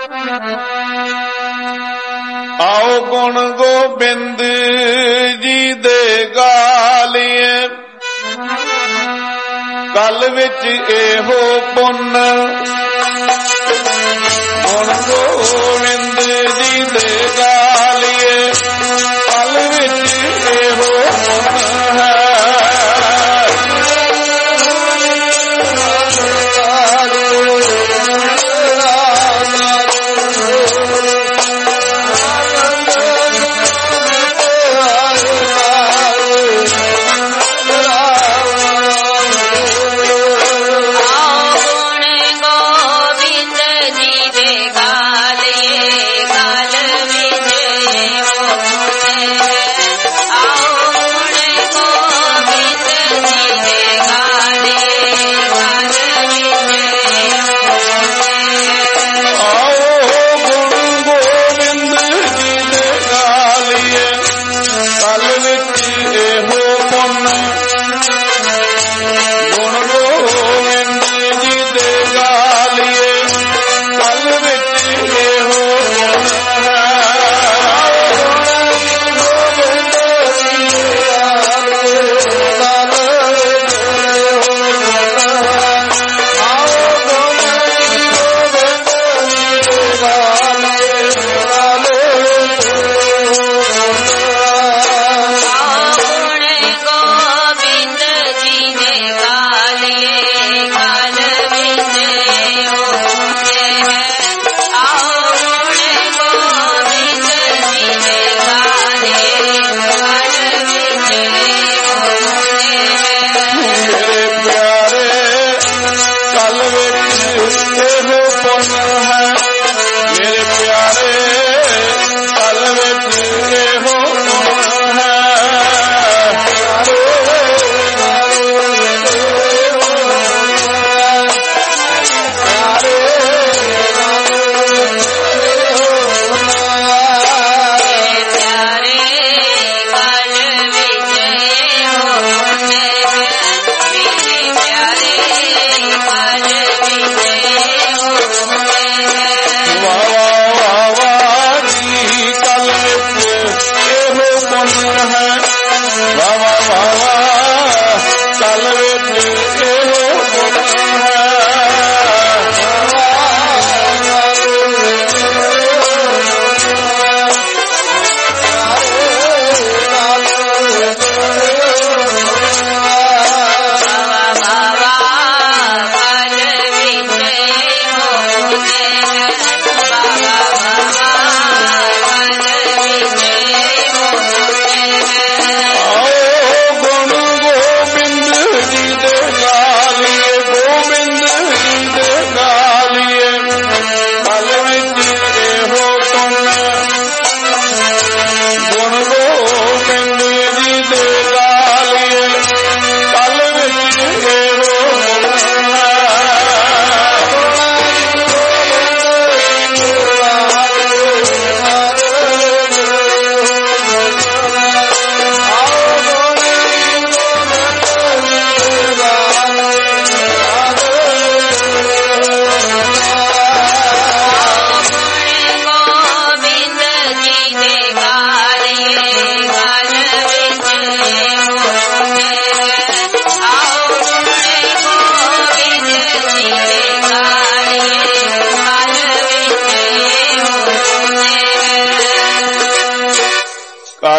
आओ गुण गोबिंद जी दे गालिए, कल विच एहो पुन गुण गोविंद जी दे गालिए, कल विच एहो पुन है। गोविंद जी दे गालिए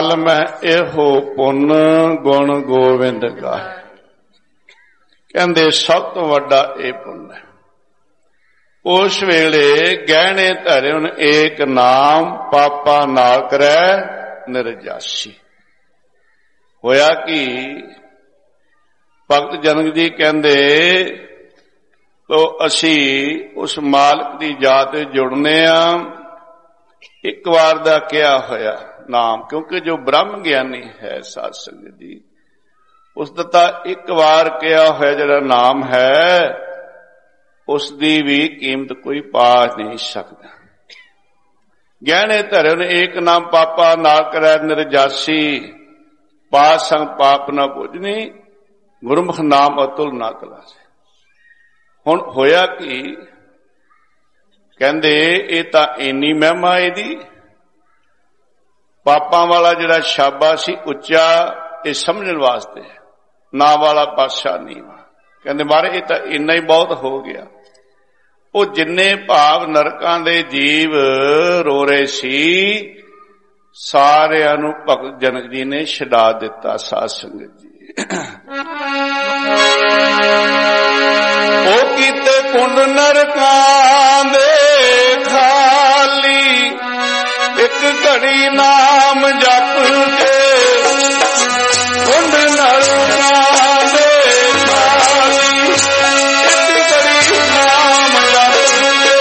ਕਾਲ ਮੈਂ ਇਹੋ ਪੁੰਨ ਗੁਣ ਗੋਬਿੰਦ ਗਾਏ। ਕਹਿੰਦੇ ਸਭ ਤੋਂ ਵੱਡਾ ਇਹ ਪੁੰਨ ਹੈ। ਉਸ ਵੇਲੇ ਗਹਿਣੇ ਧਰਿਉਨ ਏਕ ਨਾਮ, ਪਾਪਾ ਨਾ ਕਰੈ ਨਿਰਜਾਸੀ। ਹੋਇਆ ਕਿ ਭਗਤ ਜਨਕ ਜੀ ਕਹਿੰਦੇ ਤੋ ਅਸੀਂ ਉਸ ਮਾਲਕ ਦੀ ਜਾਤ ਵਿੱਚ ਜੁੜਨੇ ਆ। ਇੱਕ ਵਾਰ ਦਾ ਕਿਹਾ ਹੋਇਆ ਨਾਮ, ਕਿਉਂਕਿ ਜੋ ਬ੍ਰਹਮ ਗਿਆਨੀ ਹੈ ਸਾਧ ਸੰਗਤ ਜੀ, ਉਸ ਦਾ ਤਾਂ ਇੱਕ ਵਾਰ ਕਿਹਾ ਹੋਇਆ ਜਿਹੜਾ ਨਾਮ ਹੈ, ਉਸ ਦੀ ਵੀ ਕੀਮਤ ਕੋਈ ਪਾ ਨਹੀਂ ਸਕਦਾ। ਗਹਿਣੇ ਧਰਿਉਨ ਏਕ ਨਾਮ, ਪਾਪਾ ਨਾ ਕਰੈ ਨਿਰਜਾਸੀ। ਪਾਪ ਸੰਗ ਪਾਪ ਨਾ ਪੁੱਜਨੀ, ਗੁਰਮੁਖ ਨਾਮ ਅਤੁਲ ਨਾ ਤਲਾਸੀ। ਹੁਣ ਹੋਇਆ ਕਿ ਕਹਿੰਦੇ ਇਹ ਤਾਂ ਇੰਨੀ ਮਹਿਮਾ ਇਹਦੀ, ਪਾਪਾਂ ਵਾਲਾ ਜਿਹੜਾ ਸ਼ਾਬਾ ਸੀ ਉੱਚਾ, ਇਹ ਸਮਝਣ ਵਾਸਤੇ, ਨਾ ਵਾਲਾ ਪਾਤਸ਼ਾਹ ਨੀਵਾਂ। ਕਹਿੰਦੇ ਮਹਾਰਾਜ ਇਹ ਤਾਂ ਇੰਨਾ ਹੀ ਬਹੁਤ ਹੋ ਗਿਆ। ਉਹ ਜਿੰਨੇ ਭਾਵ ਨਰਕਾਂ ਦੇ ਜੀਵ ਰੋ ਰਹੇ ਸੀ, ਸਾਰਿਆਂ ਨੂੰ ਭਗਤ ਜਨਕ ਜੀ ਨੇ ਛਡਾ ਦਿੱਤਾ। ਸਾਧ ਸੰਗਤ ਜੀ, ਉਹ ਕੀਤੇ ਕੁੰਡ ਨਰਕਾਂ ਦੇ ਖਾਲੀ, ਇੱਕ ਘੜੀ ਨਾਮ ਜਪ ਕੇ ਕੁੰਡ ਨਰਕਾਂ ਦੇ ਖਾਲੀ, ਇੱਕ ਘੜੀ ਨਾਮ ਜਪ ਕੇ।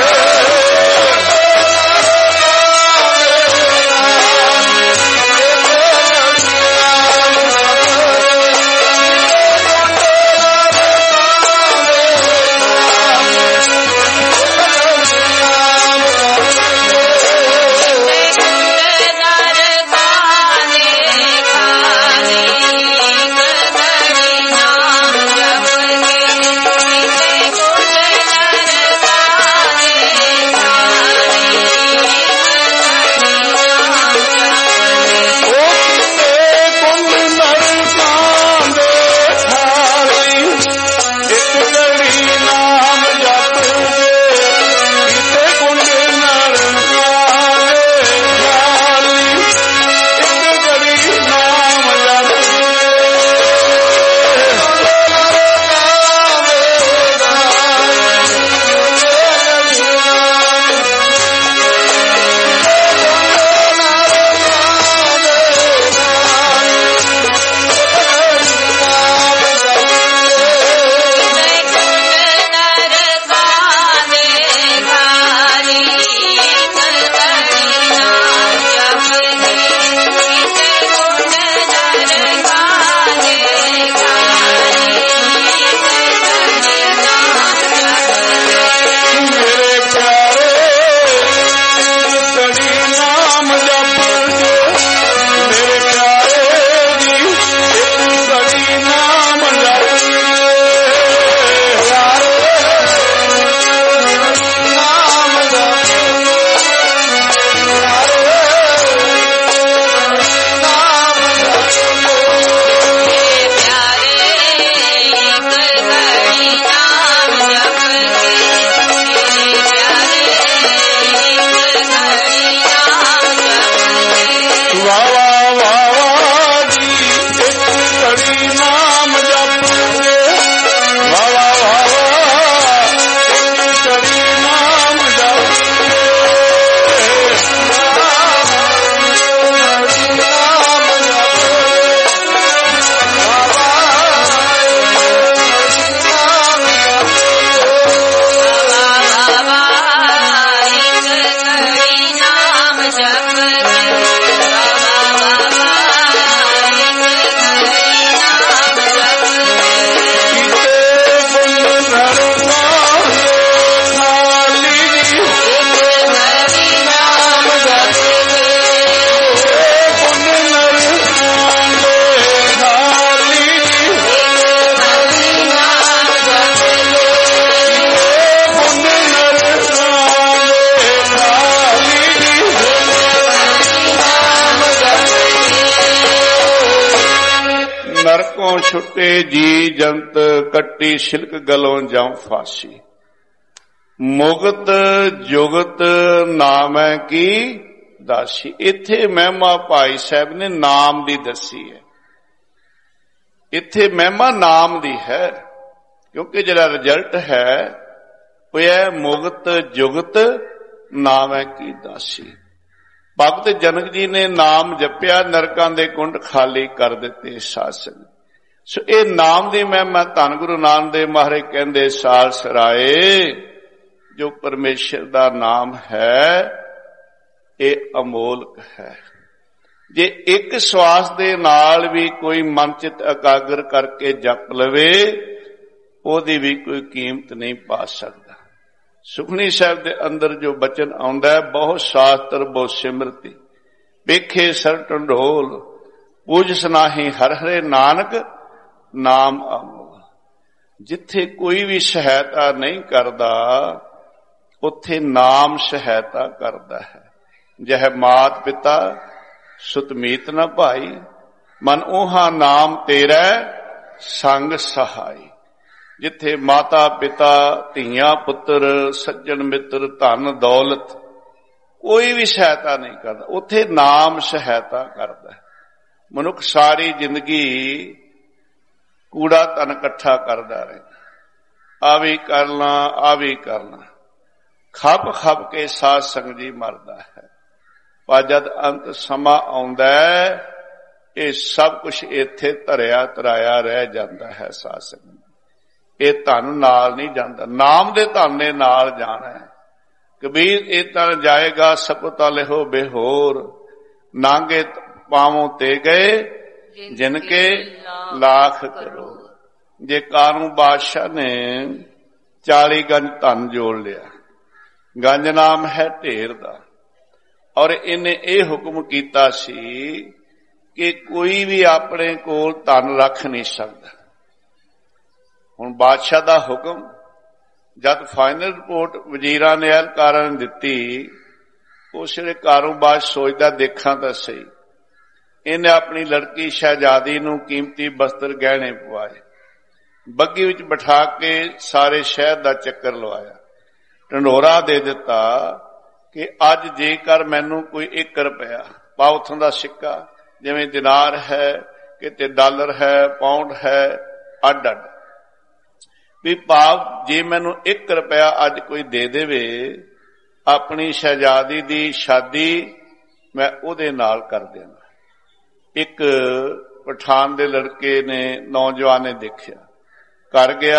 ਨਰਕੋਂ ਛੁੱਟੇ ਜੀ ਜੰਤ, ਕੱਟੀ ਛਿਲਕ ਗਲੋਂ ਜਾਂ ਫਾਸੀ। ਮੁਕਤ ਜੁਗਤ ਨਾਮੈ ਕੀ ਦਾਸੀ। ਇੱਥੇ ਮਹਿਮਾ ਭਾਈ ਸਾਹਿਬ ਨੇ ਨਾਮ ਦੀ ਦੱਸੀ ਹੈ। ਇੱਥੇ ਮਹਿਮਾ ਨਾਮ ਦੀ ਹੈ, ਕਿਉਂਕਿ ਜਿਹੜਾ ਰਿਜ਼ਲਟ ਹੈ ਉਹ ਹੈ ਮੁਕਤ ਜੁਗਤ ਨਾਮੈ ਕੀ ਦਾਸੀ। ਭਗਤ ਜਨਕ ਜੀ ਨੇ ਨਾਮ ਜਪਿਆ, ਨਰਕਾਂ ਦੇ ਕੁੰਡ ਖਾਲੀ ਕਰ ਦਿੱਤੇ ਸਾਧ ਸੰਗਤ। ਸੋ ਇਹ ਨਾਮ ਦੀ ਮਹਿਮਾ ਧੰਨ ਗੁਰੂ ਨਾਨਕ ਦੇਵ ਮਹਾਰਾਜ ਕਹਿੰਦੇ ਸਾਲ ਸਰਾਏ, ਜੋ ਪਰਮੇਸ਼ਰ ਦਾ ਨਾਮ ਹੈ ਇਹ ਅਮੋਲਕ ਹੈ। ਜੇ ਇੱਕ ਸਵਾਸ ਦੇ ਨਾਲ ਵੀ ਕੋਈ ਮਨ ਚਿਤ ਇਕਾਗਰ ਕਰਕੇ ਜਪ ਲਵੇ, ਉਹਦੀ ਵੀ ਕੋਈ ਕੀਮਤ ਨਹੀਂ ਪਾ ਸਕਦਾ। ਸੁਖਮਨੀ ਸਾਹਿਬ ਦੇ ਅੰਦਰ ਜੋ ਬਚਨ ਆਉਂਦਾ ਹੈ, ਬਹੁਤ ਸ਼ਾਸਤਰ ਬਹੁਤ ਸਿਮਰਤੀ ਵੇਖੇ ਸਰ ਢੰਡੋਲ, ਪੂਜਸ ਨਾਹੀ ਹਰ ਹਰੇ ਨਾਨਕ ਨਾਮ ਅਮੋਲ। ਜਿੱਥੇ ਕੋਈ ਵੀ ਸਹਾਇਤਾ ਨਹੀਂ ਕਰਦਾ, ਉੱਥੇ ਨਾਮ ਸਹਾਇਤਾ ਕਰਦਾ ਹੈ। ਜਹ ਮਾਤ ਪਿਤਾ ਸੁਤ ਮੀਤ ਨ ਭਾਈ, ਮਨ ਊਹਾ ਨਾਮ ਤੇਰਾ ਸੰਗ ਸਹਾਈ। ਜਿੱਥੇ ਮਾਤਾ ਪਿਤਾ ਧੀਆਂ ਪੁੱਤਰ ਸੱਜਣ ਮਿੱਤਰ ਧਨ ਦੌਲਤ ਕੋਈ ਵੀ ਸਹਾਇਤਾ ਨਹੀਂ ਕਰਦਾ, ਉੱਥੇ ਨਾਮ ਸਹਾਇਤਾ ਕਰਦਾ। ਮਨੁੱਖ ਸਾਰੀ ਜ਼ਿੰਦਗੀ ਕੂੜਾ ਧਨ ਇਕੱਠਾ ਕਰਦਾ ਰਹਿੰਦਾ, ਆ ਵੀ ਕਰਨਾ ਆ ਵੀ ਕਰਨਾ, ਖੱਪ ਖੱਪ ਕੇ ਸਾਧ ਸੰਗਤ ਜੀ ਮਰਦਾ ਹੈ। ਪਰ ਜਦ ਅੰਤ ਸਮਾਂ ਆਉਂਦਾ ਹੈ, ਇਹ ਸਭ ਕੁਝ ਇੱਥੇ ਧਰਿਆ ਧਰਾਇਆ ਰਹਿ ਜਾਂਦਾ ਹੈ। ਸਾਧ ਸੰਗਤ ਇਹ ਧਨ ਨਾਲ ਨਹੀਂ ਜਾਂਦਾ, ਨਾਮ ਦੇ ਧਨ ਦੇ ਨਾਲ ਜਾਣਾ ਹੈ। ਕਬੀਰ ਇਹ ਤਨ ਜਾਏਗਾ ਸਕੁਤਾ ਲਿਹੋ ਬੇਹੋਰ, ਨਾਂਗੇ ਪਾਵੋਂ ਤੇ ਗਏ ਜਿਨ ਕੇ ਲੱਖ ਕਰੋੜ। ਜੇ ਕਾਨੂੰ ਬਾਦਸ਼ਾਹ ਨੇ 40 ਗੰਜ ਧਨ ਜੋੜ ਲਿਆ, ਗੰਜ ਨਾਮ ਹੈ ਢੇਰ ਦਾ, ਔਰ ਇਹਨੇ ਇਹ ਹੁਕਮ ਕੀਤਾ ਸੀ ਕਿ ਕੋਈ ਵੀ ਆਪਣੇ ਕੋਲ ਧਨ ਰੱਖ ਨਹੀਂ ਸਕਦਾ। ਹੁਣ ਬਾਦਸ਼ਾਹ ਦਾ ਹੁਕਮ ਜਦ ਫਾਈਨਲ ਰਿਪੋਰਟ ਵਜ਼ੀਰਾਂ ਨੇ ਅਹਿਲਕਾਰਾਂ ਨੇ ਦਿੱਤੀ, ਉਸ ਵੇਲੇ ਕਾਰੋਬਾਰ ਸੋਚਦਾ ਦੇਖਾਂ ਤਾਂ ਸਹੀ। ਇਹਨੇ ਆਪਣੀ ਲੜਕੀ ਸ਼ਹਿਜ਼ਾਦੀ ਨੂੰ ਕੀਮਤੀ ਬਸਤਰ ਗਹਿਣੇ ਪਵਾਏ, ਬੱਗੀ ਵਿੱਚ ਬਿਠਾ ਕੇ ਸਾਰੇ ਸ਼ਹਿਰ ਦਾ ਚੱਕਰ ਲਵਾਇਆ, ਢੰਡੋਰਾ ਦੇ ਦਿੱਤਾ ਕਿ ਅੱਜ ਜੇਕਰ ਮੈਨੂੰ ਕੋਈ 1 ਰੁਪਇਆ ਪਾ, ਉੱਥੋਂ ਦਾ ਸਿੱਕਾ ਜਿਵੇਂ ਦਿਨਾਰ ਹੈ, ਕਿਤੇ ਡਾਲਰ ਹੈ, ਪਾਉਂਡ ਹੈ, ਅੱਡ ਅੱਡ ਵੀ ਭਾਵ ਜੇ ਮੈਨੂੰ 1 ਰੁਪਇਆ ਅੱਜ ਕੋਈ ਦੇ ਦੇਵੇ, ਆਪਣੀ ਸ਼ਹਿਜ਼ਾਦੀ ਦੀ ਸ਼ਾਦੀ ਮੈਂ ਉਹਦੇ ਨਾਲ ਕਰ ਦੇਣਾ। ਇੱਕ ਪਠਾਨ ਦੇ ਲੜਕੇ ਨੇ, ਨੌਜਵਾਨ ਨੇ ਦੇਖਿਆ, ਘਰ ਗਿਆ,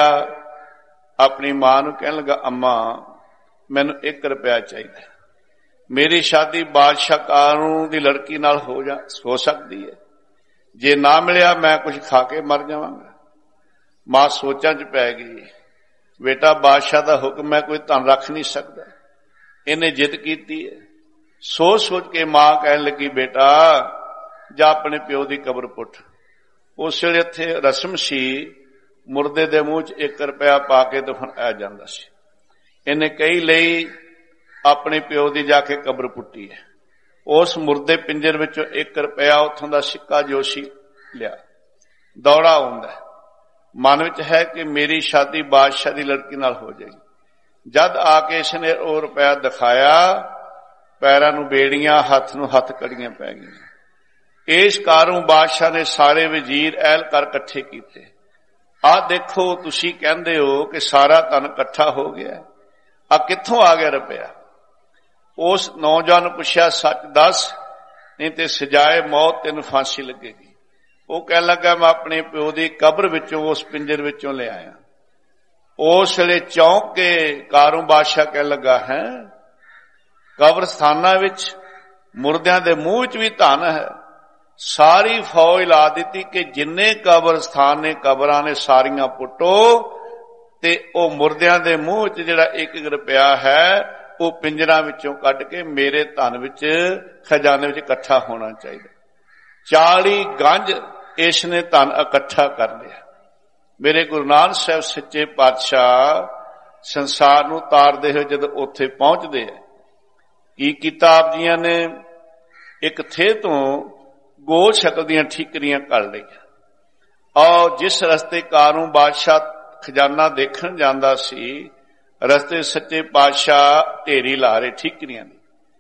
ਆਪਣੀ ਮਾਂ ਨੂੰ ਕਹਿਣ ਲੱਗਾ, ਅੰਮਾ ਮੈਨੂੰ 1 ਰੁਪਇਆ ਚਾਹੀਦਾ, ਮੇਰੀ ਸ਼ਾਦੀ ਬਾਦਸ਼ਾਹ ਕਾਨੂੰ ਦੀ ਲੜਕੀ ਨਾਲ ਹੋ ਸਕਦੀ ਹੈ, ਜੇ ਨਾ ਮਿਲਿਆ ਮੈਂ ਕੁਝ ਖਾ ਕੇ ਮਰ ਜਾਵਾਂਗਾ। ਮਾਂ ਸੋਚਾਂ 'ਚ ਪੈ ਗਈ, ਬੇਟਾ ਬਾਦਸ਼ਾਹ ਦਾ ਹੁਕਮ ਹੈ, ਕੋਈ ਧਨ ਰੱਖ ਨਹੀਂ ਸਕਦਾ। ਇਹਨੇ ਜਿੱਦ ਕੀਤੀ ਹੈ। ਸੋਚ ਸੋਚ ਕੇ ਮਾਂ ਕਹਿਣ ਲੱਗੀ, ਬੇਟਾ ਜਾ ਆਪਣੇ ਪਿਓ ਦੀ ਕਬਰ ਪੁੱਟ। ਉਸ ਵੇਲੇ ਇੱਥੇ ਰਸਮ ਸੀ, ਮੁਰਦੇ ਦੇ ਮੂੰਹ 'ਚ 1 ਰੁਪਇਆ ਪਾ ਕੇ ਦਫਨਾਇਆ ਜਾਂਦਾ ਸੀ। ਇਹਨੇ ਕਹੀ ਲਈ, ਆਪਣੇ ਪਿਓ ਦੀ ਜਾ ਕੇ ਕਬਰ ਪੁੱਟੀ ਹੈ। ਉਸ ਮੁਰਦੇ ਪਿੰਜਰ ਵਿੱਚੋਂ 1 ਰੁਪਇਆ, ਉੱਥੋਂ ਦਾ ਸਿੱਕਾ ਜੋ ਸੀ ਲਿਆ, ਦੌੜਾ ਆਉਂਦਾ, ਮਨ ਵਿੱਚ ਹੈ ਕਿ ਮੇਰੀ ਸ਼ਾਦੀ ਬਾਦਸ਼ਾਹ ਦੀ ਲੜਕੀ ਨਾਲ ਹੋ ਜਾਏਗੀ। ਜਦ ਆ ਕੇ ਇਸਨੇ ਉਹ ਰੁਪਇਆ ਦਿਖਾਇਆ, ਪੈਰਾਂ ਨੂੰ ਬੇੜੀਆਂ, ਹੱਥ ਨੂੰ ਹੱਥ ਕੜੀਆਂ ਪੈ ਗਈਆਂ। ਇਸ ਕਾਰਨ ਬਾਦਸ਼ਾਹ ਨੇ ਸਾਰੇ ਵਜ਼ੀਰ ਅਹਿਲਕਾਰ ਇਕੱਠੇ ਕੀਤੇ। ਆਹ ਦੇਖੋ, ਤੁਸੀਂ ਕਹਿੰਦੇ ਹੋ ਕਿ ਸਾਰਾ ਧਨ ਇਕੱਠਾ ਹੋ ਗਿਆ, ਆ ਕਿੱਥੋਂ ਆ ਗਿਆ ਰੁਪਇਆ? ਉਸ ਨੌਜਵਾਨ ਨੂੰ ਪੁੱਛਿਆ, ਸੱਚ ਦੱਸ, ਨਹੀਂ ਤੇ ਸਜਾਏ ਮੌਤ ਤੈਨੂੰ ਫਾਂਸੀ ਲੱਗੇਗੀ। ਉਹ ਕਹਿਣ ਲੱਗਾ, ਮੈਂ ਆਪਣੇ ਪਿਓ ਦੀ ਕਬਰ ਵਿੱਚੋਂ, ਉਸ ਪਿੰਜਰ ਵਿੱਚੋਂ ਲਿਆਇਆ। ਉਸ ਵੇਲੇ ਚੌਂਕ ਕੇ ਕਾਰੂ ਬਾਦਸ਼ਾਹ ਕਹਿਣ ਲੱਗਾ, ਹੈ ਕਬਰਸਤਾਨਾਂ ਵਿੱਚ ਮੁਰਦਿਆਂ ਦੇ ਮੂੰਹ ਵਿੱਚ ਵੀ ਧਨ ਹੈ। ਸਾਰੀ ਫੌਜ ਲਾ ਦਿੱਤੀ ਕਿ ਜਿੰਨੇ ਕਬਰਸਤਾਨ ਨੇ, ਕਬਰਾਂ ਨੇ, ਸਾਰੀਆਂ ਪੁੱਟੋ, ਤੇ ਉਹ ਮੁਰਦਿਆਂ ਦੇ ਮੂੰਹ ਵਿੱਚ ਜਿਹੜਾ 1 ਰੁਪਇਆ ਹੈ, ਉਹ ਪਿੰਜਰਾਂ ਵਿੱਚੋਂ ਕੱਢ ਕੇ ਮੇਰੇ ਧਨ ਵਿੱਚ, ਖਜ਼ਾਨੇ ਵਿੱਚ ਇਕੱਠਾ ਹੋਣਾ ਚਾਹੀਦਾ। 40 ਗੰਜ ਇਸ ਨੇ ਧਨ ਇਕੱਠਾ ਕਰ ਲਿਆ। ਮੇਰੇ ਗੁਰੂ ਨਾਨਕ ਸਾਹਿਬ ਸੱਚੇ ਪਾਤਸ਼ਾਹ ਸੰਸਾਰ ਨੂੰ ਤਾਰਦੇ ਹੋਏ ਜਦੋਂ ਉੱਥੇ ਪਹੁੰਚਦੇ ਆ, ਕੀ ਕੀਤਾ ਆਪ ਜੀਆਂ ਨੇ? ਇੱਕ ਥੇ ਤੋਂ ਗੋਲ ਸ਼ਕਲ ਦੀਆਂ ਠੀਕਰੀਆਂ ਕੱਢ ਲਈਆਂ, ਔਰ ਜਿਸ ਰਸਤੇ ਕਾਨੂੰ ਬਾਦਸ਼ਾਹ ਖਜ਼ਾਨਾ ਦੇਖਣ ਜਾਂਦਾ ਸੀ, ਰਸਤੇ ਸੱਚੇ ਪਾਤਸ਼ਾਹ ਢੇਰੀ ਲਾ ਰਹੇ ਠੀਕਰੀਆਂ ਦੀ।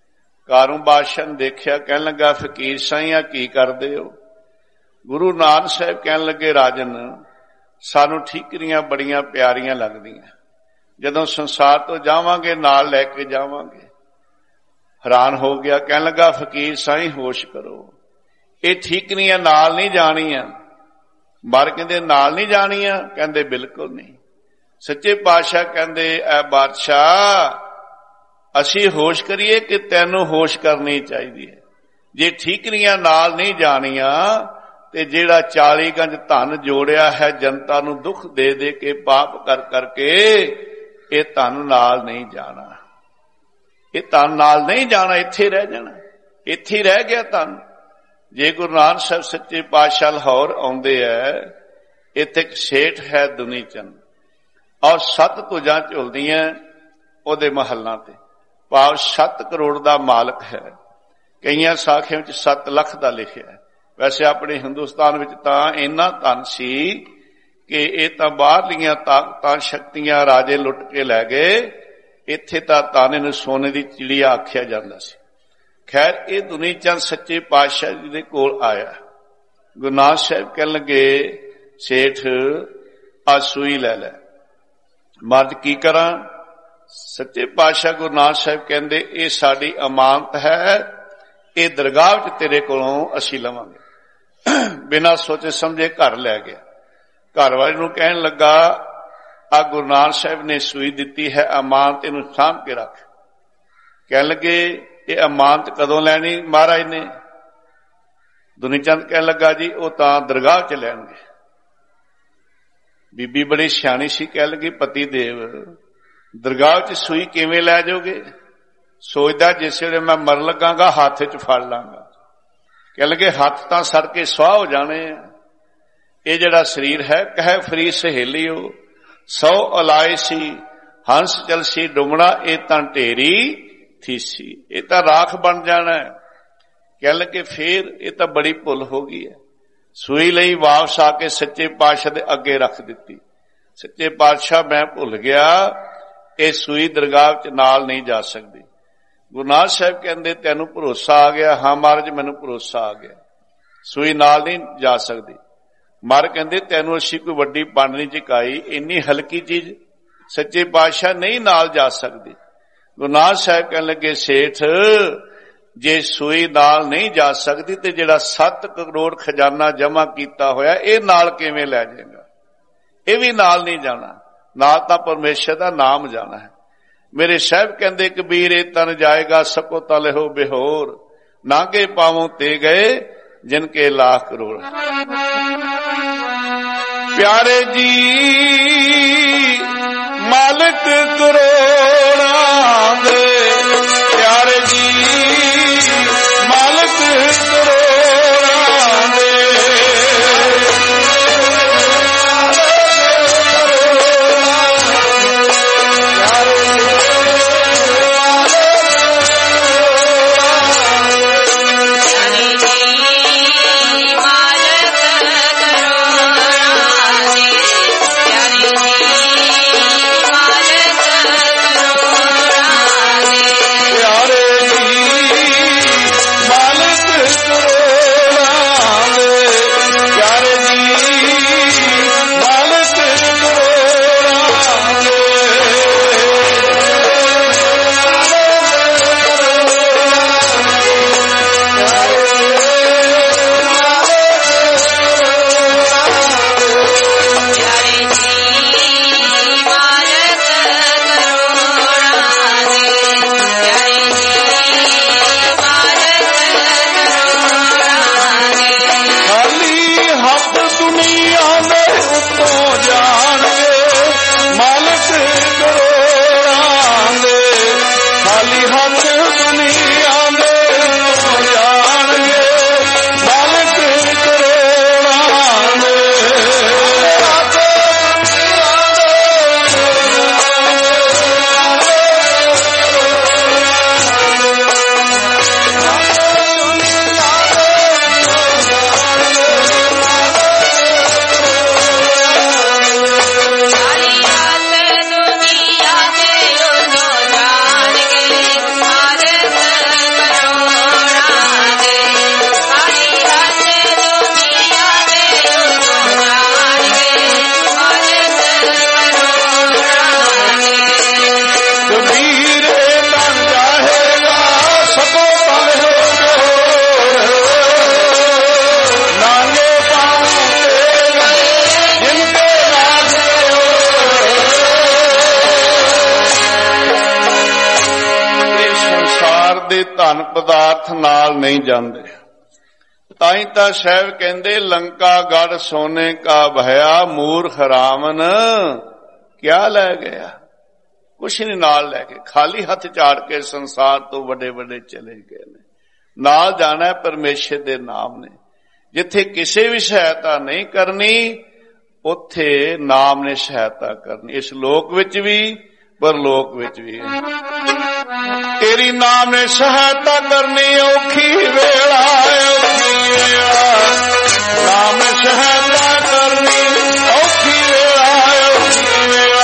ਕਾਰੂ ਬਾਦਸ਼ਾਹ ਨੇ ਦੇਖਿਆ, ਕਹਿਣ ਲੱਗਾ ਫਕੀਰ ਸਾਈਆਂ ਕੀ ਕਰਦੇ ਹੋ? ਗੁਰੂ ਨਾਨਕ ਸਾਹਿਬ ਕਹਿਣ ਲੱਗੇ ਰਾਜਨ ਸਾਨੂੰ ਠੀਕਰੀਆਂ ਬੜੀਆਂ ਪਿਆਰੀਆਂ ਲੱਗਦੀਆਂ, ਜਦੋਂ ਸੰਸਾਰ ਤੋਂ ਜਾਵਾਂਗੇ ਨਾਲ ਲੈ ਕੇ ਜਾਵਾਂਗੇ। ਹੈਰਾਨ ਹੋ ਗਿਆ, ਕਹਿਣ ਲੱਗਾ ਫਕੀਰ ਸਾਈਂ ਹੋਸ਼ ਕਰੋ, ਇਹ ਠੀਕਰੀਆਂ ਨਾਲ ਨਹੀਂ ਜਾਣੀਆਂ। ਬਾਹਰ ਕਹਿੰਦੇ ਨਾਲ ਨਹੀਂ ਜਾਣੀਆਂ, ਕਹਿੰਦੇ ਬਿਲਕੁਲ ਨਹੀਂ। ਸੱਚੇ ਪਾਤਸ਼ਾਹ ਕਹਿੰਦੇ ਐ ਬਾਦਸ਼ਾਹ ਅਸੀਂ ਹੋਸ਼ ਕਰੀਏ ਕਿ ਤੈਨੂੰ ਹੋਸ਼ ਕਰਨੀ ਚਾਹੀਦੀ ਹੈ। ਜੇ ਠੀਕਰੀਆਂ ਨਾਲ ਨਹੀਂ ਜਾਣੀਆਂ ਤੇ ਜਿਹੜਾ 40 ਗੰਜ ਧਨ ਜੋੜਿਆ ਹੈ ਜਨਤਾ ਨੂੰ ਦੁੱਖ ਦੇ ਦੇ ਕੇ ਪਾਪ ਕਰ ਕਰਕੇ, ਇਹ ਧਨ ਨਾਲ ਨਹੀਂ ਜਾਣਾ, ਇਹ ਧਨ ਨਾਲ ਨਹੀਂ ਜਾਣਾ, ਇੱਥੇ ਰਹਿ ਜਾਣਾ, ਇੱਥੇ ਰਹਿ ਗਿਆ ਧਨ। ਜੇ ਗੁਰੂ ਨਾਨਕ ਸਾਹਿਬ ਸੱਚੇ ਪਾਤਸ਼ਾਹ ਲਾਹੌਰ ਆਉਂਦੇ ਐ, ਇੱਥੇ ਇੱਕ ਸੇਠ ਹੈ ਦੁਨੀ ਚੰਦ, ਔਰ 7 ਧੁਜਾਂ ਝੁਲਦੀਆਂ ਉਹਦੇ ਮਹੱਲਾਂ ਤੇ, ਭਾਵ 7 ਕਰੋੜ ਦਾ ਮਾਲਕ ਹੈ। ਕਈਆਂ ਸਾਖੀਆਂ ਵਿੱਚ 7 ਲੱਖ ਦਾ ਲਿਖਿਆ ਹੈ। ਵੈਸੇ ਆਪਣੇ ਹਿੰਦੁਸਤਾਨ ਵਿੱਚ ਤਾਂ ਇੰਨਾ ਧਨ ਸੀ ਕਿ ਇਹ ਤਾਂ ਬਾਹਰਲੀਆਂ ਤਾਕਤਾਂ ਸ਼ਕਤੀਆਂ ਰਾਜੇ ਲੁੱਟ ਕੇ ਲੈ ਗਏ, ਇੱਥੇ ਤਾਂ ਧਨ ਨੂੰ ਸੋਨੇ ਦੀ ਚਿੜੀਆ ਆਖਿਆ ਜਾਂਦਾ ਸੀ। ਖੈਰ ਇਹ ਦੁਨੀ ਚੰਦ ਸੱਚੇ ਪਾਤਸ਼ਾਹ ਜੀ ਦੇ ਕੋਲ ਆਇਆ। ਗੁਰੂ ਨਾਨਕ ਸਾਹਿਬ ਕਹਿਣ ਲੱਗੇ ਸੇਠ ਆ ਸੂਈ ਲੈ ਲੈ। ਮਰਦ ਕੀ ਕਰਾਂ? ਸੱਚੇ ਪਾਤਸ਼ਾਹ ਗੁਰੂ ਨਾਨਕ ਸਾਹਿਬ ਕਹਿੰਦੇ ਇਹ ਸਾਡੀ ਅਮਾਨਤ ਹੈ, ਇਹ ਦਰਗਾਹ ਵਿੱਚ ਤੇਰੇ ਕੋਲੋਂ ਅਸੀਂ ਲਵਾਂਗੇ। ਬਿਨਾਂ ਸੋਚੇ ਸਮਝੇ ਘਰ ਲੈ ਗਿਆ। ਘਰ ਵਾਲੇ ਨੂੰ ਕਹਿਣ ਲੱਗਾ ਆ ਗੁਰੂ ਨਾਨਕ ਸਾਹਿਬ ਨੇ ਸੂਈ ਦਿੱਤੀ ਹੈ, ਅਮਾਨਤ ਇਹਨੂੰ ਸਾਂਭ ਕੇ ਰੱਖ। ਕਹਿਣ ਲੱਗੇ ਇਹ ਅਮਾਨਤ ਕਦੋਂ ਲੈਣੀ ਮਹਾਰਾਜ ਨੇ? ਦੁਨੀ ਚੰਦ ਕਹਿਣ ਲੱਗਾ ਜੀ ਉਹ ਤਾਂ ਦਰਗਾਹ ਚ ਲੈਣਗੇ। ਬੀਬੀ ਬੜੀ ਸਿਆਣੀ ਸੀ, ਕਹਿਣ ਲੱਗੀ ਪਤੀ ਦੇਵ ਦਰਗਾਹ ਚ ਸੂਈ ਕਿਵੇਂ ਲੈ ਜਾਓਗੇ? ਸੋਚਦਾ ਜਿਸ ਵੇਲੇ ਮੈਂ ਮਰਨ ਲੱਗਾਂਗਾ ਹੱਥ ਚ ਫੜ ਲਾਂਗਾ। ਕਹਿਣ ਲੱਗੇ ਹੱਥ ਤਾਂ ਸੜ ਕੇ ਸੁਆਹ ਹੋ ਜਾਣੇ ਆ, ਇਹ ਜਿਹੜਾ ਸਰੀਰ ਹੈ ਕਹਿ ਫਰੀ ਸਹੇਲੀਓ 100 ਅਲਾਏ ਸੀ ਹੰਸ ਚਲਸੀ ਡੁੰਮਣਾ, ਇਹ ਤਾਂ ਢੇਰੀ ਥੀਸੀ, ਇਹ ਤਾਂ ਰਾਖ ਬਣ ਜਾਣਾ। ਕਹਿਣ ਲੱਗੇ ਫੇਰ ਇਹ ਤਾਂ ਬੜੀ ਭੁੱਲ ਹੋ ਗਈ ਹੈ। ਸੂਈ ਲਈ ਵਾਪਸ ਆ ਕੇ ਸੱਚੇ ਪਾਤਸ਼ਾਹ ਦੇ ਅੱਗੇ ਰੱਖ ਦਿੱਤੀ। ਸੱਚੇ ਪਾਤਸ਼ਾਹ ਮੈਂ ਭੁੱਲ ਗਿਆ, ਇਹ ਸੂਈ ਦਰਗਾਹ ਚ ਨਾਲ ਨਹੀਂ ਜਾ ਸਕਦੀ। ਗੁਰੂ ਨਾਨਕ ਸਾਹਿਬ ਕਹਿੰਦੇ ਤੈਨੂੰ ਭਰੋਸਾ ਆ ਗਿਆ? ਹਾਂ ਮਹਾਰਾਜ ਮੈਨੂੰ ਭਰੋਸਾ ਆ ਗਿਆ, ਸੂਈ ਨਾਲ ਨਹੀਂ ਜਾ ਸਕਦੀ। ਮਹਾਰਾਜ ਕਹਿੰਦੇ ਤੈਨੂੰ ਅਸੀਂ ਕੋਈ ਵੱਡੀ ਪੰਡ ਨਹੀਂ ਚੁਕਾਈ, ਇੰਨੀ ਹਲਕੀ ਚੀਜ਼ ਸੱਚੇ ਪਾਤਸ਼ਾਹ ਨਹੀਂ ਨਾਲ ਜਾ ਸਕਦੀ। ਗੁਰੂ ਨਾਨਕ ਸਾਹਿਬ ਕਹਿਣ ਲੱਗੇ ਸੇਠ ਜੇ ਸੂਈ ਨਾਲ ਨਹੀਂ ਜਾ ਸਕਦੀ ਤੇ ਜਿਹੜਾ 7 ਕਰੋੜ ਖਜ਼ਾਨਾ ਜਮ੍ਹਾਂ ਕੀਤਾ ਹੋਇਆ ਇਹ ਨਾਲ ਕਿਵੇਂ ਲੈ ਜਾਏਗਾ? ਇਹ ਵੀ ਨਾਲ ਨਹੀਂ ਜਾਣਾ, ਨਾਲ ਤਾਂ ਪਰਮੇਸ਼ਰ ਦਾ ਨਾਮ ਜਾਣਾ ਹੈ। ਮੇਰੇ ਸਾਹਿਬ ਕਹਿੰਦੇ ਕਬੀਰੇ ਤਨ ਜਾਏਗਾ ਸਕੋ ਤਲ ਹੋ ਬਿਹੋਰ, ਨਾਗੇ ਪਾਵੋਂ ਤੇ ਗਏ ਜਿਨ ਕੇ ਲੱਖ ਕਰੋੜ। ਪਿਆਰੇ ਜੀ ਮਾਲਕ ਕਰੋੜਾਂ ਦੇ, ਪਿਆਰੇ ਜੀ ਮਾਲਕ ਕਰੋੜਾਂ ਦੇ, ਧਨ ਪਦਾਰਥ ਨਾਲ ਨਹੀਂ ਜਾਂਦੇ। ਤਾਂ ਹੀ ਤਾਂ ਸਾਹਿਬ ਕਹਿੰਦੇ ਲੰਕਾ ਗੜ ਸੋਨੇ ਕਾ ਭਇਆ ਮੂਰਖ ਰਾਵਣ ਕਿਆ ਲੈ ਗਿਆ। ਕੁਛ ਨਹੀਂ ਨਾਲ ਲੈ ਕੇ, ਖਾਲੀ ਹੱਥ ਝਾੜ ਕੇ ਸੰਸਾਰ ਤੋਂ ਵੱਡੇ ਵੱਡੇ ਚਲੇ ਗਏ ਨੇ। ਨਾਲ ਜਾਣਾ ਪਰਮੇਸ਼ਰ ਦੇ ਨਾਮ ਨੇ। ਜਿੱਥੇ ਕਿਸੇ ਵੀ ਸਹਾਇਤਾ ਨਹੀਂ ਕਰਨੀ ਉੱਥੇ ਨਾਮ ਨੇ ਸਹਾਇਤਾ ਕਰਨੀ, ਇਸ ਲੋਕ ਵਿੱਚ ਵੀ ਪਰਲੋਕ ਵਿੱਚ ਵੀ। ਤੇਰੀ ਨਾਮ ਨੇ ਸਹਾਇਤਾ ਕਰਨੀ ਔਖੀ ਵੇਲਾ, ਔਖੀ ਵੇਲਾ ਨਾਮ ਨੇ ਸਹਾਇਤਾ ਕਰਨੀ ਔਖੀ ਵੇਲਾ, ਔਖੀ ਵੇਲਾ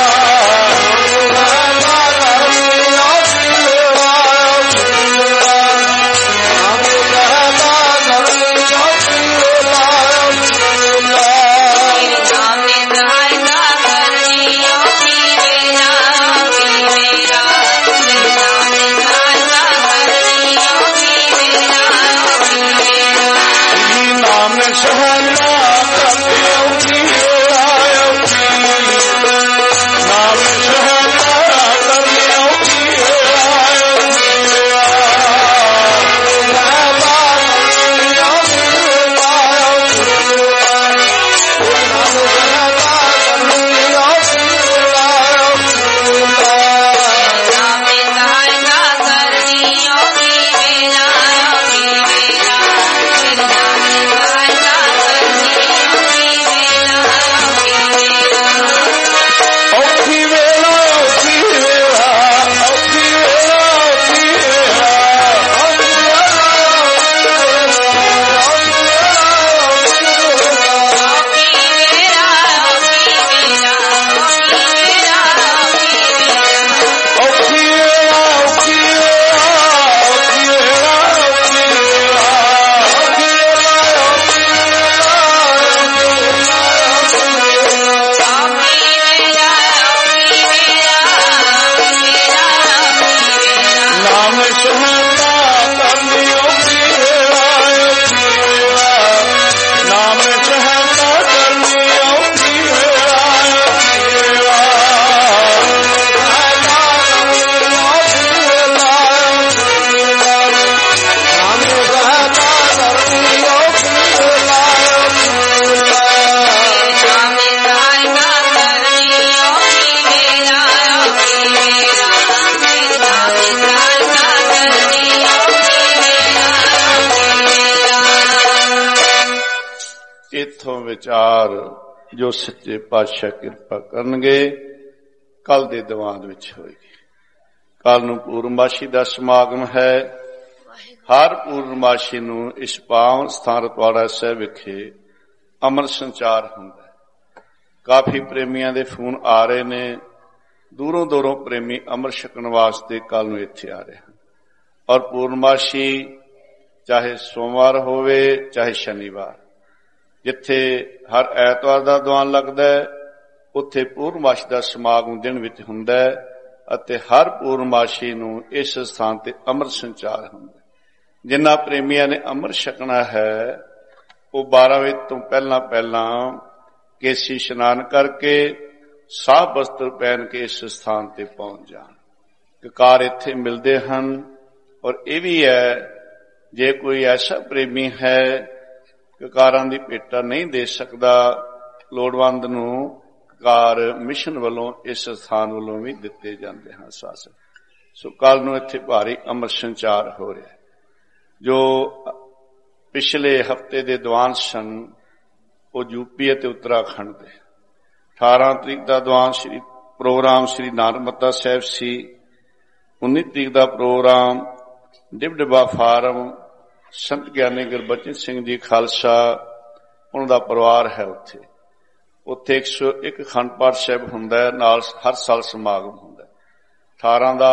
ਵਿਚਾਰ ਜੋ ਸੱਚੇ ਪਾਤਸ਼ਾਹ ਕਿਰਪਾ ਕਰਨਗੇ ਕੱਲ ਦੇ ਦੀਵਾਨ ਵਿੱਚ ਹੋਏਗੀ। ਕੱਲ ਨੂੰ ਪੂਰਨਮਾਸ਼ੀ ਦਾ ਸਮਾਗਮ ਹੈ। ਹਰ ਪੂਰਨਮਾਸ਼ੀ ਨੂੰ ਇਸ ਪਾਵਨ ਸਥਾਨ ਰਤਵਾੜਾ ਸਾਹਿਬ ਵਿਖੇ ਅੰਮ੍ਰਿਤ ਸੰਚਾਰ ਹੁੰਦਾ। ਕਾਫੀ ਪ੍ਰੇਮੀਆਂ ਦੇ ਫੋਨ ਆ ਰਹੇ ਨੇ, ਦੂਰੋਂ ਦੂਰੋਂ ਪ੍ਰੇਮੀ ਅੰਮ੍ਰਿਤ ਛਕਣ ਵਾਸਤੇ ਕੱਲ ਨੂੰ ਇੱਥੇ ਆ ਰਹੇ ਹਨ। ਔਰ ਪੂਰਨਮਾਸ਼ੀ ਚਾਹੇ ਸੋਮਵਾਰ ਹੋਵੇ ਚਾਹੇ ਸ਼ਨੀਵਾਰ, ਜਿੱਥੇ ਹਰ ਐਤਵਾਰ ਦਾ ਦੀਵਾਨ ਲੱਗਦਾ ਹੈ ਉੱਥੇ ਪੂਰਨਮਾਸ਼ੀ ਦਾ ਸਮਾਗਮ ਦਿਨ ਵਿੱਚ ਹੁੰਦਾ ਹੈ ਅਤੇ ਹਰ ਪੂਰਨਮਾਸ਼ੀ ਨੂੰ ਇਸ ਸਥਾਨ ਤੇ ਅੰਮ੍ਰਿਤ ਸੰਚਾਰ ਹੁੰਦਾ। ਜਿਨ੍ਹਾਂ ਪ੍ਰੇਮੀਆਂ ਨੇ ਅੰਮ੍ਰਿਤ ਛਕਣਾ ਹੈ ਉਹ 12 ਵਜੇ ਤੋਂ ਪਹਿਲਾਂ ਕੇਸੀ ਇਸ਼ਨਾਨ ਕਰਕੇ ਸਾਫ਼ ਵਸਤਰ ਪਹਿਨ ਕੇ ਇਸ ਸਥਾਨ ਤੇ ਪਹੁੰਚ ਜਾਣ। ਕਕਾਰ ਇੱਥੇ ਮਿਲਦੇ ਹਨ। ਔਰ ਇਹ ਵੀ ਹੈ, ਜੇ ਕੋਈ ਐਸਾ ਪ੍ਰੇਮੀ ਹੈ ਕਕਾਰਾਂ ਦੀ ਭੇਟਾ ਨਹੀਂ ਦੇ ਸਕਦਾ, ਲੋੜਵੰਦ ਨੂੰ ਕਕਾਰ ਮਿਸ਼ਨ ਵੱਲੋਂ ਇਸ ਸਥਾਨ ਵੱਲੋਂ ਵੀ ਦਿੱਤੇ ਜਾਂਦੇ ਹਨ ਸਾਸਨ। ਸੋ ਕੱਲ ਨੂੰ ਇੱਥੇ ਭਾਰੀ ਅੰਮ੍ਰਿਤ ਸੰਚਾਰ ਹੋ ਰਿਹਾ। ਜੋ ਪਿਛਲੇ ਹਫ਼ਤੇ ਦੇ ਦੀਵਾਨ ਸਨ ਉਹ ਯੂਪੀ ਅਤੇ ਉੱਤਰਾਖੰਡ ਦੇ। 18 ਤਰੀਕ ਦਾ ਦੀਵਾਨ ਪ੍ਰੋਗਰਾਮ ਸ੍ਰੀ ਨਾਨਕਮਤਾ ਸਾਹਿਬ ਸੀ। 19 ਤਰੀਕ ਦਾ ਪ੍ਰੋਗਰਾਮ ਡਿਬਡਿਬਾ ਫਾਰਮ ਸੰਤ ਗਿਆਨੀ ਗੁਰਬਚਨ ਸਿੰਘ ਜੀ ਖਾਲਸਾ, ਉਹਨਾਂ ਦਾ ਪਰਿਵਾਰ ਹੈ ਉੱਥੇ। ਉੱਥੇ 101 ਅਖੰਡ ਪਾਠ ਸਾਹਿਬ ਹੁੰਦਾ ਹੈ, ਨਾਲ ਹਰ ਸਾਲ ਸਮਾਗਮ ਹੁੰਦਾ। 18 ਦਾ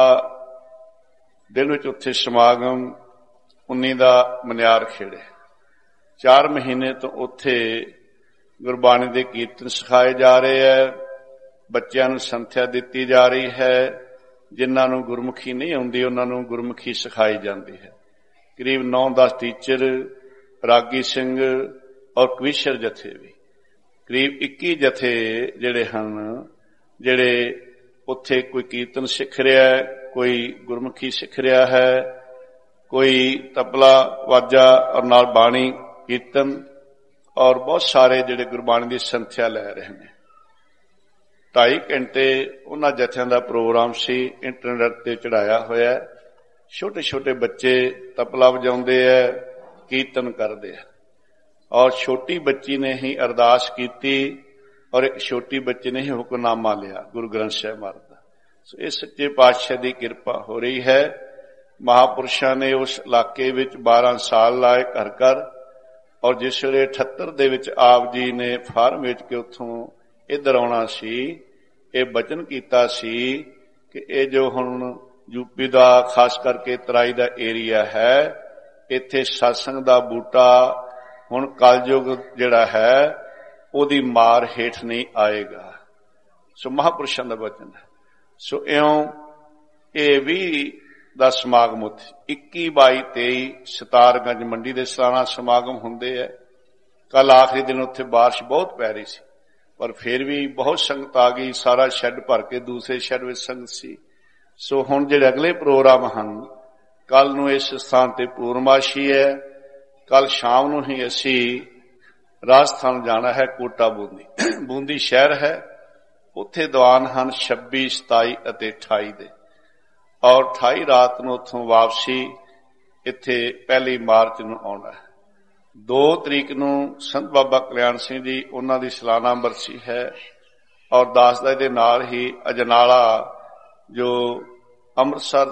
ਦਿਨ ਵਿੱਚ ਉੱਥੇ ਸਮਾਗਮ, 19 ਦਾ ਮਨਿਆਰ ਖੇੜੇ। 4 ਮਹੀਨੇ ਤੋਂ ਉੱਥੇ ਗੁਰਬਾਣੀ ਦੇ ਕੀਰਤਨ ਸਿਖਾਏ ਜਾ ਰਹੇ ਹੈ। ਬੱਚਿਆਂ ਨੂੰ ਸੰਥਿਆ ਦਿੱਤੀ ਜਾ ਰਹੀ ਹੈ। ਜਿਨ੍ਹਾਂ ਨੂੰ ਗੁਰਮੁਖੀ ਨਹੀਂ ਆਉਂਦੀ ਉਹਨਾਂ ਨੂੰ ਗੁਰਮੁਖੀ ਸਿਖਾਈ ਜਾਂਦੀ ਹੈ। ਕਰੀਬ 9-10 ਟੀਚਰ, ਰਾਗੀ ਸਿੰਘ ਔਰ ਕਵੀਸ਼ਰ ਜਥੇ ਵੀ, ਕਰੀਬ 21 ਜਥੇ ਜਿਹੜੇ ਹਨ, ਜਿਹੜੇ ਉੱਥੇ ਕੋਈ ਕੀਰਤਨ ਸਿੱਖ ਰਿਹਾ ਹੈ, ਕੋਈ ਗੁਰਮੁਖੀ ਸਿੱਖ ਰਿਹਾ ਹੈ कोई तबला वाजा और नाल बाणी कीर्तन और बहुत सारे जिहड़े गुरबाणी की संथ्या लै रहे हैं। 2.5 घंटे उन्हां जत्थियां दा प्रोग्राम सी, इंटरनेट ते चढ़ाया होया। छोटे छोटे बच्चे तबला वजाउंदे है, कीर्तन करदे है। और छोटी बच्ची ने ही अरदास कीती और एक छोटी बच्ची ने ही हुक्मनामा लिया गुरु ग्रंथ साहिब महाराज दा। सो इस सच्चे पातशाह की कृपा हो रही है। महापुरुषां ने उस इलाके विच 12 साल लाए घर घर, और जिस वेले 78 दे विच आप जी ने फार्म वेच के उत्थों इधर आउणा सी, ये बचन कीता सी कि ये जो हुण यूपी दा खास करके तराई दा एरिया है, इत्थे सत्संग दा बूटा हुण कलयुग जिहड़ा है ओदी मार हेठ नहीं आएगा। सो महापुरुषां दा वचन है। सो इउं ये भी दा समागम उत्थे 21, 22, 23 सितारगंज मंडी दे सालाना समागम हुंदे है। कल आखिरी दिन उत्थे बारिश बहुत पै रही सी, पर फिर भी बहुत संगत आ गई। सारा शैड भर के दूसरे शैड विच संगत सी। सो हुण जिहड़े अगले प्रोग्राम हन, कल नूं इस स्थान ते पूर्णमाशी है। कल शाम नूं ही असी राजस्थान जाना है, कोटा बूंदी। बूंदी शहर है, उत्थे दीवान हन 26, 27 अते 28 दे, और 28 रात नूं उत्थों वापसी इत्थे 1 मार्च नूं आउणा है। 2 तरीक नूं संत बाबा कल्याण सिंह जी उन्हां दी सालाना बरसी है, और दासदा दे नाल ही अजनाला जो अमृतसर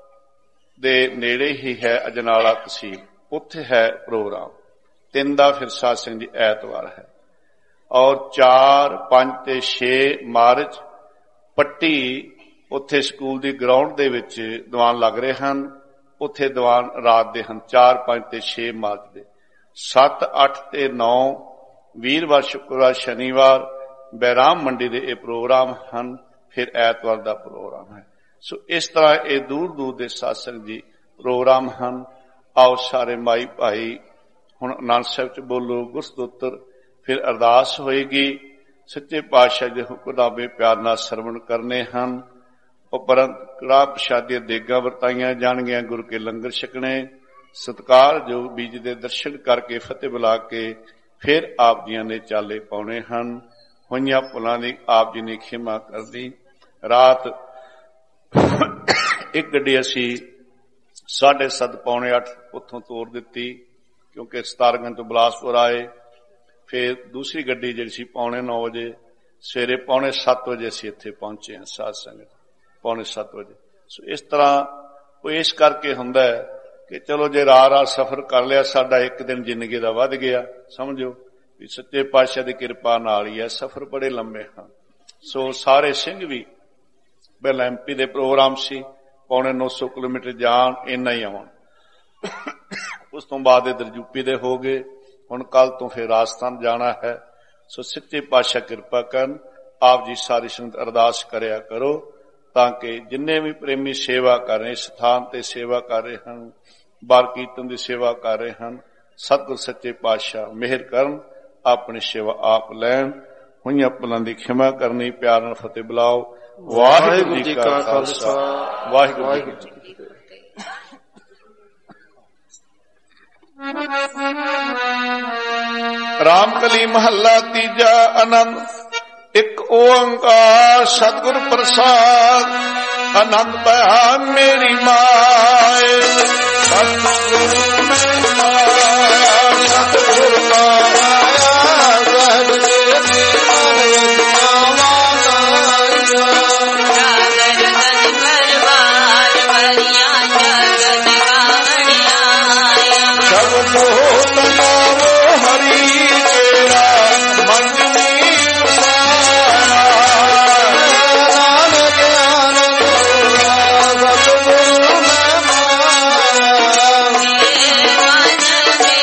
दे नेड़े ही है, अजनाला तहसील, उत्थे है प्रोग्राम। 3 दा फिर सत्संग जी ऐतवार है। और 4, 5 ते 6 मार्च पट्टी उत्थे स्कूल दी ग्राउंड दे विच दीवान लग रहे हैं। उत्थे दीवान रात दे हैं 4, 5 ते 6 मार्च दे। 7, 8 ते 9 वीरवार, शुक्रवार, शनिवार बैराम मंडी दे ये प्रोग्राम हैं। फिर ऐतवार दा प्रोग्राम है। सो इस तरह ये दूर दूर दे सत्संग जी प्रोग्राम हैं। आओ सारे माई भाई हुण आनंद साहिब च बोलो गुरस्तोत्र, फिर अरदास होएगी। सच्चे पातशाह दे हुक्मनामे प्यार नाल सरवण करने हैं। उपरंत कड़ाह प्रशादी देगां वरताईयां जाणगियां, गुरु के लंगर छकने, सत्कार जो बीज दे दर्शन करके फतेह बुला के फिर आप जियां ने चाले पाउणे हैं। होईयां भुलां दी आप जी ने खिमा कर दी। रात एक गड्डी असी 7:30 पौने 8 उत्थों तोड़ दिती, क्योंकि सितारगंज तो बिलासपुर आए। फिर दूसरी गड्डी जिहड़ी सी 9:45 बजे, सवेरे 6:45 बजे असी इत्थे पहुंचे हैं सत्संग 7:45 बजे। सो इस तरह वो इस करके हुंदा है कि चलो जे रात सफर कर लिया, साडा एक दिन जिंदगी दा वध गया। समझो भी सच्चे पातशाह दी कृपा नाल ही है। सफर बड़े लंबे हैं। सो सारे सिंह भी पहला MP दे प्रोग्राम सी, 950 किलोमीटर जान, इन्ना ही आवन। उस तो बाद इधर यूपी दे हो गए। हुण कल तो फिर राजस्थान जाना है। सो सच्चे पातशाह कृपा करन। आप जी सारी संगत अरदास करया करो, ताकि जिन्ने भी प्रेमी सेवा कर रहे, स्थान ते सेवा कर रहे हैं, बार कीर्तन की सेवा कर रहे हैं, सतगुर सच्चे पातशाह मेहर करन, अपनी सेवा आप लैन। हुईयां भुलां दी खिमा करनी, प्यार नाल फतेह बुलाओ। वाहिगुरू जी का खालसा, वाहिगुरू जी की फतेह। रामकली महला तीजा आनंद। एक ओंकार सतगुर प्रसाद, आनंद पाया मेरी माए। सतगुरु में माया, सतगुरु माया, मन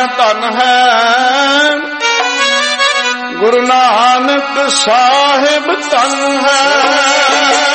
ਧਨ ਹੈ ਗੁਰੂ ਨਾਨਕ ਸਾਹਿਬ ਧਨ ਹੈ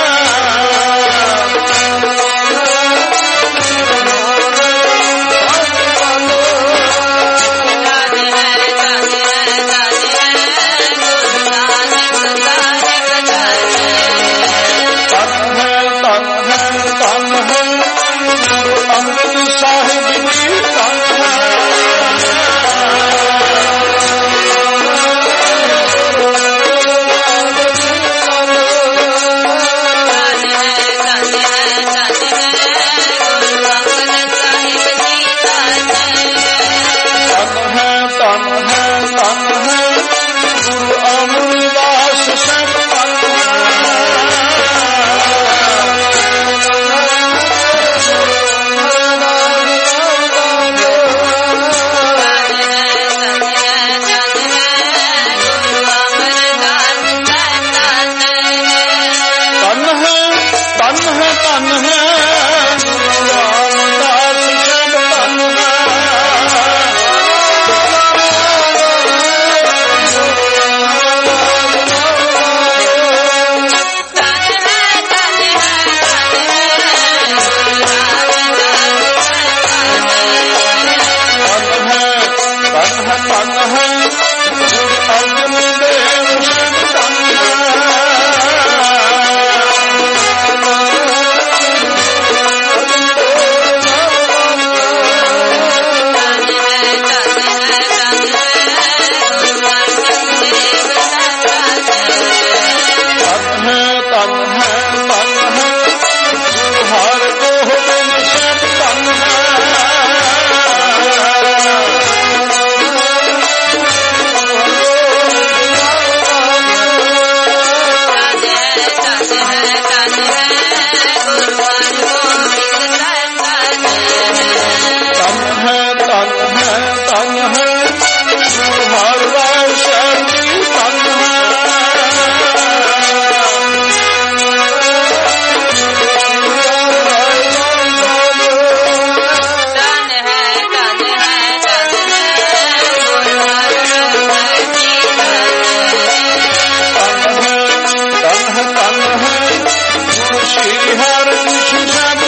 Hare Krishna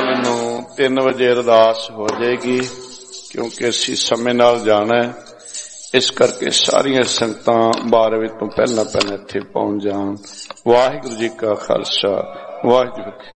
ਮੈਨੂੰ 3 ਵਜੇ ਅਰਦਾਸ ਹੋ ਜਾਏਗੀ, ਕਿਉਂਕਿ ਅਸੀਂ ਸਮੇਂ ਨਾਲ ਜਾਣਾ ਹੈ। ਇਸ ਕਰਕੇ ਸਾਰੀਆਂ ਸੰਗਤਾਂ 12 ਵਜੇ ਤੋਂ ਪਹਿਲਾਂ ਇੱਥੇ ਪਹੁੰਚ ਜਾਣ। ਵਾਹਿਗੁਰੂ ਜੀ ਕਾ ਖਾਲਸਾ, ਵਾਹਿਗੁਰੂ।